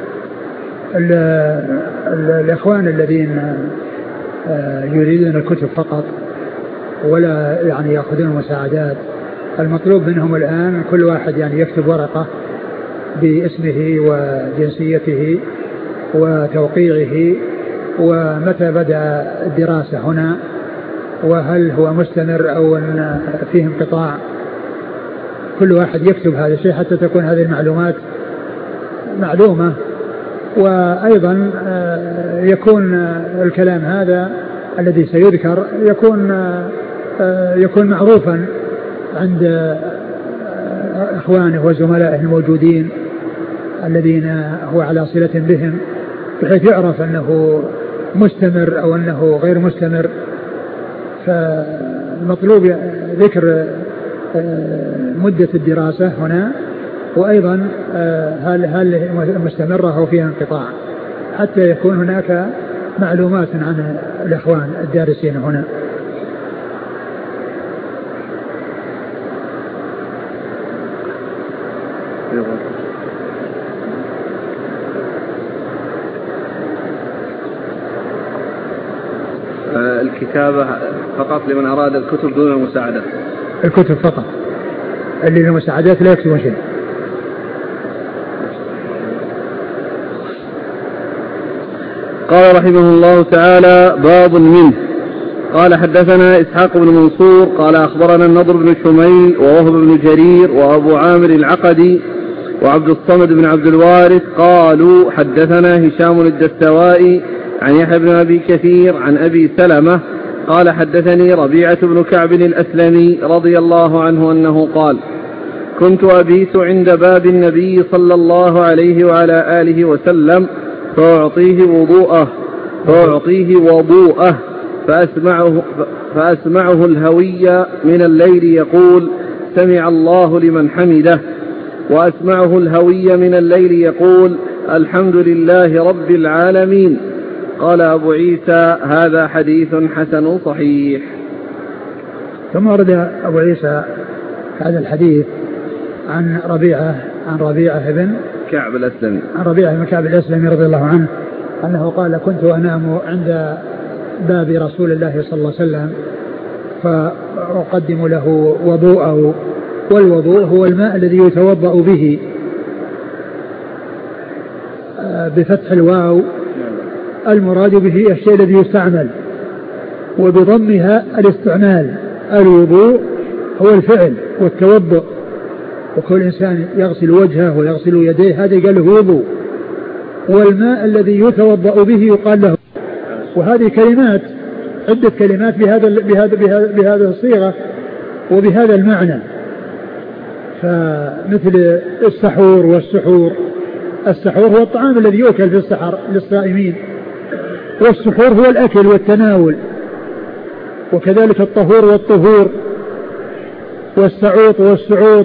الإخوان الذين يريدون الكتب فقط ولا يعني يأخذون مساعدات، المطلوب منهم الآن كل واحد يعني يكتب ورقة باسمه وجنسيته وتوقيعه ومتى بدأ الدراسة هنا وهل هو مستمر أو أن فيه انقطاع. كل واحد يكتب هذا الشيء حتى تكون هذه المعلومات معلومة، وأيضا يكون الكلام هذا الذي سيذكر يكون معروفا عند إخوانه وزملائه الموجودين الذين هو على صلة بهم، بحيث يعرف أنه مستمر أو أنه غير مستمر. فالمطلوب ذكر مدة الدراسة هنا، وأيضا هل مستمرة أو فيها انقطاع، حتى يكون هناك معلومات عن الإخوان الدارسين هنا. الكتابة فقط لمن أراد الكتب دون المساعدات. الكتب فقط، اللي المساعدات لا يكتبون شيء. قال رحمه الله تعالى: باب منه. قال: حدثنا إسحاق بن منصور قال أخبرنا النضر بن شميل ووهب بن جرير وأبو عامر العقدي وعبد الصمد بن عبد الوارث قالوا: حدثنا هشام الدستوائي عن يحيى بن أبي كثير عن أبي سلمة قال: حدثني ربيعة بن كعب الأسلمي رضي الله عنه أنه قال: كنت أبيت عند باب النبي صلى الله عليه وعلى آله وسلم فأعطيه وضوءه فأسمعه الهوي من الليل يقول: سمع الله لمن حمده، وأسمعه الهوي من الليل يقول: الحمد لله رب العالمين. قال أبو عيسى: هذا حديث حسن صحيح. ثم ورد أبو عيسى هذا الحديث عن ربيعة بن كعب الأسلمي، عن ربيعة بن كعب الأسلمي رضي الله عنه أنه قال: كنت أنام عند باب رسول الله صلى الله عليه وسلم فأقدم له وضوءه، والوضوء هو الماء الذي يتوضأ به بفتح الواو، المراد به الشيء الذي يستعمل، وبضمها الاستعمال. الوضوء هو الفعل والتوضؤ، وكل إنسان يغسل وجهه ويغسل يديه هذا قال له وضوء، والماء الذي يتوضأ به يقال له. وهذه كلمات عدة كلمات بهذا الصيغة وبهذا المعنى. فمثل السحور والسحور، السحور هو الطعام الذي يؤكل في السحر للصائمين، والسحور هو الأكل والتناول، وكذلك الطهور والطهور، والسعوط والسعوط.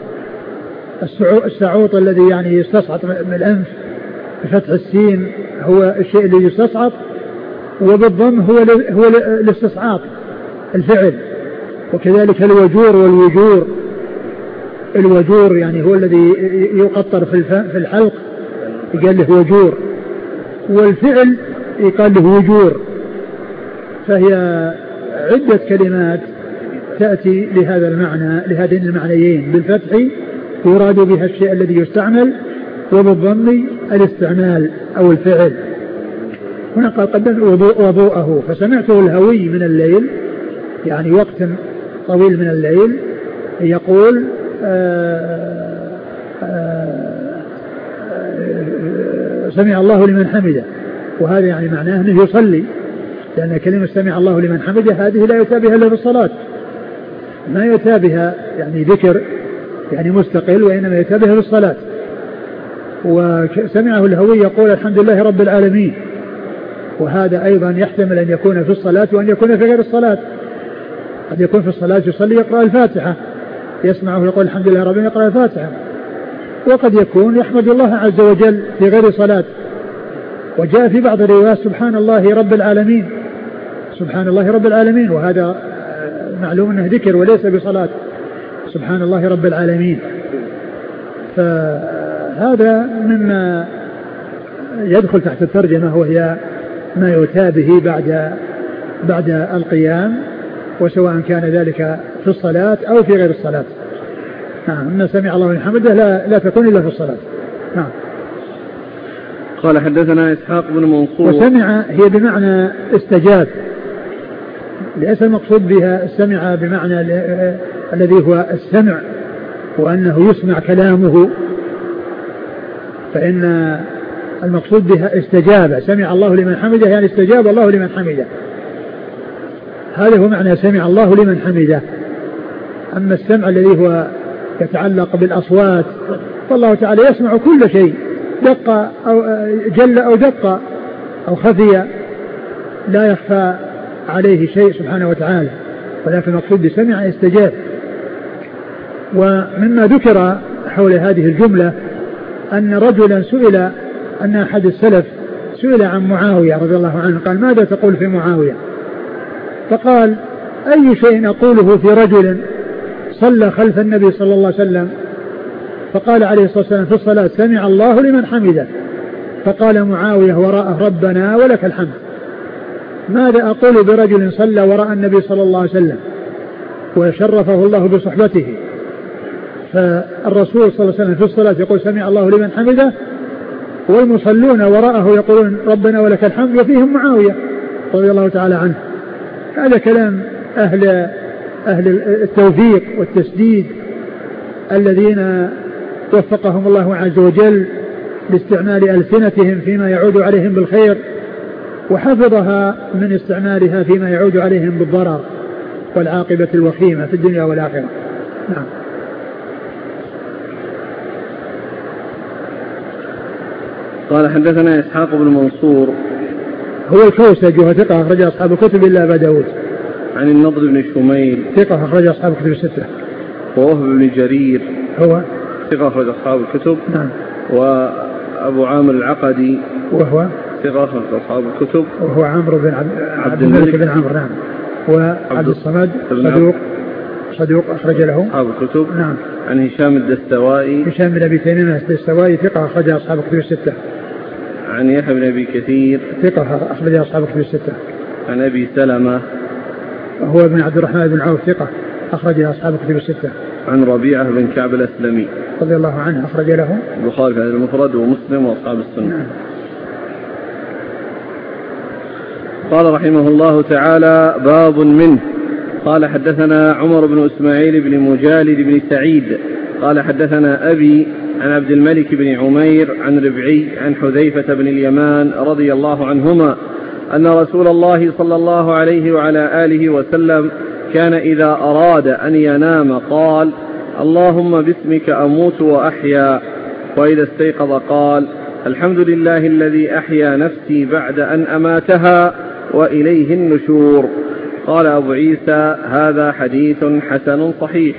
السعوط الذي يعني يستصعط من الأنف بفتح السين هو الشيء الذي يستصعط، وبالضم هو الاستصعاط الفعل. وكذلك الوجور والوجور، الوجور يعني هو الذي يقطر في الحلق يقال له وجور، والفعل يقال له وجور. فهي عدة كلمات تأتي لهذا المعنى، لهذين المعنيين، بالفتح يراد بها الشيء الذي يستعمل، وبالضم الاستعمال أو الفعل. هنا قال: قدم وضوءه فسمعته الهوي من الليل، يعني وقت طويل من الليل، يقول: سمع الله لمن حمده. وهذا يعني معناه أنه يصلي، لأن كلمة سمع الله لمن حمده هذه لا يتابها إلا في الصلاة، ما يتابها يعني ذكر يعني مستقل، وإنما يتابها في الصلاة. وسمعه الهوي يقول الحمد لله رب العالمين، وهذا أيضا يحتمل أن يكون في الصلاة وأن يكون في غير الصلاة. قد يكون في الصلاة يصلي يقرأ الفاتحة، يسمعه يقول الحمد لله رب العالمين يقرأ الفاتحة، وقد يكون يحمد الله عز وجل في غير صلاة. وجاء في بعض الروايات سبحان الله رب العالمين، سبحان الله رب العالمين، وهذا معلوم أنه ذكر وليس بصلاة، سبحان الله رب العالمين. فهذا مما يدخل تحت الترجمة، وهي ما يؤتى به بعد القيام، وسواء كان ذلك في الصلاة أو في غير الصلاة. نعم، إن سمع الله لمن حمده لا تكون إلا في الصلاة. نعم. قال حدثنا إسحاق بن منصور. وسمع هي بمعنى استجاب، ليس المقصود بها السمع بمعنى الذي هو السمع وأنه يسمع كلامه، فإن المقصود بها استجاب، سمع الله لمن حمده يعني استجاب الله لمن حمده، هذا هو معنى سمع الله لمن حمده. أما السمع الذي هو يتعلق بالأصوات فالله تعالى يسمع كل شيء، دق أو جل أو دق أو خفي، لا يخفى عليه شيء سبحانه وتعالى، ولكن المقصود بسمع استجاب. ومما ذكر حول هذه الجملة أن رجلا سئل، أن أحد السلف سئل عن معاوية رضي الله عنه، قال ماذا تقول في معاوية؟ فقال أي شيء أقوله في رجل صلى خلف النبي صلى الله عليه وسلم فقال عليه الصلاة والسلام في الصلاة سمع الله لمن حمده، فقال معاوية وراءه ربنا ولك الحمد. ماذا أقول برجل صلى وراء النبي صلى الله عليه وسلم وشرفه الله بصحبته، فالرسول صلى الله عليه وسلم في الصلاة يقول سمع الله لمن حمده، والمصلون وراءه يقولون ربنا ولك الحمد، وفيهم معاوية رضي الله تعالى عنه. هذا كلام أهل التوفيق والتسديد الذين وفقهم الله عز وجل لاستعمال ألسنتهم فيما يعود عليهم بالخير، وحفظها من استعمالها فيما يعود عليهم بالضرر والعاقبة الوخيمة في الدنيا والآخرة. نعم. قال حدثنا إسحاق بن منصور هو الكوسج وهو ثقة أخرج أصحاب الكتب إلا أبا داود. عن النضر بن شميل ثقة أخرج أصحاب الكتب الستة. ووهب بن جرير هو ثقة أخرج أصحاب الكتب. نعم. وأبو عامر العقدي وهو ثقة أخرج أصحاب الكتب. وهو عمرو بن عبد الملك بن عمرو. نعم. وعبد الصمد صدوق أخرج له أصحاب الكتب. نعم. عن هشام الدستوائي هشام بن أبي تيمية الدستوائي ثقة أخرج أصحاب الكتب الستة. عن يحيى بن أبي كثير ثقة أخرج أصحاب الكتب الستة. عن أبي سلمة هو ابن عبد الرحمن بن عوف ثقة أخرج أصحاب الكتب الستة. عن ربيعة بن كعب الأسلمي رضي الله عنه أخرج له البخاري في المفرد ومسلم وأصحاب السنة. نعم. قال رحمه الله تعالى باب منه. قال حدثنا عمر بن إسماعيل بن مجالد بن سعيد قال حدثنا أبي عن عبد الملك بن عمير عن ربعي عن حذيفة بن اليمان رضي الله عنهما أن رسول الله صلى الله عليه وعلى آله وسلم كان إذا أراد أن ينام قال اللهم باسمك أموت وأحيا، وإذا استيقظ قال الحمد لله الذي أحيا نفسي بعد أن أماتها وإليه النشور. قال أبو عيسى هذا حديث حسن صحيح.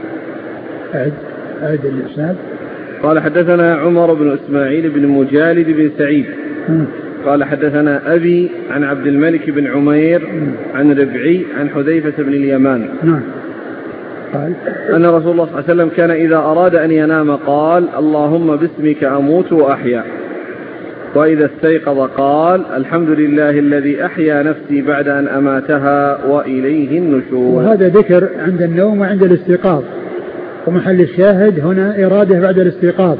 أعد الإسناد. قال حدثنا عمر بن إسماعيل بن مجالد بن سعيد قال حدثنا أبي عن عبد الملك بن عمير عن ربعي عن حذيفة بن اليمان قال أن رسول الله صلى الله عليه وسلم كان إذا أراد أن ينام قال اللهم باسمك أموت وأحيا، وإذا استيقظ قال الحمد لله الذي أحيا نفسي بعد أن أماتها وإليه النشور. وهذا ذكر عند النوم وعند الاستيقاظ، ومحل الشاهد هنا إرادة بعد الاستيقاظ،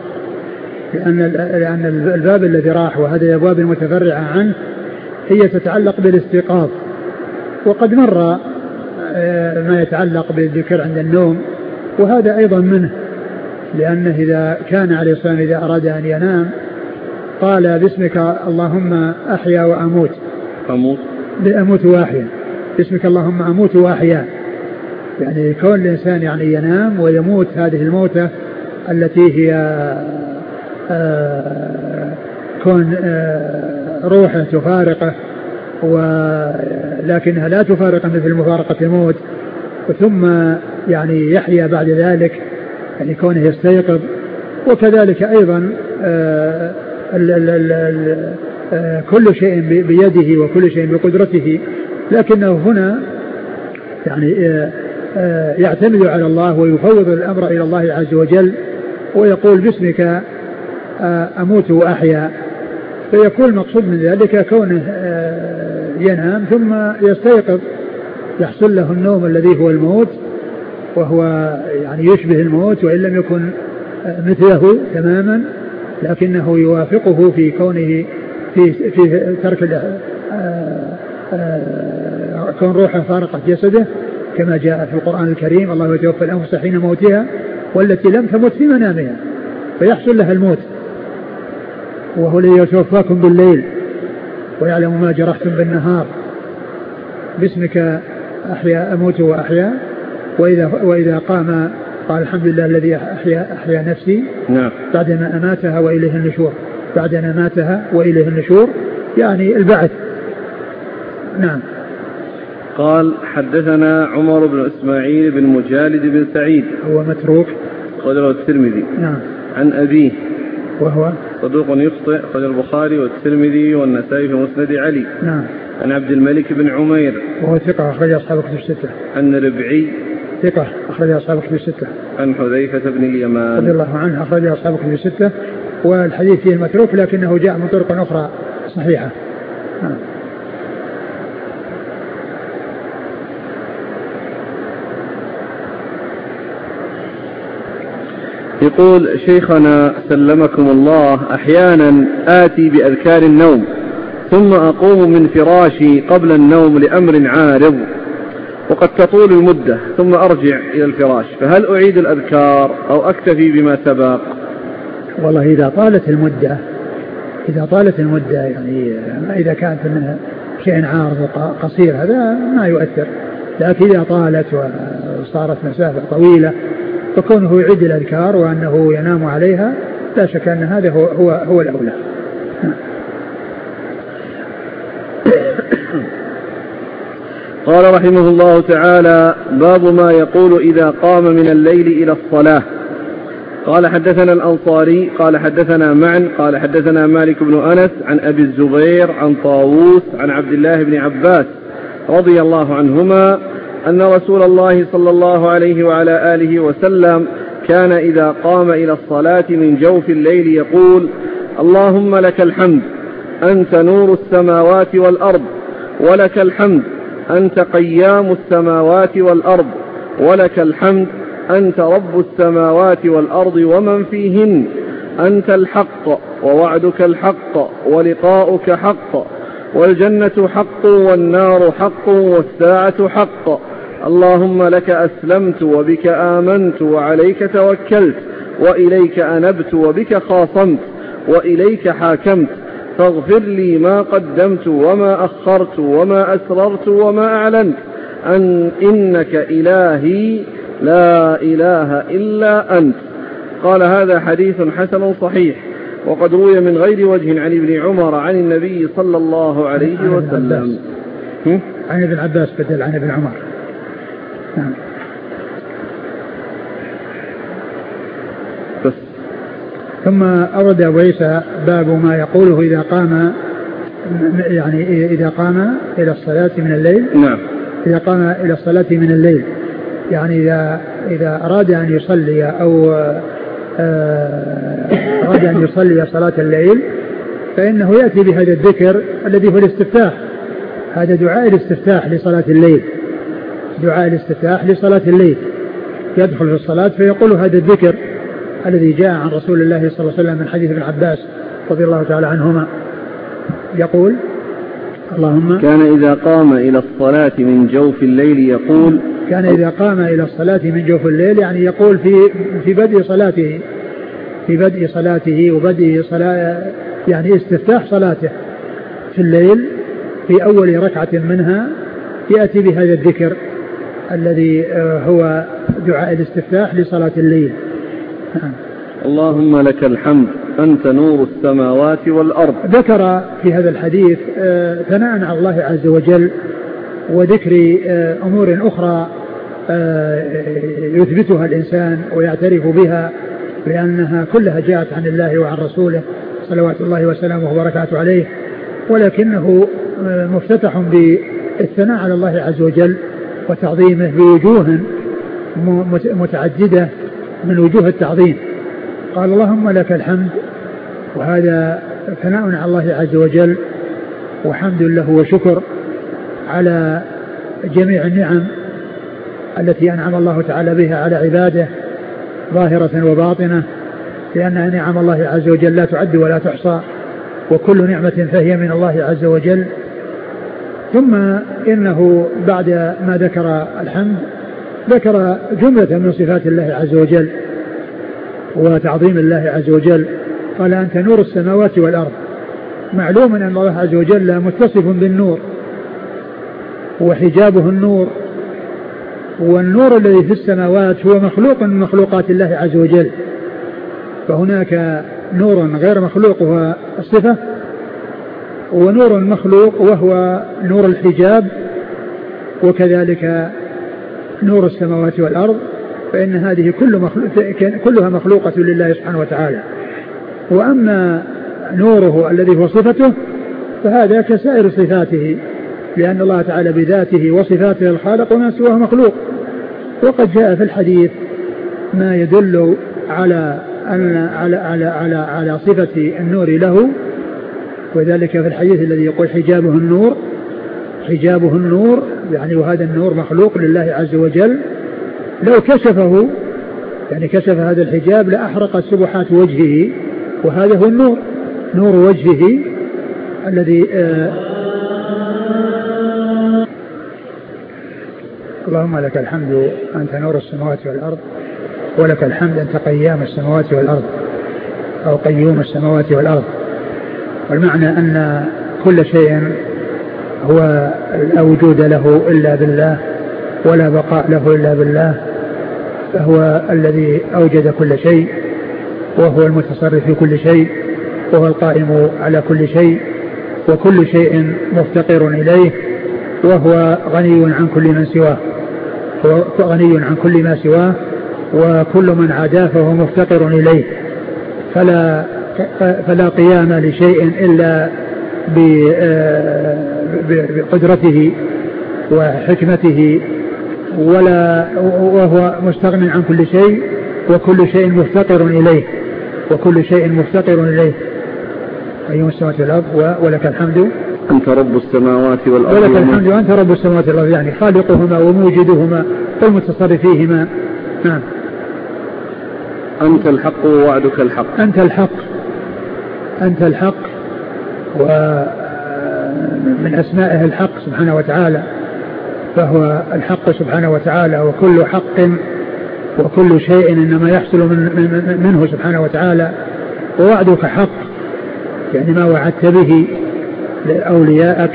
لأن الباب الذي راح وهذا الأبواب المتفرعة عنه هي تتعلق بالاستيقاظ، وقد مر ما يتعلق بالذكر عند النوم، وهذا أيضا منه، لأنه إذا كان عليه الصلاة والسلام إذا أراد أن ينام قال باسمك اللهم أحيا وأموت أموت وأحيا، باسمك اللهم أموت وأحيا، يعني كون الإنسان يعني ينام ويموت هذه الموتة التي هي كون روحه تفارقه ولكنها لا تفارق مثل مفارقة الموت، ثم يعني يحيا بعد ذلك، يعني كونه يستيقظ. وكذلك أيضا كل شيء بيده وكل شيء بقدرته، لكنه هنا يعني يعتمد على الله ويفوض الأمر إلى الله عز وجل ويقول باسمك أموت وأحيا. فيكون المقصود من ذلك كونه ينام ثم يستيقظ، يحصل له النوم الذي هو الموت، وهو يعني يشبه الموت وإن لم يكن مثله تماما، لكنه يوافقه في كونه في ترك كون روحه فارقت جسده، كما جاء في القرآن الكريم: الله يتوفى الأنفس حين موتها والتي لم تمت في منامها، فيحصل لها الموت. وهو الذي يتوفاكم بالليل ويعلم ما جرحتم بالنهار، باسمك أحيا أموت وأحيا. وإذا قام قال الحمد لله الذي أحيا نفسي بعدما أماتها وإليه النشور، بعدما أماتها وإليه النشور يعني البعث. نعم. قال: حدثنا عمر بن إسماعيل بن مجالد بن سعيد، هو متروك، خرجه الترمذي. نعم. عن أبيه وهو صدوق يخطئ، خرج البخاري والترمذي والنسائي في مسند علي. نعم. عن عبد الملك بن عمير وهو ثقة، أخرج أصحاب كتب الستة. عن ربعي ثقة، أخرج أصحاب كتب الستة. عن حذيفة بن اليمان رضي الله عنه، أخرج أصحاب كتب الستة. والحديث فيه متروك لكنه جاء من طرق أخرى صحيحة. نعم. يقول: شيخنا سلمكم الله، أحيانا آتي بأذكار النوم ثم أقوم من فراشي قبل النوم لأمر عارض، وقد تطول المدة ثم أرجع إلى الفراش، فهل أعيد الأذكار أو أكتفي بما سبق؟ والله إذا طالت المدة يعني إذا كانت منها شيء عارض قصير هذا ما يؤثر، لكن إذا طالت وصارت مسافة طويلة فكونه يعيد الأذكار وأنه ينام عليها لا شك أن هذا هو الأولى. قال رحمه الله تعالى: باب ما يقول إذا قام من الليل إلى الصلاة. قال: حدثنا الأنصاري قال حدثنا معن قال حدثنا مالك بن أنس عن أبي الزبير عن طاووس عن عبد الله بن عباس رضي الله عنهما أن رسول الله صلى الله عليه وعلى آله وسلم كان إذا قام إلى الصلاة من جوف الليل يقول: اللهم لك الحمد أنت نور السماوات والأرض، ولك الحمد أنت قيام السماوات والأرض، ولك الحمد أنت رب السماوات والأرض ومن فيهن، أنت الحق ووعدك الحق ولقاؤك حق، والجنة حق والنار حق والساعة حق، اللهم لك أسلمت وبك آمنت وعليك توكلت وإليك أنبت وبك خاصمت وإليك حاكمت، فاغفر لي ما قدمت وما أخرت وما أسررت وما أعلنت، إنك إلهي لا إله إلا أنت. قال: هذا حديث حسن صحيح، وقد روي من غير وجه عن ابن عمر عن النبي صلى الله عليه وسلم. عن ابن عباس بدل عن ابن عمر. بس. ثم أورد أبو عيسى باب ما يقوله إذا قام، يعني إذا قام إلى الصلاة من الليل. نعم. إذا قام إلى الصلاة من الليل، يعني إذا أراد أن يصلي أو أراد أن يصلي صلاة الليل فإنه يأتي بهذا الذكر الذي هو الاستفتاح. هذا دعاء الاستفتاح لصلاة الليل، دعاء الاستفتاح لصلاة الليل. يدخل في الصلاة فيقول هذا الذكر الذي جاء عن رسول الله صلى الله عليه وسلم من حديث ابن عباس رضي الله تعالى عنهما، يقول: اللهم كان إذا قام إلى الصلاة من جوف الليل يقول، كان إذا قام إلى الصلاة من جوف الليل يعني يقول في بدء صلاته، في بدء صلاته وبدء صلاة يعني استفتاح صلاته في الليل في أول ركعة منها يأتي بهذا الذكر الذي هو دعاء الاستفتاح لصلاة الليل. اللهم لك الحمد أنت نور السماوات والأرض. ذكر في هذا الحديث ثناء على الله عز وجل وذكر أمور أخرى يثبتها الإنسان ويعترف بها لأنها كلها جاءت عن الله وعن رسوله صلوات الله وسلامه وبركاته عليه، ولكنه مفتتح بالثناء على الله عز وجل وتعظيمه بوجوه متعددة من وجوه التعظيم. قال اللهم لك الحمد، وهذا ثناء على الله عز وجل وحمد له وشكر على جميع النعم التي أنعم الله تعالى بها على عباده ظاهرة وباطنة، لأنها نعم الله عز وجل لا تعد ولا تحصى، وكل نعمة فهي من الله عز وجل. ثم إنه بعد ما ذكر الحمد ذكر جملة من صفات الله عز وجل وتعظيم الله عز وجل. قال أنت نور السماوات والأرض. معلوم أن الله عز وجل متصف بالنور وحجابه النور، والنور الذي في السماوات هو مخلوق من مخلوقات الله عز وجل، فهناك نور غير مخلوق وهو الصفة، ونور مخلوق وهو نور الحجاب، وكذلك نور السماوات والأرض، فإن هذه كلها مخلوقة لله سبحانه وتعالى. وأما نوره الذي هو صفته فهذا كسائر صفاته، لأن الله تعالى بذاته وصفاته الخالق وما سواه مخلوق. وقد جاء في الحديث ما يدل على صفة النور له، وذلك في الحديث الذي يقول حجابه النور يعني وهذا النور مخلوق لله عز وجل. لو كشفه يعني كشف هذا الحجاب لأحرقت سبحات وجهه، وهذا هو النور، نور وجهه الذي اللهم لك الحمد أنت نور السماوات والأرض، ولك الحمد أنت قيام السماوات والأرض أو قيوم السماوات والأرض. والمعنى أن كل شيء هو لا وجود له إلا بالله ولا بقاء له إلا بالله، فهو الذي أوجد كل شيء، وهو المتصرف في كل شيء، وهو القائم على كل شيء، وكل شيء مفتقر إليه، وهو غني عن كل من سواه، هو غني عن كل ما سواه، وكل من عاداه فهو مفتقر إليه. فلا قيام لشيء إلا بقدرته وحكمته، وهو مستغن عن كل شيء، وكل شيء مفتقر إليه، وكل شيء مفتقر إليه. أيها السماوات والأرض ولك الحمد أنت رب السماوات والأرض، ولك الحمد أنت رب السماوات والأرض، يعني خالقهما وموجدهما والمتصرف فيهما. نعم. أنت الحق ووعدك الحق. أنت الحق ومن أسمائه الحق سبحانه وتعالى، فهو الحق سبحانه وتعالى، وكل حق وكل شيء إنما يحصل منه سبحانه وتعالى. ووعدك حق يعني ما وعدت به لأوليائك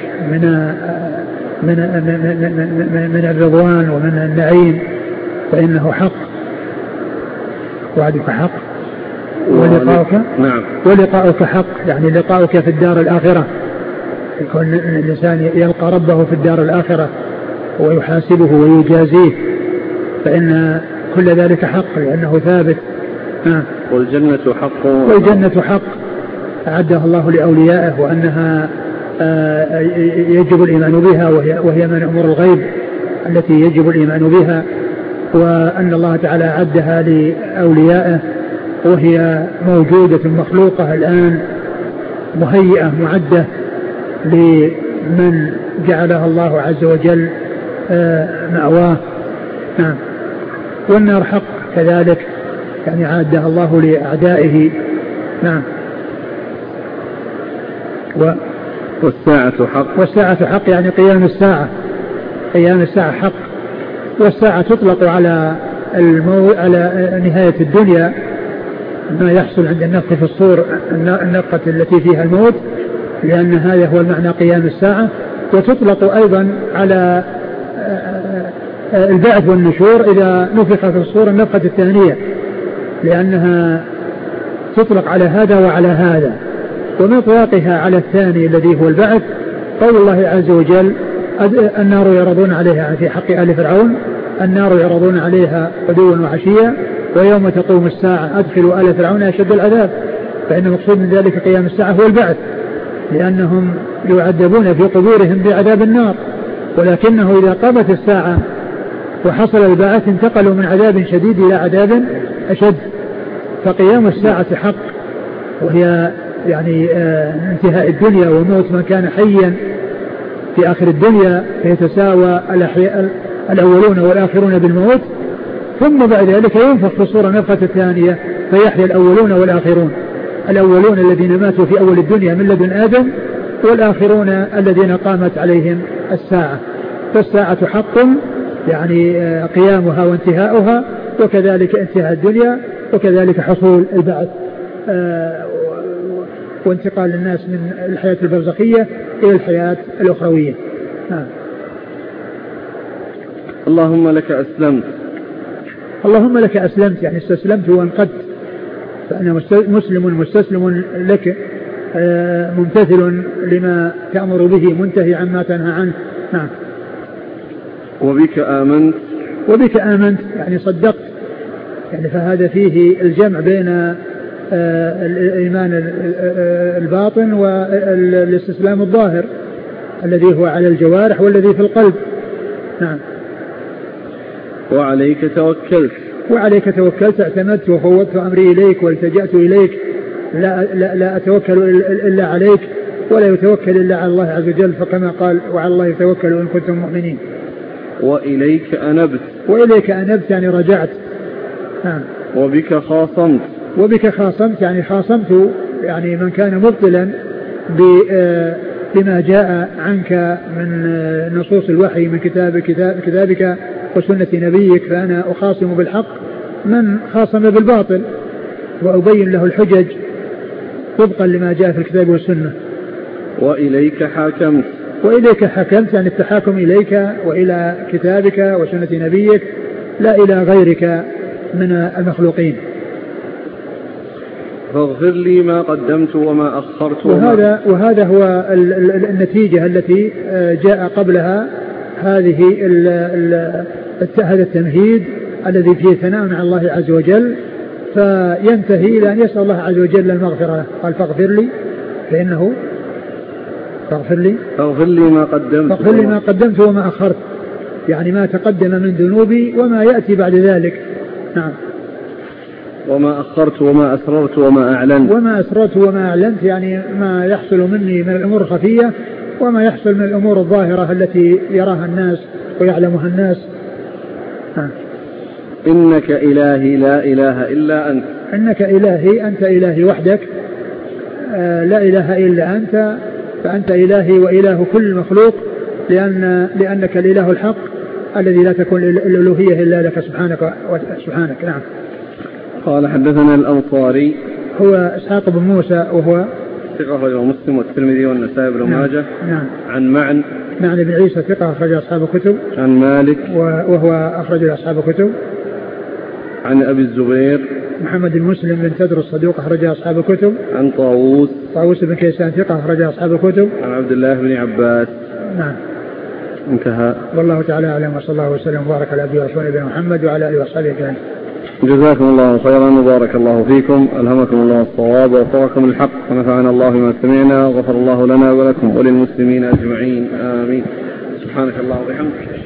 من الرضوان ومن النعيم فإنه حق، وعدك حق. ولقاؤك حق يعني لقاؤك في الدار الآخرة، يكون الإنسان يلقى ربه في الدار الآخرة ويحاسبه ويجازيه، فإن كل ذلك حق لأنه ثابت. والجنة حق أعدها الله لأوليائه، وأنها يجب الإيمان بها، وهي من أمور الغيب التي يجب الإيمان بها، وأن الله تعالى أعدها لأوليائه، وهي موجودة مخلوقة الآن مهيئة معدة لمن جعلها الله عز وجل مأواه. نعم. والنار حق كذلك يعني عادها الله لأعدائه. نعم. والساعة حق يعني قيام الساعة حق. والساعة تطلق على على نهاية الدنيا، ما يحصل عند النفخ في الصور، النفخة التي فيها الموت، لأن هذا هو المعنى قيام الساعة. وتطلق أيضا على البعث والنشور إذا نفخ في الصور النفخة الثانية، لأنها تطلق على هذا وعلى هذا. ومن إطلاقها على الثاني الذي هو البعث قول الله عز وجل النار يعرضون عليها في حق آل فرعون النار يعرضون عليها غدوا وعشيا ويوم تقوم الساعة أدخلوا آل فرعون أشد العذاب. فإن المقصود من ذلك قيام الساعة هو البعث لأنهم يعذبون في قبورهم بعذاب النار. ولكنه إذا قامت الساعة وحصل البعث انتقلوا من عذاب شديد إلى عذاب أشد. فقيام الساعة حق وهي يعني انتهاء الدنيا وموت من كان حيا في آخر الدنيا فيتساوى الأولون والآخرون بالموت. ثم بعد ذلك ينفخ في الصورة نفخة الثانية فيحيى الأولون والآخرون. الأولون الذين ماتوا في أول الدنيا من لدن آدم والآخرون الذين قامت عليهم الساعة. فالساعة حق يعني قيامها وانتهاؤها وكذلك انتهاء الدنيا وكذلك حصول البعث وانتقال الناس من الحياة البرزخية إلى الحياة الأخروية. اللهم لك أسلمت. اللهم لك أسلمت يعني استسلمت وانقدت فأنا مسلم مستسلم لك ممتثل لما تأمر به منتهي عما تنهى عنه. نعم. وبك آمنت. وبك آمنت يعني صدقت يعني فهذا فيه الجمع بين الإيمان الباطن والاستسلام الظاهر الذي هو على الجوارح والذي في القلب. نعم. وعليك توكلت. وعليك توكلت اعتمدت وفوضت أمري إليك والتجأت إليك لا أتوكل إلا عليك ولا يتوكل إلا على الله عز وجل فكما قال وعلى الله يتوكل إن كنتم مؤمنين. وإليك أنبت. وإليك أنبت يعني رجعت. وبك خاصمت. وبك خاصمت يعني خاصمت يعني من كان مبطلا بما جاء عنك من نصوص الوحي من كتابك وسنة نبيك فأنا أخاصم بالحق من خاصم بالباطل وأبين له الحجج طبقا لما جاء في الكتاب والسنة. وإليك حاكمت. وإليك حكمت يعني التحاكم إليك وإلى كتابك وسنة نبيك لا إلى غيرك من المخلوقين. فاغفر لي ما قدمت وما أخرت. وهذا هو النتيجة التي جاء قبلها هذا التمهيد الذي فيه ثناء على الله عز وجل فينتهي إلى أن يسأل الله عز وجل المغفرة. قال فاغفر لي فإنه فاغفر لي ما قدمت وما أخرت يعني ما تقدم من ذنوبي وما يأتي بعد ذلك. نعم. وما أخرت وما أسررت وما أعلنت. وما أسررت وما أعلنت يعني ما يحصل مني من الأمور الخفية وما يحصل من الأمور الظاهرة التي يراها الناس ويعلمها الناس. إنك إلهي لا إله إلا أنت. إنك إلهي أنت إلهي وحدك لا إله إلا أنت فأنت إلهي وإله كل مخلوق لأنك الإله الحق الذي لا تكون الألوهية إلا لك سبحانك. نعم. قال حدثنا الأنصاري هو إسحاق بن موسى وهو ثقة أخرجه مسلم والترمذي والنسائي بن ماجه. نعم. عن معن بن عيسى ثقة أخرج أصحاب الكتب. عن مالك وهو أخرج أصحاب الكتب. عن أبي الزبير محمد بن مسلم بن تدر الصدوق أخرج أصحاب الكتب. عن طاووس بن كيسان ثقة أخرج أصحاب الكتب. عن عبد الله بن عباس. نعم. انتهى. والله تعالى أعلم وصلى الله وسلم وبارك على عبده ورسوله نبينا محمد وعلى آله وصحبه أجمعين. جزاكم الله خيرا وبارك الله فيكم ألهمكم الله الصواب ووفقكم الحق ونفعنا الله بما سمعنا وغفر الله لنا ولكم وللمسلمين أجمعين آمين. سبحانك اللهم وبحمدك.